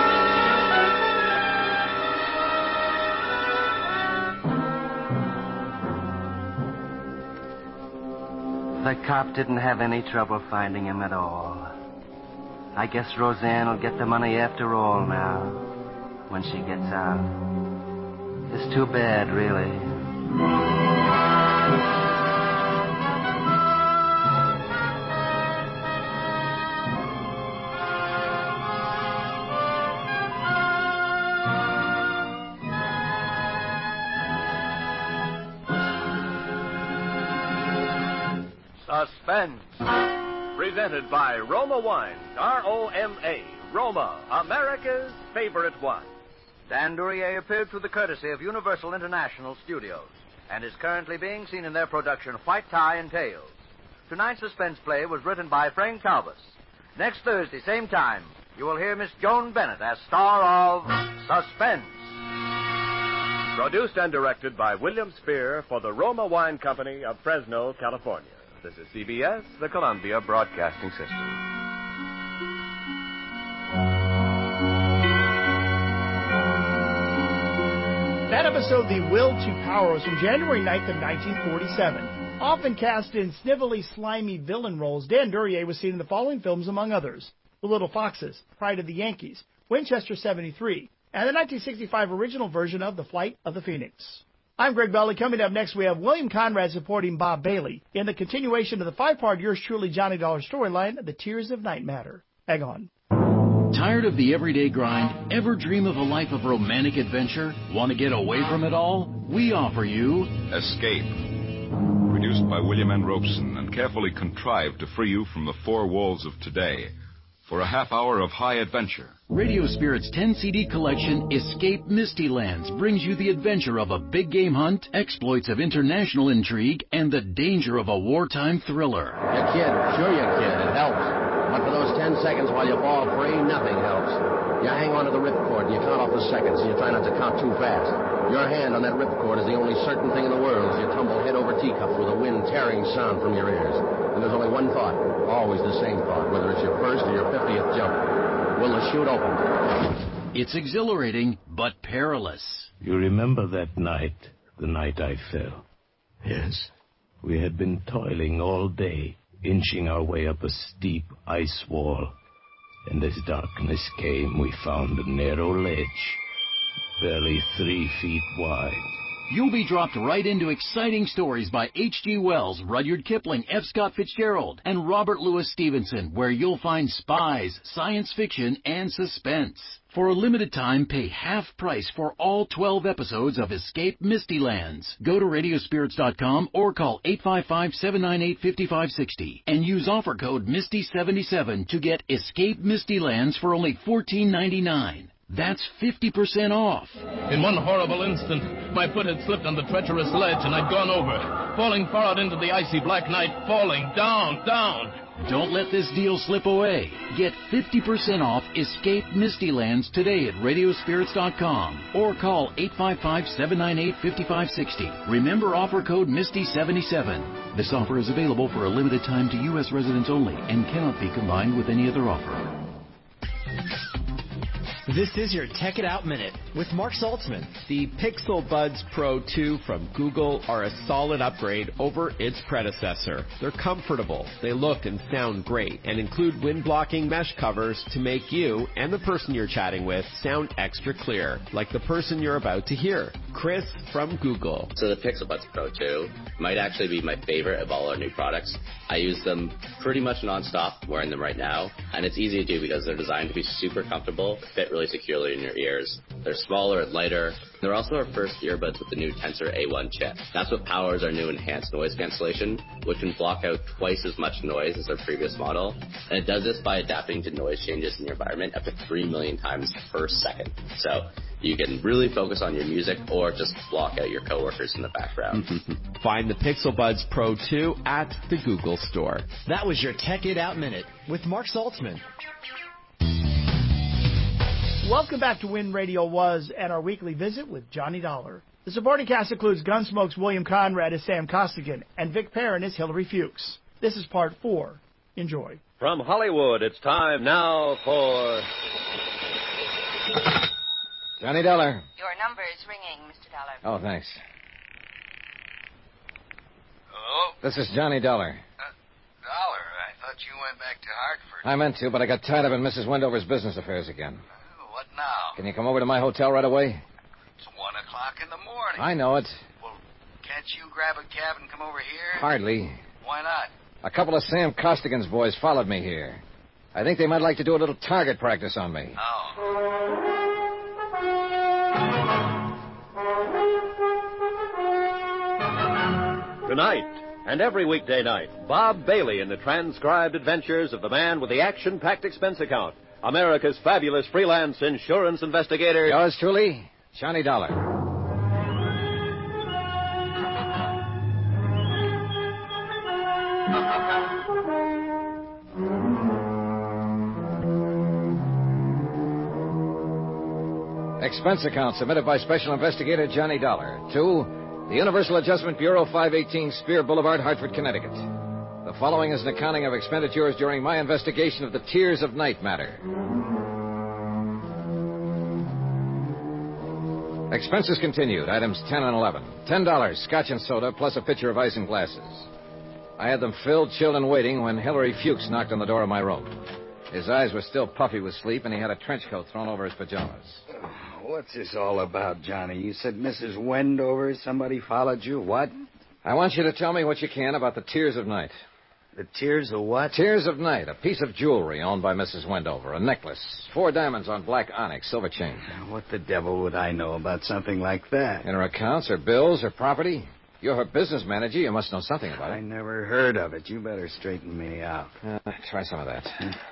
The cop didn't have any trouble finding him at all. I guess Roseanne will get the money after all now, when she gets out. It's too bad, really. Suspense. Presented by Roma Wines, R-O-M-A. Roma, America's favorite wine. Dan Duryea appeared through the courtesy of Universal International Studios and is currently being seen in their production White Tie and Tails. Tonight's suspense play was written by Frank Talbot. Next Thursday, same time, you will hear Miss Joan Bennett as star of Suspense. Produced and directed by William Spear for the Roma Wine Company of Fresno, California. This is CBS, the Columbia Broadcasting System. That episode, The Will to Power, was from January 9th of 1947. Often cast in snivelly, slimy villain roles, Dan Duryea was seen in the following films, among others: The Little Foxes, Pride of the Yankees, Winchester 73, and the 1965 original version of The Flight of the Phoenix. I'm Greg Belly. Coming up next, we have William Conrad supporting Bob Bailey in the continuation of the 5-part Yours Truly Johnny Dollar storyline, The Tears of Night Matter. Hang on. Tired of the everyday grind? Ever dream of a life of romantic adventure? Want to get away from it all? We offer you Escape. Produced by William N. Robeson and carefully contrived to free you from the four walls of today for a half hour of high adventure. Radio Spirit's 10-CD collection, Escape Misty Lands, brings you the adventure of a big game hunt, exploits of international intrigue, and the danger of a wartime thriller. You kid. Sure you kid. It helps. But for those 10 seconds while you fall free, nothing helps. You hang on to the ripcord and you count off the seconds and you try not to count too fast. Your hand on that ripcord is the only certain thing in the world as you tumble head over teacups with a wind-tearing sound from your ears. And there's only one thought, always the same thought, whether it's your first or your 50th jump. Will the chute open? It's exhilarating, but perilous. You remember that night, the night I fell? Yes. We had been toiling all day, inching our way up a steep ice wall. And as darkness came, we found a narrow ledge, barely 3 feet wide. You'll be dropped right into exciting stories by H.G. Wells, Rudyard Kipling, F. Scott Fitzgerald, and Robert Louis Stevenson, where you'll find spies, science fiction, and suspense. For a limited time, pay half price for all 12 episodes of Escape Misty Lands. Go to Radiospirits.com or call 855-798-5560 and use offer code MISTY77 to get Escape Misty Lands for only $14.99. That's 50% off. In one horrible instant, my foot had slipped on the treacherous ledge and I'd gone over, falling far out into the icy black night, falling down. Don't let this deal slip away. Get 50% off Escape Misty Lands today at Radiospirits.com or call 855-798-5560. Remember offer code MISTY77. This offer is available for a limited time to U.S. residents only and cannot be combined with any other offer. This is your Tech It Out Minute with Mark Saltzman. The Pixel Buds Pro 2 from Google are a solid upgrade over its predecessor. They're comfortable, they look and sound great, and include wind-blocking mesh covers to make you and the person you're chatting with sound extra clear, like the person you're about to hear. Chris from Google. So the Pixel Buds Pro 2 might actually be my favorite of all our new products. I use them pretty much nonstop, wearing them right now, and it's easy to do because they're designed to be super comfortable, fit really securely in your ears. They're smaller and lighter. They're also our first earbuds with the new Tensor A1 chip. That's what powers our new enhanced noise cancellation, which can block out twice as much noise as our previous model. And it does this by adapting to noise changes in your environment up to 3 million times per second. So you can really focus on your music or just block out your coworkers in the background. Find the Pixel Buds Pro 2 at the Google Store. That was your Tech It Out Minute with Mark Saltzman. Welcome back to When Radio Was and our weekly visit with Johnny Dollar. The supporting cast includes Gunsmoke's William Conrad as Sam Costigan and Vic Perrin as Hillary Fuchs. This is part 4. Enjoy. From Hollywood, it's time now for... Johnny Dollar. Your number is ringing, Mr. Dollar. Oh, thanks. Hello? This is Johnny Dollar. Dollar, I thought you went back to Hartford. I meant to, but I got tied up in Mrs. Wendover's business affairs again. What now? Can you come over to my hotel right away? It's 1 o'clock in the morning. I know it. Well, can't you grab a cab and come over here? Hardly. Why not? A couple of Sam Costigan's boys followed me here. I think they might like to do a little target practice on me. Oh. Tonight, and every weekday night, Bob Bailey in the transcribed adventures of the man with the action-packed expense account, America's fabulous freelance insurance investigator. Yours truly, Johnny Dollar. Expense account submitted by Special Investigator Johnny Dollar to the Universal Adjustment Bureau, 518 Spear Boulevard, Hartford, Connecticut. The following is an accounting of expenditures during my investigation of the Tears of Night matter. Expenses continued, items 10 and 11. $10, scotch and soda, plus a pitcher of ice and glasses. I had them filled, chilled, and waiting when Hillary Fuchs knocked on the door of my room. His eyes were still puffy with sleep, and he had a trench coat thrown over his pajamas. What's this all about, Johnny? You said Mrs. Wendover, somebody followed you. What? I want you to tell me what you can about the Tears of Night. The Tears of what? Tears of Night, a piece of jewelry owned by Mrs. Wendover, a necklace, 4 diamonds on black onyx, silver chain. What the devil would I know about something like that? In her accounts, her bills, her property. You're her business manager. You must know something about it. I never heard of it. You better straighten me out. Try some of that.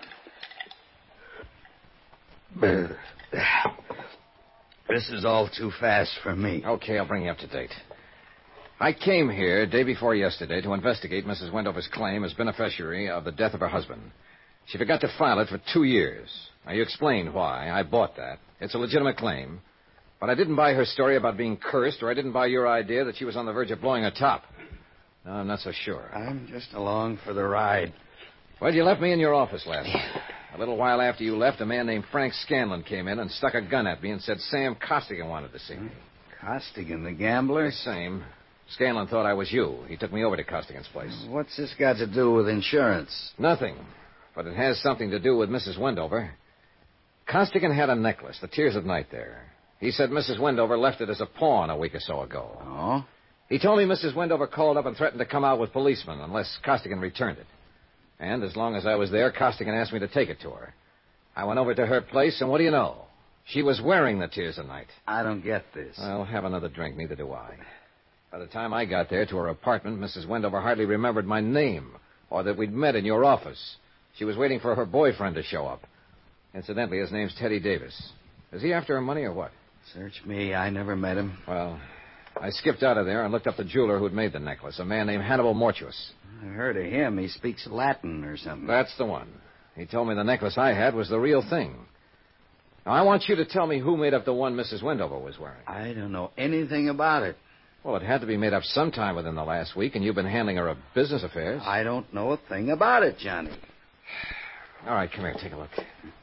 This is all too fast for me. Okay, I'll bring you up to date. I came here day before yesterday to investigate Mrs. Wendover's claim as beneficiary of the death of her husband. She forgot to file it for 2 years. Now, you explained why. I bought that. It's a legitimate claim. But I didn't buy her story about being cursed, or I didn't buy your idea that she was on the verge of blowing her top. No, I'm not so sure. I'm just along for the ride. Well, you left me in your office last night. A little while after you left, a man named Frank Scanlon came in and stuck a gun at me and said Sam Costigan wanted to see me. Costigan, the gambler? The same. Scanlon thought I was you. He took me over to Costigan's place. What's this got to do with insurance? Nothing. But it has something to do with Mrs. Wendover. Costigan had a necklace, the Tears of Night there. He said Mrs. Wendover left it as a pawn a week or so ago. Oh? He told me Mrs. Wendover called up and threatened to come out with policemen unless Costigan returned it. And as long as I was there, Costigan asked me to take it to her. I went over to her place, and what do you know? She was wearing the Tears of Night. I don't get this. Well, have another drink. Neither do I. By the time I got there to her apartment, Mrs. Wendover hardly remembered my name or that we'd met in your office. She was waiting for her boyfriend to show up. Incidentally, his name's Teddy Davis. Is he after her money or what? Search me. I never met him. Well, I skipped out of there and looked up the jeweler who'd made the necklace, a man named Hannibal Mortuus. I heard of him. He speaks Latin or something. That's the one. He told me the necklace I had was the real thing. Now, I want you to tell me who made up the one Mrs. Wendover was wearing. I don't know anything about it. Well, it had to be made up sometime within the last week, and you've been handling her business affairs. I don't know a thing about it, Johnny. All right, come here. Take a look.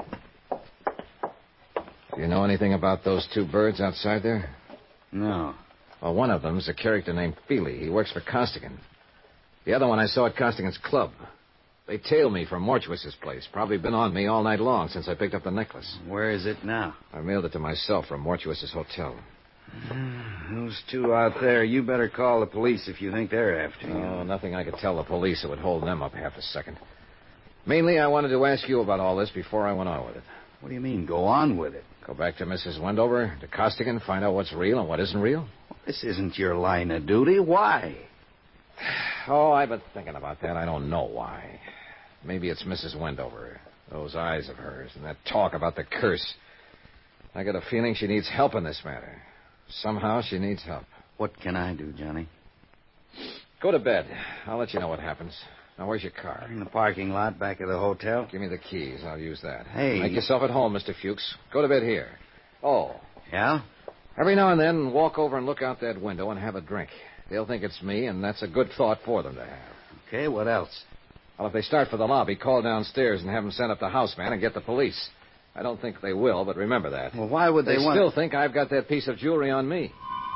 Do you know anything about those 2 birds outside there? No. Well, one of them's a character named Feely. He works for Costigan. The other one I saw at Costigan's club. They tailed me from Mortuus's place. Probably been on me all night long since I picked up the necklace. Where is it now? I mailed it to myself from Mortuus's hotel. Those 2 out there, you better call the police if you think they're after you. Oh, nothing I could tell the police that would hold them up half a second. Mainly, I wanted to ask you about all this before I went on with it. What do you mean, go on with it? Go back to Mrs. Wendover, to Costigan, find out what's real and what isn't real? This isn't your line of duty. Why? Oh, I've been thinking about that. I don't know why. Maybe it's Mrs. Wendover. Those eyes of hers and that talk about the curse. I got a feeling she needs help in this matter. Somehow she needs help. What can I do, Johnny? Go to bed. I'll let you know what happens. Now, where's your car? In the parking lot back of the hotel. Give me the keys. I'll use that. Hey. Make yourself at home, Mr. Fuchs. Go to bed here. Oh. Yeah? Every now and then, walk over and look out that window and have a drink. They'll think it's me, and that's a good thought for them to have. Okay, what else? Well, if they start for the lobby, call downstairs and have them send up the houseman and get the police. I don't think they will, but remember that. Well, why would they want... They still think I've got that piece of jewelry on me.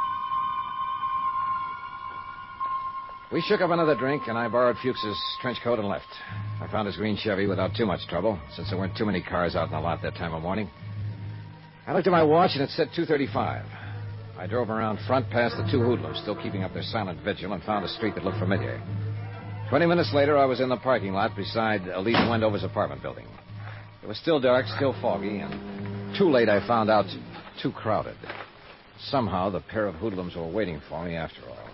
We shook up another drink, and I borrowed Fuchs's trench coat and left. I found his green Chevy without too much trouble, since there weren't too many cars out in the lot that time of morning. I looked at my watch, and it said 2:35. I drove around front past the two hoodlums, still keeping up their silent vigil, and found a street that looked familiar. 20 minutes later, I was in the parking lot beside Elise Wendover's apartment building. It was still dark, still foggy, and too late I found out too crowded. Somehow, the pair of hoodlums were waiting for me after all.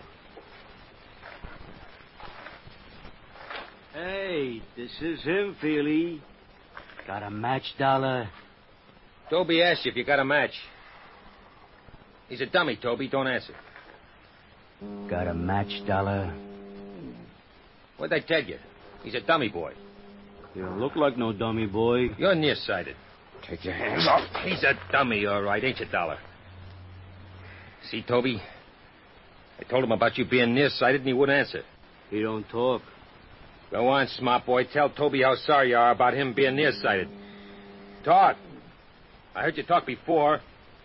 Hey, this is him, Feely. Got a match, Dollar? Toby asked you if you got a match. He's a dummy, Toby. Don't answer. Got a match, Dollar? What'd I tell you? He's a dummy boy. You don't look like no dummy boy. You're nearsighted. Take your hands off. He's a dummy, all right, ain't you, Dollar? See, Toby? I told him about you being nearsighted, and he wouldn't answer. He don't talk. Go on, smart boy. Tell Toby how sorry you are about him being nearsighted. Talk. I heard you talk before.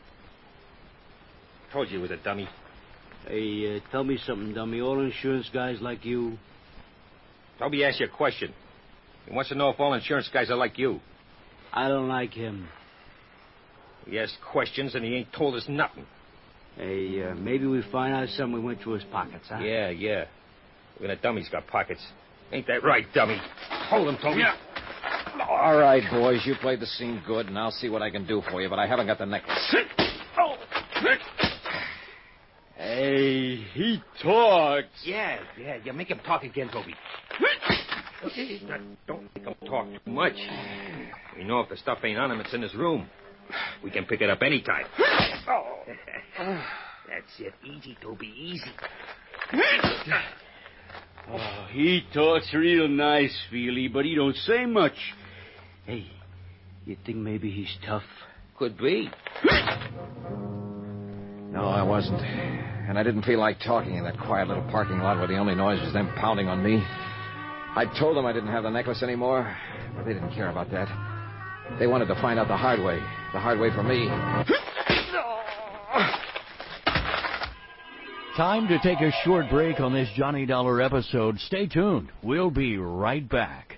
Told you he was a dummy. Hey, tell me something, dummy. All insurance guys like you? Toby asked you a question. He wants to know if all insurance guys are like you. I don't like him. He asked questions, and he ain't told us nothing. Hey, maybe we find out something we went through his pockets, huh? Yeah. Even a dummy's got pockets. Ain't that right, dummy? Hold him, Toby. Yeah. All right, boys, you played the scene good, and I'll see what I can do for you, but I haven't got the necklace. Hey, he talks. Yeah, you make him talk again, Toby. Don't make him talk too much. We know if the stuff ain't on him, it's in his room. We can pick it up any time. That's it. Easy, Toby, easy. Oh, he talks real nice, Feely, but he don't say much. Hey, you think maybe he's tough? Could be. No, I wasn't. And I didn't feel like talking in that quiet little parking lot where the only noise was them pounding on me. I told them I didn't have the necklace anymore, but they didn't care about that. They wanted to find out the hard way for me. Time to take a short break on this Johnny Dollar episode. Stay tuned. We'll be right back.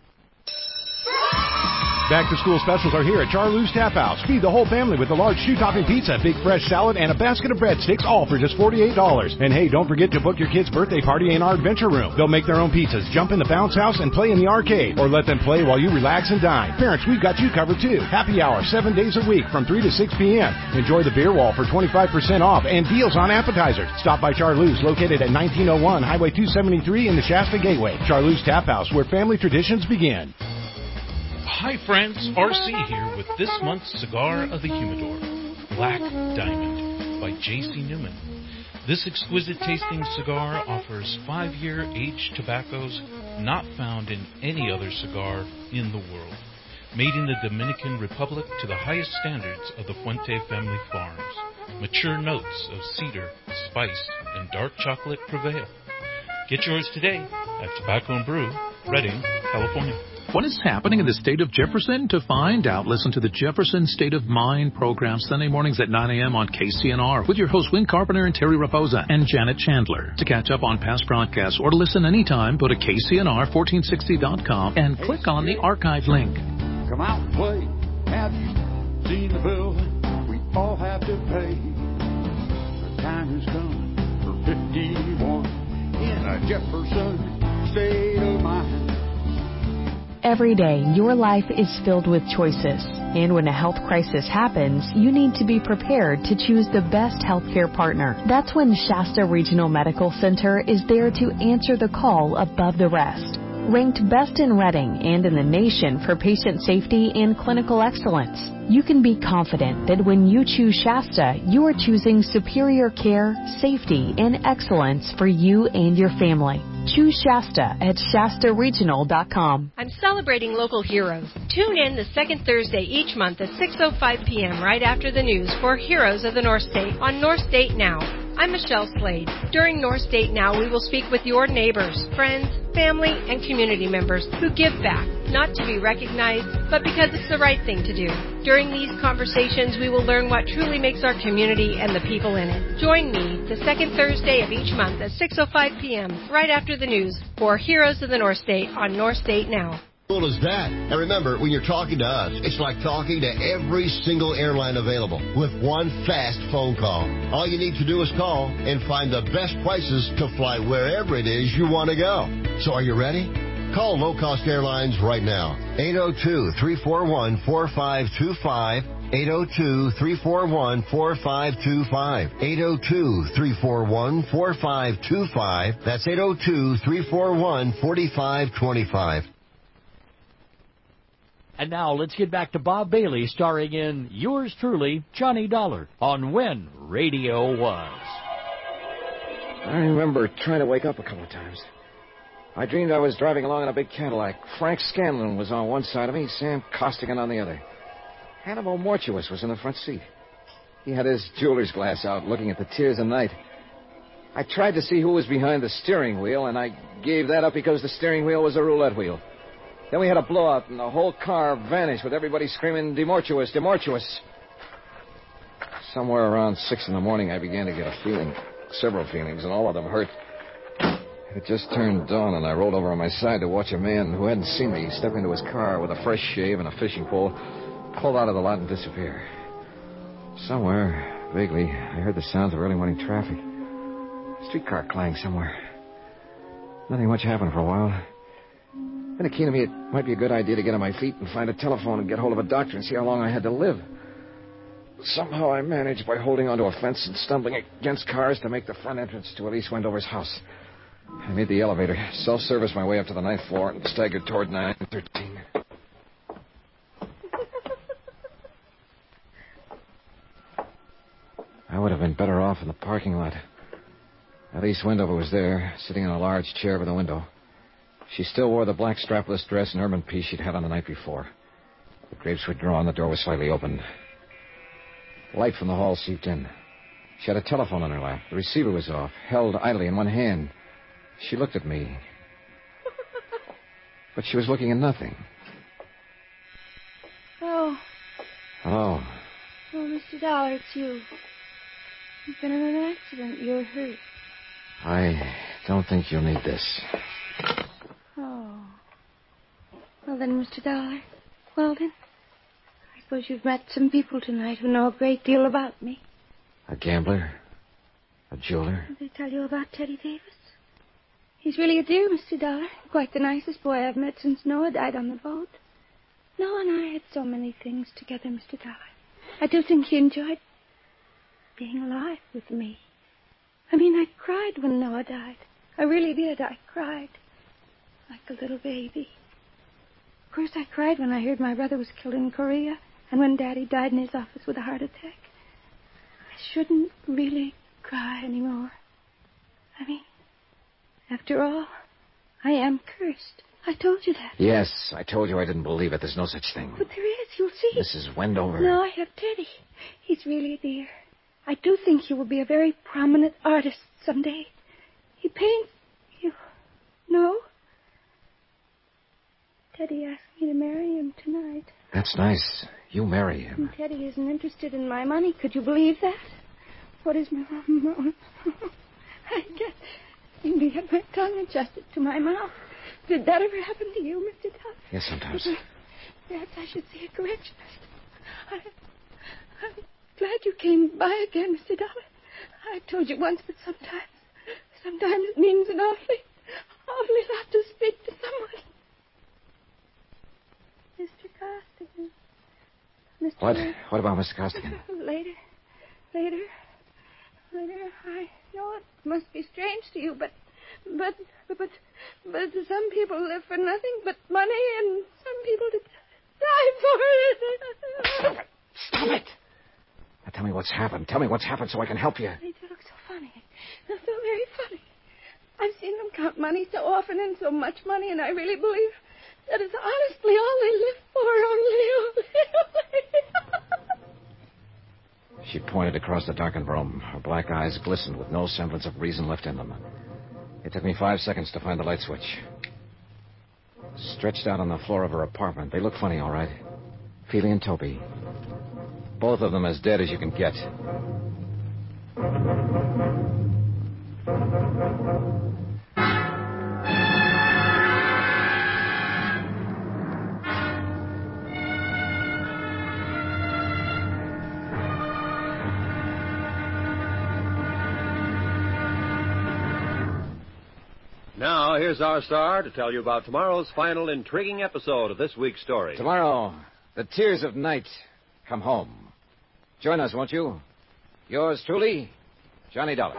Back-to-school specials are here at Charlie's Tap House. Feed the whole family with a large shoe-topping pizza, big fresh salad, and a basket of breadsticks, all for just $48. And hey, don't forget to book your kid's birthday party in our Adventure Room. They'll make their own pizzas, jump in the bounce house, and play in the arcade. Or let them play while you relax and dine. Parents, we've got you covered, too. Happy hour, 7 days a week from 3 to 6 p.m. Enjoy the beer wall for 25% off and deals on appetizers. Stop by Charlie's, located at 1901 Highway 273 in the Shasta Gateway. Charlie's Tap House, where family traditions begin. Hi friends, RC here with this month's Cigar of the Humidor, Black Diamond by J.C. Newman. This exquisite tasting cigar offers 5-year aged tobaccos not found in any other cigar in the world. Made in the Dominican Republic to the highest standards of the Fuente family farms. Mature notes of cedar, spice, and dark chocolate prevail. Get yours today at Tobacco and Brew, Redding, California. What is happening in the state of Jefferson? To find out, listen to the Jefferson State of Mind program Sunday mornings at 9 a.m. on KCNR with your hosts Win Carpenter and Terry Raposa and Janet Chandler. To catch up on past broadcasts or to listen anytime, go to KCNR1460.com and click on the archive link. Come out and play. Have you seen the bill we all have to pay? The time has come for 51 in a Jefferson State of Mind. Every day, your life is filled with choices. And when a health crisis happens, you need to be prepared to choose the best healthcare partner. That's when Shasta Regional Medical Center is there to answer the call above the rest. Ranked best in Reading and in the nation for patient safety and clinical excellence, you can be confident that when you choose Shasta, you are choosing superior care, safety, and excellence for you and your family. Choose Shasta at ShastaRegional.com. I'm celebrating local heroes. Tune in the second Thursday each month at 6:05 p.m. right after the news for Heroes of the North State on North State Now. I'm Michelle Slade. During North State Now, we will speak with your neighbors, friends, family, and community members who give back, not to be recognized, but because it's the right thing to do. During these conversations, we will learn what truly makes our community and the people in it. Join me the second Thursday of each month at 6:05 p.m. right after the news for Heroes of the North State on North State Now. Cool as that. And remember, when you're talking to us, it's like talking to every single airline available with one fast phone call. All you need to do is call and find the best prices to fly wherever it is you want to go. So are you ready? Call Low Cost Airlines right now. 802-341-4525. 802-341-4525. 802-341-4525. That's 802-341-4525. And now let's get back to Bob Bailey starring in yours truly, Johnny Dollar, on When Radio Was. I remember trying to wake up a couple of times. I dreamed I was driving along in a big Cadillac. Frank Scanlon was on one side of me, Sam Costigan on the other. Hannibal Mortuus was in the front seat. He had his jeweler's glass out looking at the tiers of night. I tried to see who was behind the steering wheel, and I gave that up because the steering wheel was a roulette wheel. Then we had a blowout, and the whole car vanished with everybody screaming, "Demortuus, Demortuus." Somewhere around 6 in the morning, I began to get a feeling, several feelings, and all of them hurt. It just turned dawn, and I rolled over on my side to watch a man who hadn't seen me step into his car with a fresh shave and a fishing pole, pull out of the lot and disappear. Somewhere, vaguely, I heard the sounds of early morning traffic. A streetcar clanged somewhere. Nothing much happened for a while. Then it came to me it might be a good idea to get on my feet and find a telephone and get hold of a doctor and see how long I had to live. Somehow I managed by holding onto a fence and stumbling against cars to make the front entrance to Elise Wendover's house. I made the elevator, self-serviced my way up to the 9th floor, and staggered toward 913. I would have been better off in the parking lot. Elise Wendover was there, sitting in a large chair by the window. She still wore the black strapless dress and urban piece she'd had on the night before. The drapes were drawn, the door was slightly open. Light from the hall seeped in. She had a telephone on her lap. The receiver was off, held idly in one hand. She looked at me. But she was looking at nothing. Oh. Hello. Oh, Mr. Dollar, it's you. You've been in an accident. You're hurt. I don't think you'll need this. Oh. Well then, Mr. Dollar. Well then. I suppose you've met some people tonight who know a great deal about me. A gambler? A jeweler? Did they tell you about Teddy Davis? He's really a dear, Mr. Dollar. Quite the nicest boy I've met since Noah died on the boat. Noah and I had so many things together, Mr. Dollar. I do think he enjoyed being alive with me. I mean, I cried when Noah died. I really did. I cried. Like a little baby. Of course, I cried when I heard my brother was killed in Korea and when Daddy died in his office with a heart attack. I shouldn't really cry anymore. I mean, after all, I am cursed. I told you that. Yes, I told you I didn't believe it. There's no such thing. But there is. You'll see. Mrs. Wendover. No, I have Teddy. He's really a dear. I do think he will be a very prominent artist someday. He paints... You know? Teddy asked me to marry him tonight. That's nice. You marry him. And Teddy isn't interested in my money. Could you believe that? What is my mom? I can't seem to get my tongue adjusted to my mouth. Did that ever happen to you, Mr. Dollar? Yes, sometimes. Perhaps I should see a correctionist. I'm glad you came by again, Mr. Dollar. I told you once that sometimes it means an awfully lot to speak to someone. Mr. Costigan. Mr. What? What about Mr. Costigan? Later. I know it must be strange to you, but some people live for nothing but money, and some people die for it. Stop it! Now tell me what's happened. Tell me what's happened so I can help you. They do look so funny. They're so very funny. I've seen them count money so often and so much money, and I really believe that is honestly all they live for, only. She pointed across the darkened room. Her black eyes glistened with no semblance of reason left in them. It took me 5 seconds to find the light switch. Stretched out on the floor of her apartment. They look funny, all right. Feely and Toby. Both of them as dead as you can get. Now, here's our star to tell you about tomorrow's final intriguing episode of this week's story. Tomorrow, the Tears of Night come home. Join us, won't you? Yours truly, Johnny Dollar.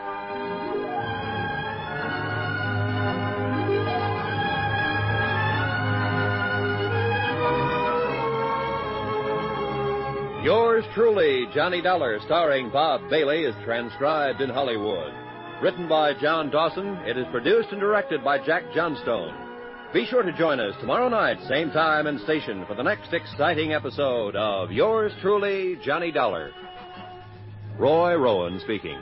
Yours truly, Johnny Dollar, starring Bob Bailey, is transcribed in Hollywood. Written by John Dawson, it is produced and directed by Jack Johnstone. Be sure to join us tomorrow night, same time and station, for the next exciting episode of Yours truly, Johnny Dollar. Roy Rowan speaking.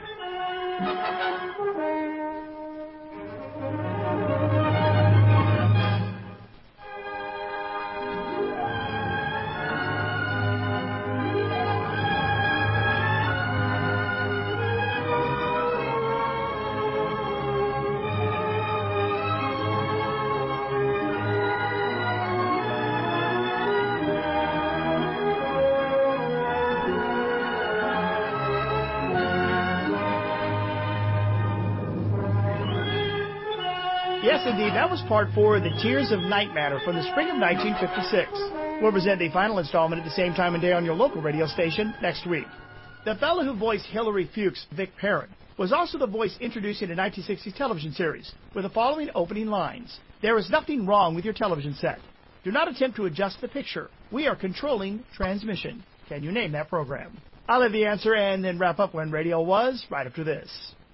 Yes, indeed, that was part 4 of The Tears of Night Matter from the spring of 1956. We'll present the final installment at the same time and day on your local radio station next week. The fellow who voiced Hilary Fuchs, Vic Perrin, was also the voice introducing the 1960s television series with the following opening lines. There is nothing wrong with your television set. Do not attempt to adjust the picture. We are controlling transmission. Can you name that program? I'll have the answer and then wrap up when radio was right after this.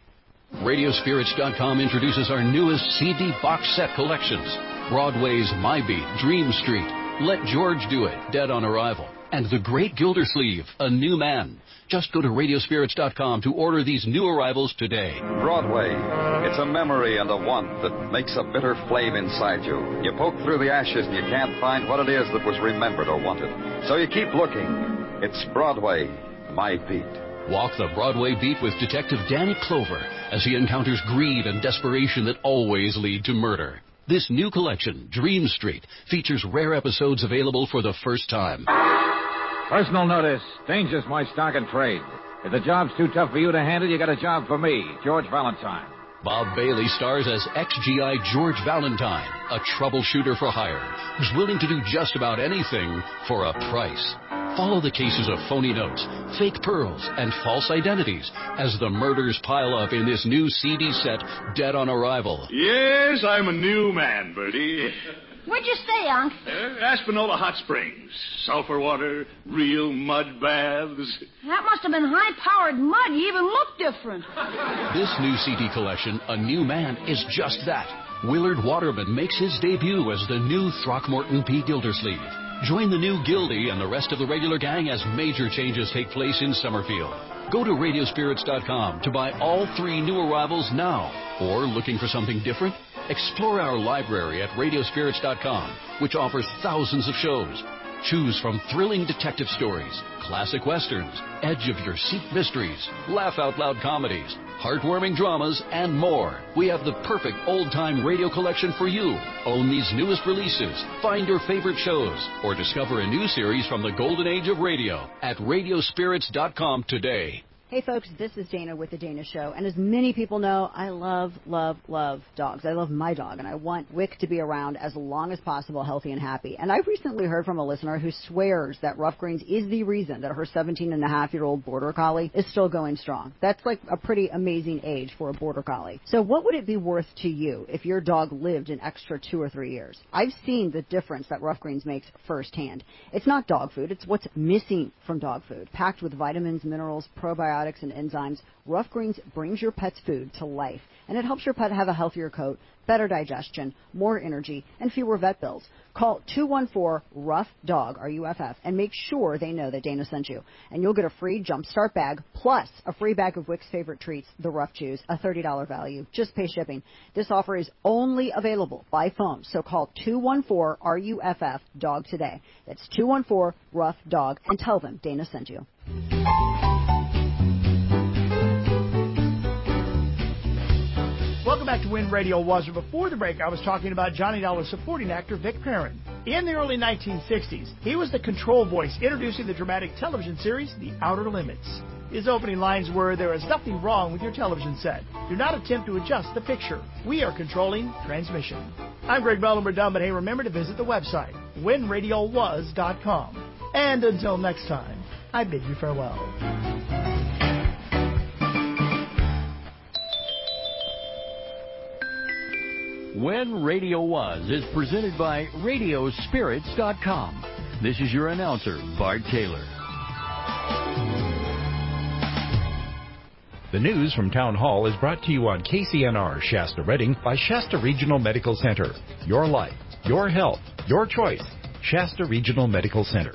Radiospirits.com introduces our newest CD box set collections. Broadway's My Beat, Dream Street, Let George Do It, Dead on Arrival, and The Great Gildersleeve, A New Man. Just go to Radiospirits.com to order these new arrivals today. Broadway. It's a memory and a want that makes a bitter flame inside you. You poke through the ashes and you can't find what it is that was remembered or wanted. So you keep looking. It's Broadway, My Beat. Walk the Broadway beat with Detective Danny Clover as he encounters greed and desperation that always lead to murder. This new collection, Dream Street, features rare episodes available for the first time. Personal notice. Danger's my stock and trade. If the job's too tough for you to handle, you got a job for me, George Valentine. Bob Bailey stars as ex-GI George Valentine, a troubleshooter for hire who's willing to do just about anything for a price. Follow the cases of phony notes, fake pearls, and false identities as the murders pile up in this new CD set, Dead on Arrival. Yes, I'm a new man, Bertie. Where'd you stay, Unc? Aspinola Hot Springs. Sulfur water, real mud baths. That must have been high-powered mud. You even look different. This new CD collection, A New Man, is just that. Willard Waterman makes his debut as the new Throckmorton P. Gildersleeve. Join the new Gildy and the rest of the regular gang as major changes take place in Summerfield. Go to Radiospirits.com to buy all 3 new arrivals now. Or looking for something different? Explore our library at Radiospirits.com, which offers thousands of shows. Choose from thrilling detective stories, classic westerns, edge-of-your-seat mysteries, laugh-out-loud comedies, heartwarming dramas, and more. We have the perfect old-time radio collection for you. Own these newest releases, find your favorite shows, or discover a new series from the golden age of radio at Radiospirits.com today. Hey, folks, this is Dana with The Dana Show, and as many people know, I love, love, love dogs. I love my dog, and I want Wick to be around as long as possible, healthy and happy. And I recently heard from a listener who swears that Rough Greens is the reason that her 17-and-a-half-year-old Border Collie is still going strong. That's like a pretty amazing age for a Border Collie. So what would it be worth to you if your dog lived an extra 2 or 3 years? I've seen the difference that Rough Greens makes firsthand. It's not dog food, it's what's missing from dog food. Packed with vitamins, minerals, probiotics, and enzymes, Rough Greens brings your pet's food to life, and it helps your pet have a healthier coat, better digestion, more energy, and fewer vet bills. Call 214-ROUGH-DOG, R-U-F-F, and make sure they know that Dana sent you. And you'll get a free Jumpstart bag, plus a free bag of Wick's favorite treats, the Rough Chews, a $30 value. Just pay shipping. This offer is only available by phone, so call 214-RUFF-DOG today. That's 214-ROUGH-DOG, and tell them Dana sent you. Welcome back to Win Radio Was. Before the break, I was talking about Johnny Dollar supporting actor Vic Perrin. In the early 1960s, he was the control voice introducing the dramatic television series The Outer Limits. His opening lines were, "There is nothing wrong with your television set. Do not attempt to adjust the picture. We are controlling transmission." I'm Greg Bell, and we're done, but hey, remember to visit the website, winradiowas.com. And until next time, I bid you farewell. When Radio Was is presented by Radiospirits.com. This is your announcer, Bart Taylor. The news from Town Hall is brought to you on KCNR Shasta Redding by Shasta Regional Medical Center. Your life, your health, your choice. Shasta Regional Medical Center.